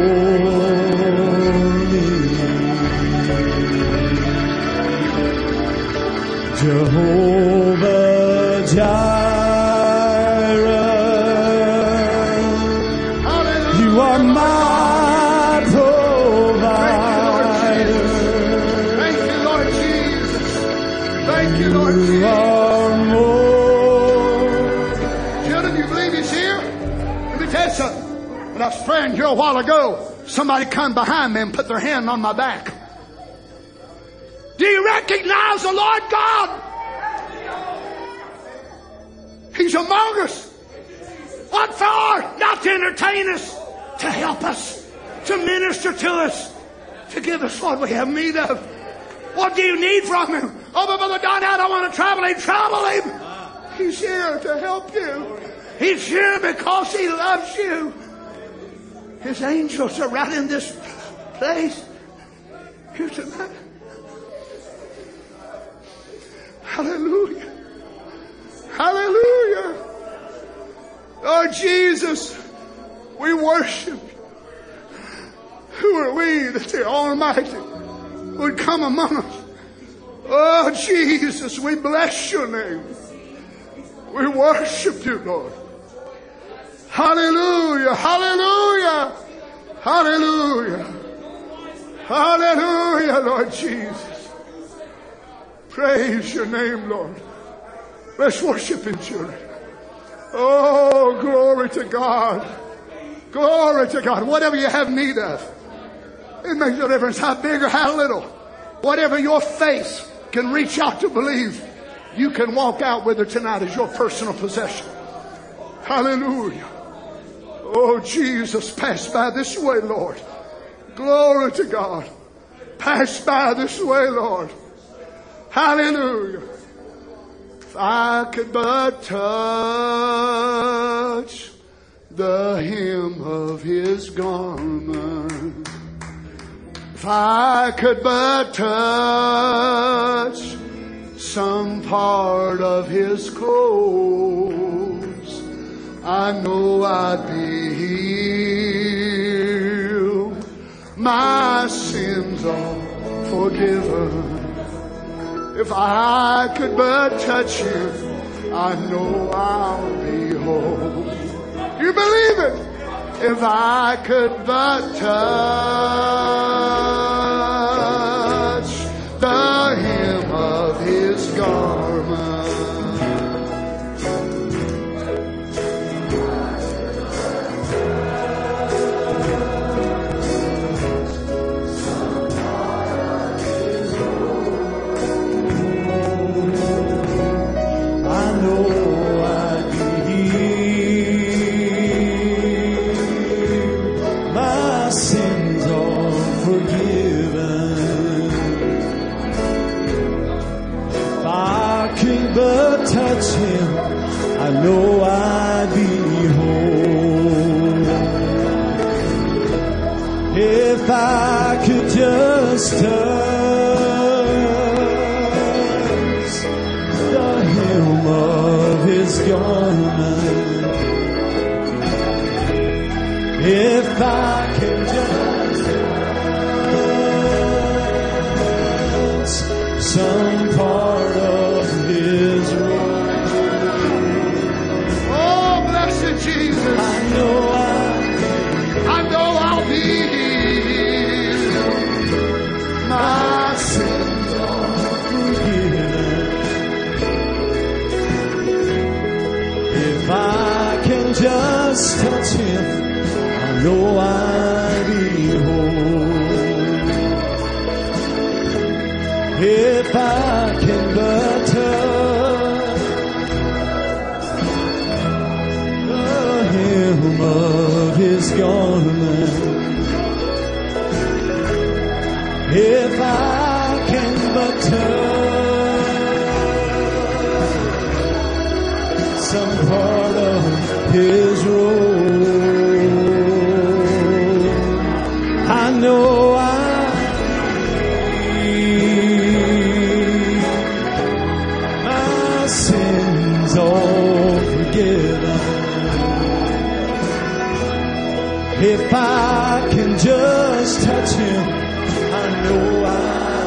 me. Jehovah Jireh. Hallelujah. You are my provider. Thank you, Lord Jesus. Thank you, Lord You Jesus. are more. Children, you believe he's here? Let me tell you something. When I was praying here a while ago, somebody come behind me and put their hand on my back. Do you recognize the Lord God? He's among us. What for? Not to entertain us, to help us, to minister to us, to give us what we have need of. What do you need from him? Oh, but Brother Don, I don't want to trouble him. Trouble him. He's here to help you. He's here because he loves you. His angels are right in this place here tonight. Hallelujah. Hallelujah. Lord Jesus, we worship you. Who are we that the Almighty would come among us? Oh, Jesus, we bless your name. We worship you, Lord. Hallelujah, hallelujah, hallelujah, hallelujah, Lord Jesus. Praise your name, Lord. Let's worship him, children. Oh, glory to God. Glory to God. Whatever you have need of, it makes no difference how big or how little. Whatever your faith can reach out to believe, you can walk out with it tonight as your personal possession. Hallelujah. Oh, Jesus, pass by this way, Lord. Glory to God. Pass by this way, Lord. Hallelujah. If I could but touch the hem of his garment, if I could but touch some part of his clothes, I know I'd be healed. My sins are forgiven. If I could but touch you, I know I'll be whole. You believe it? If I could but touch the hem of his garment. can but touch him, I know I'd be whole. If I could just touch the hem of his garment, if I can just touch some part of his robe. Oh, blessed Jesus. I know I, I know I'll be healed. My sins are forgiven. If I can just touch him, I know I'll be whole. If I can but touch the hem of his garment, if I can but touch some part of his robe, I know I sins all forgiven. If I can just touch him, I know I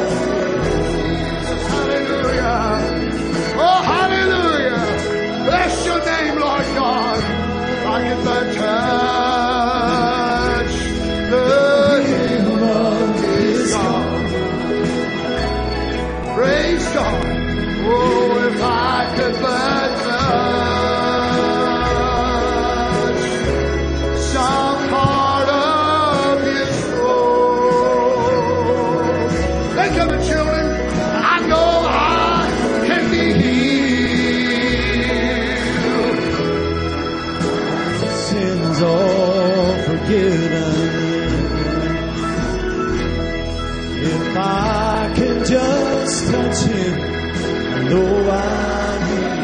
hallelujah. Oh, hallelujah. Bless your name, Lord God. I can but touch the hem of his garment. Praise God. Oh, if I could but touch some part of his robe. Think of it, children. I know I can be healed. sins all forgiven. If I can just touch him, I know I need.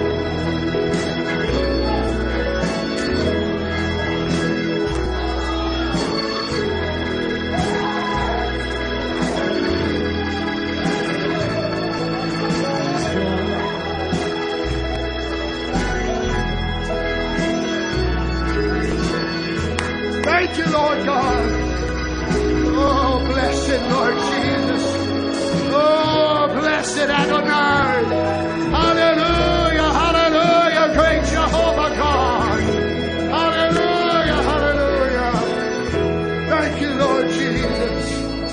Thank you, Lord God. Oh, blessed Lord Jesus. Oh, blessed Adonai. Hallelujah, hallelujah, great Jehovah God. Hallelujah, hallelujah. Thank you, Lord Jesus.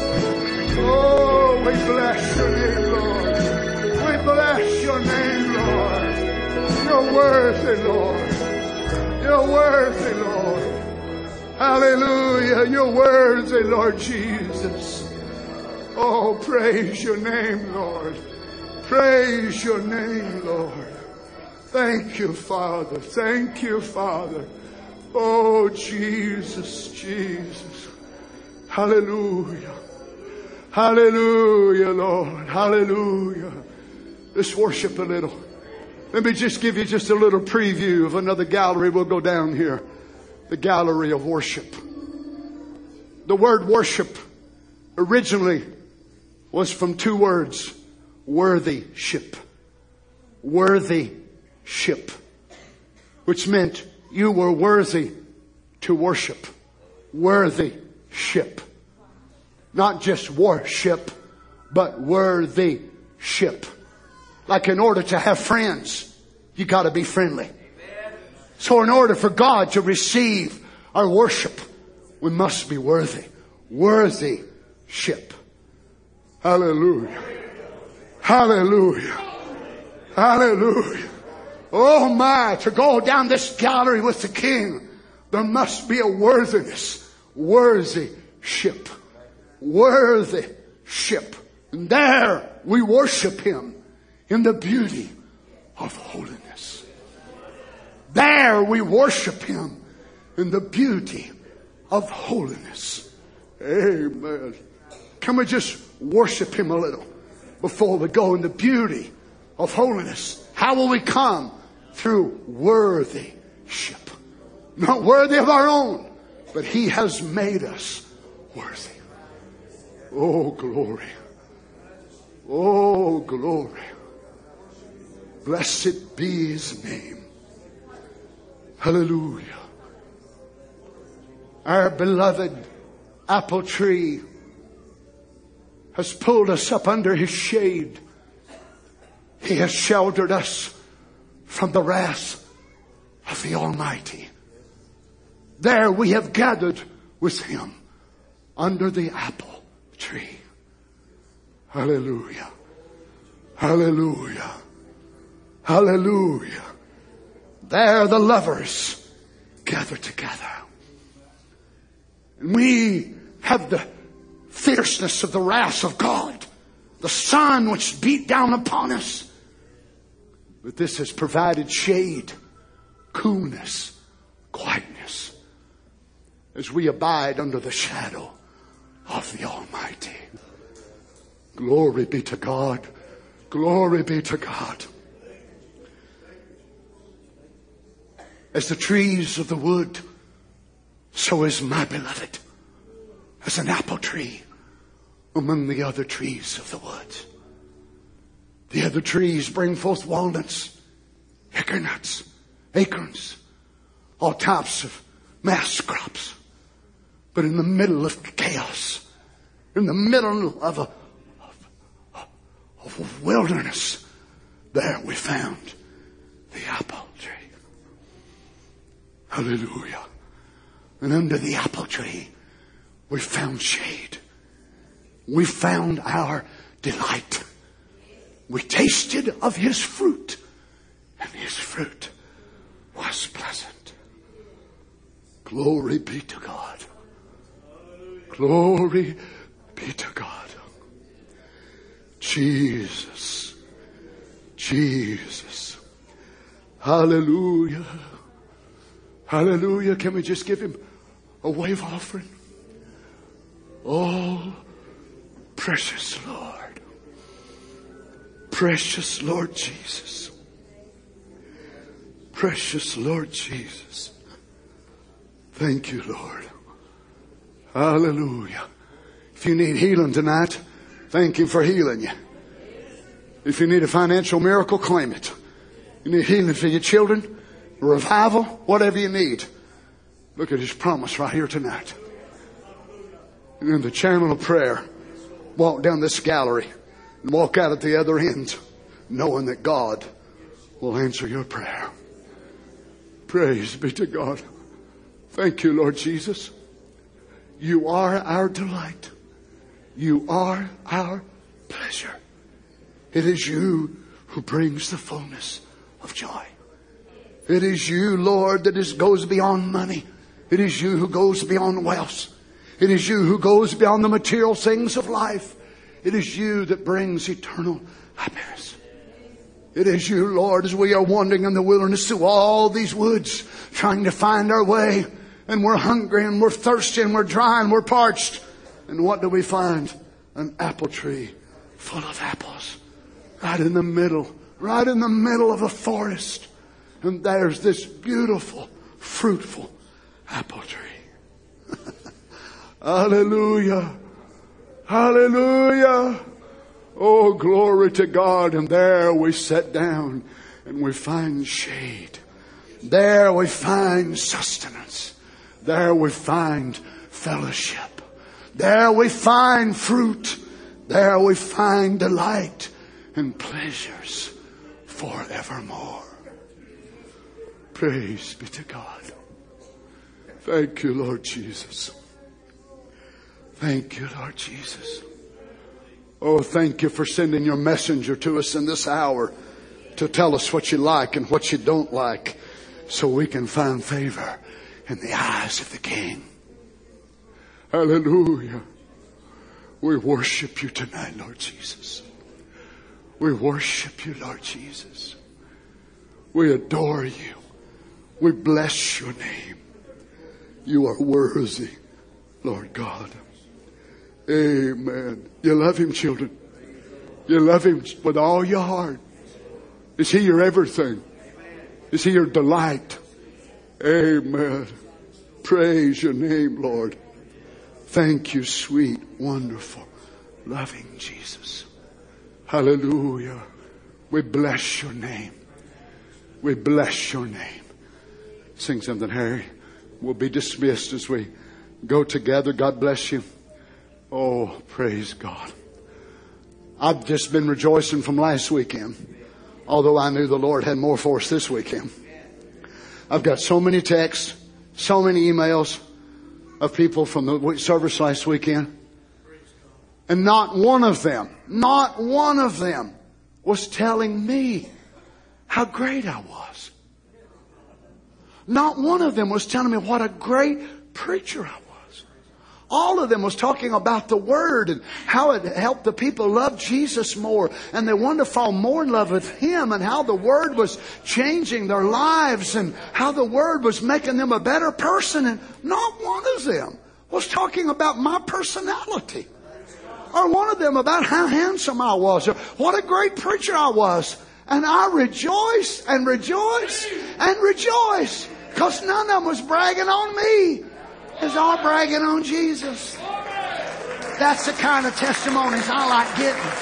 Oh, we bless your name, Lord. We bless your name, Lord. You're worthy, Lord. You're worthy, Lord. Hallelujah. You're worthy, Lord Jesus. Oh, praise your name, Lord. Praise your name, Lord. Thank you, Father. Thank you, Father. Oh, Jesus, Jesus. Hallelujah. Hallelujah, Lord. Hallelujah. Let's worship a little. Let me just give you just a little preview of another gallery. We'll go down here. The gallery of worship. The word worship originally was from two words. Worthy ship. Worthy ship. Which meant you were worthy to worship. Worthy ship. Not just worship, but worthy ship. Like in order to have friends, you got to be friendly. So in order for God to receive our worship, we must be worthy. Worthy ship. Hallelujah. Hallelujah. Hallelujah. Oh my, to go down this gallery with the King, there must be a worthiness. Worthy ship. Worthy ship. And there we worship him in the beauty of holiness. There we worship him in the beauty of holiness. Amen. Can we just worship him a little before we go in the beauty of holiness. How will we come? Through worthyship. Not worthy of our own, but He has made us worthy. Oh, glory. Oh, glory. Blessed be His name. Hallelujah. Our beloved apple tree has pulled us up under His shade. He has sheltered us from the wrath of the Almighty. There we have gathered with Him under the apple tree. Hallelujah. Hallelujah. Hallelujah. There the lovers gather together. And we have the fierceness of the wrath of God, the sun which beat down upon us. But this has provided shade, coolness, quietness, as we abide under the shadow of the Almighty. Glory be to God. Glory be to God. As the trees of the wood, so is my beloved as an apple tree among the other trees of the woods. The other trees bring forth walnuts, hickory-nuts, acorns, all types of mass crops. But in the middle of chaos, in the middle of a, of, of a wilderness, there we found the apple tree. Hallelujah. And under the apple tree, we found shade. We found our delight. We tasted of His fruit, and His fruit was pleasant. Glory be to God. Glory be to God. Jesus. Jesus. Hallelujah. Hallelujah. Can we just give Him a wave offering? Oh, precious Lord. Precious Lord Jesus. Precious Lord Jesus. Thank you, Lord. Hallelujah. If you need healing tonight, thank Him for healing you. If you need a financial miracle, claim it. You need healing for your children, revival, whatever you need. Look at His promise right here tonight. And in the channel of prayer, walk down this gallery and walk out at the other end, knowing that God will answer your prayer. Praise be to God. Thank you, Lord Jesus. You are our delight. You are our pleasure. It is You who brings the fullness of joy. It is You, Lord, that is, goes beyond money. It is You who goes beyond wealth. It is You who goes beyond the material things of life. It is You that brings eternal happiness. It is You, Lord, as we are wandering in the wilderness through all these woods, trying to find our way. And we're hungry and we're thirsty and we're dry and we're parched. And what do we find? An apple tree full of apples. Right in the middle. Right in the middle of a forest. And there's this beautiful, fruitful apple tree. Hallelujah. Hallelujah. Oh, glory to God. And there we sit down and we find shade. There we find sustenance. There we find fellowship. There we find fruit. There we find delight and pleasures forevermore. Praise be to God. Thank You, Lord Jesus. Thank You, Lord Jesus. Oh, thank You for sending Your messenger to us in this hour to tell us what You like and what You don't like, so we can find favor in the eyes of the King. Hallelujah. We worship You tonight, Lord Jesus. We worship You, Lord Jesus. We adore You. We bless Your name. You are worthy, Lord God. Amen. You love Him, children. You love Him with all your heart. Is He your everything? Is He your delight? Amen. Praise your name, Lord. Thank you, sweet, wonderful, loving Jesus. Hallelujah. We bless your name. We bless your name. Sing something, Harry. We'll be dismissed as we go together. God bless you. Oh, praise God. I've just been rejoicing from last weekend, although I knew the Lord had more for us this weekend. I've got so many texts, so many emails of people from the service last weekend. And not one of them, not one of them was telling me how great I was. Not one of them was telling me what a great preacher I was. All of them was talking about the Word and how it helped the people love Jesus more. And they wanted to fall more in love with Him, and how the Word was changing their lives and how the Word was making them a better person. And not one of them was talking about my personality. Or one of them about how handsome I was, or what a great preacher I was. And I rejoice and rejoice and rejoice, because none of them was bragging on me. It was all bragging on Jesus. That's the kind of testimonies I like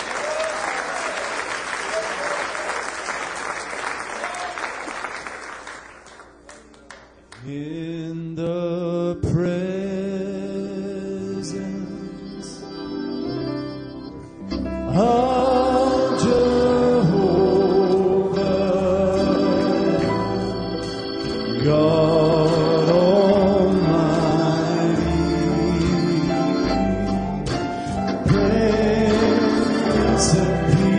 getting. In the presence of Jehovah, God Almighty, Prince of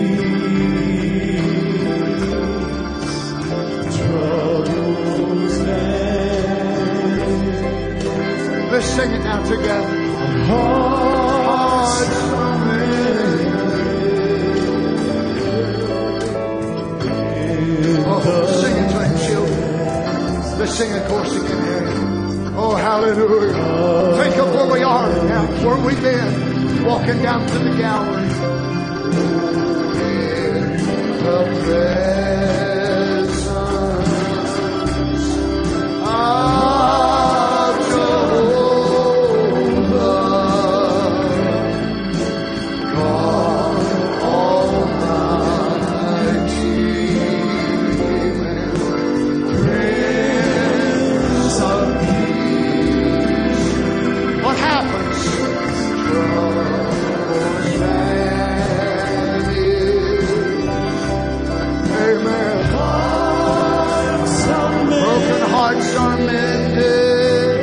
Peace, troubles vanish. Let's sing it now together. Hearts Oh, sing it to Him, children. Let's sing a chorus again here. Oh, hallelujah. Think of where we are now, where we've been, walking down to the gallery. In the presence of Jehovah, God Almighty, Prince of Peace. What happens? Troubles vanish. Amen. Broken hearts are mended.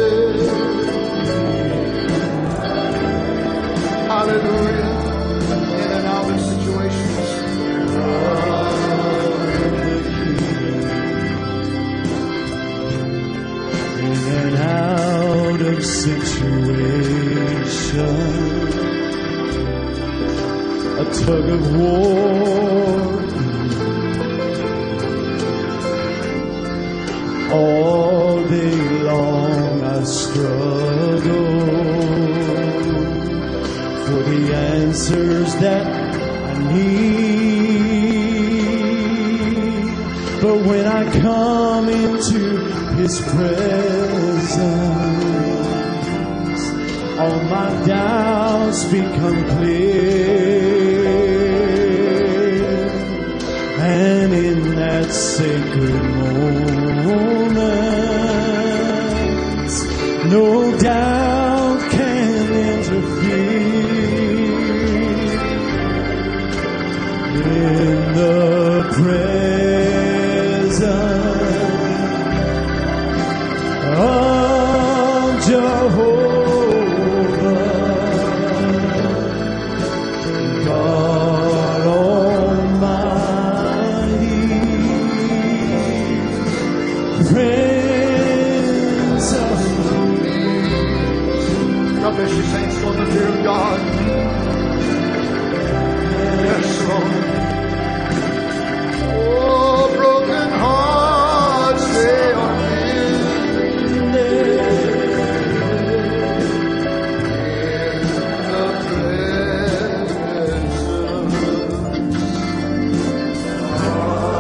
Hallelujah. In and out of situations. in and out of situations, a tug of war. All day long I struggle for the answers that I need. But when I come into His presence, all my doubts become clear. And in that sacred moment, no doubt can interfere. In the presence of Jehovah, God Almighty, Prince of God bless you, saints, for the fear of God. Yes, Lord. Oh, broken hearts, they are mended. In the presence of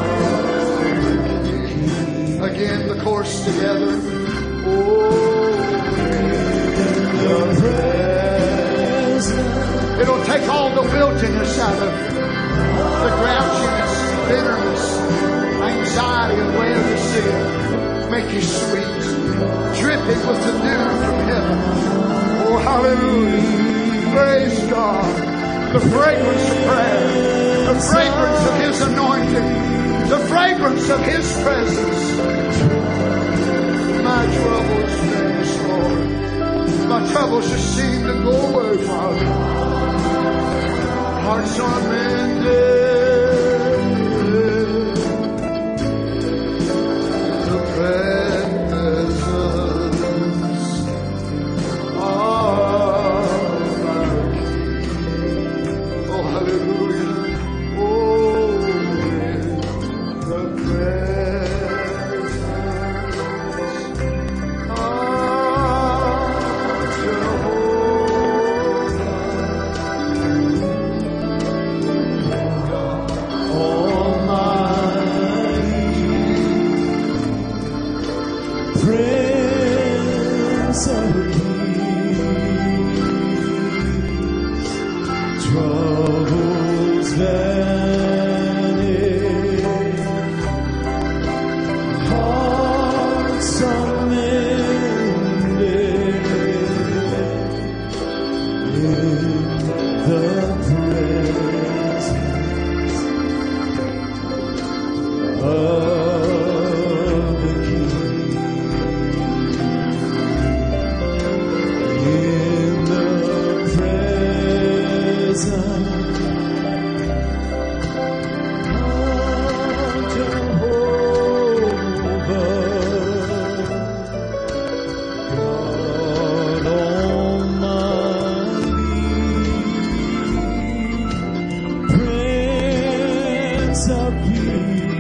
chorus together. Oh, the presence. It'll take all the wiltiness out of the grouchiness, bitterness, anxiety, and way of the sin. Make you sweet, dripping with the dew from heaven. Oh, hallelujah. Praise God. The fragrance of prayer, the fragrance of His anointing, the fragrance of His presence. My troubles vanish, Lord. My troubles just seem to go away, Father. Hearts are mended. The presence of our King. Oh, hallelujah. Oh, the presence of Jehovah Almighty. Prince of Peace, troubles vanish, hearts are mended in the presence of the King. In the presence of Jehovah, God Almighty, Prince of Peace.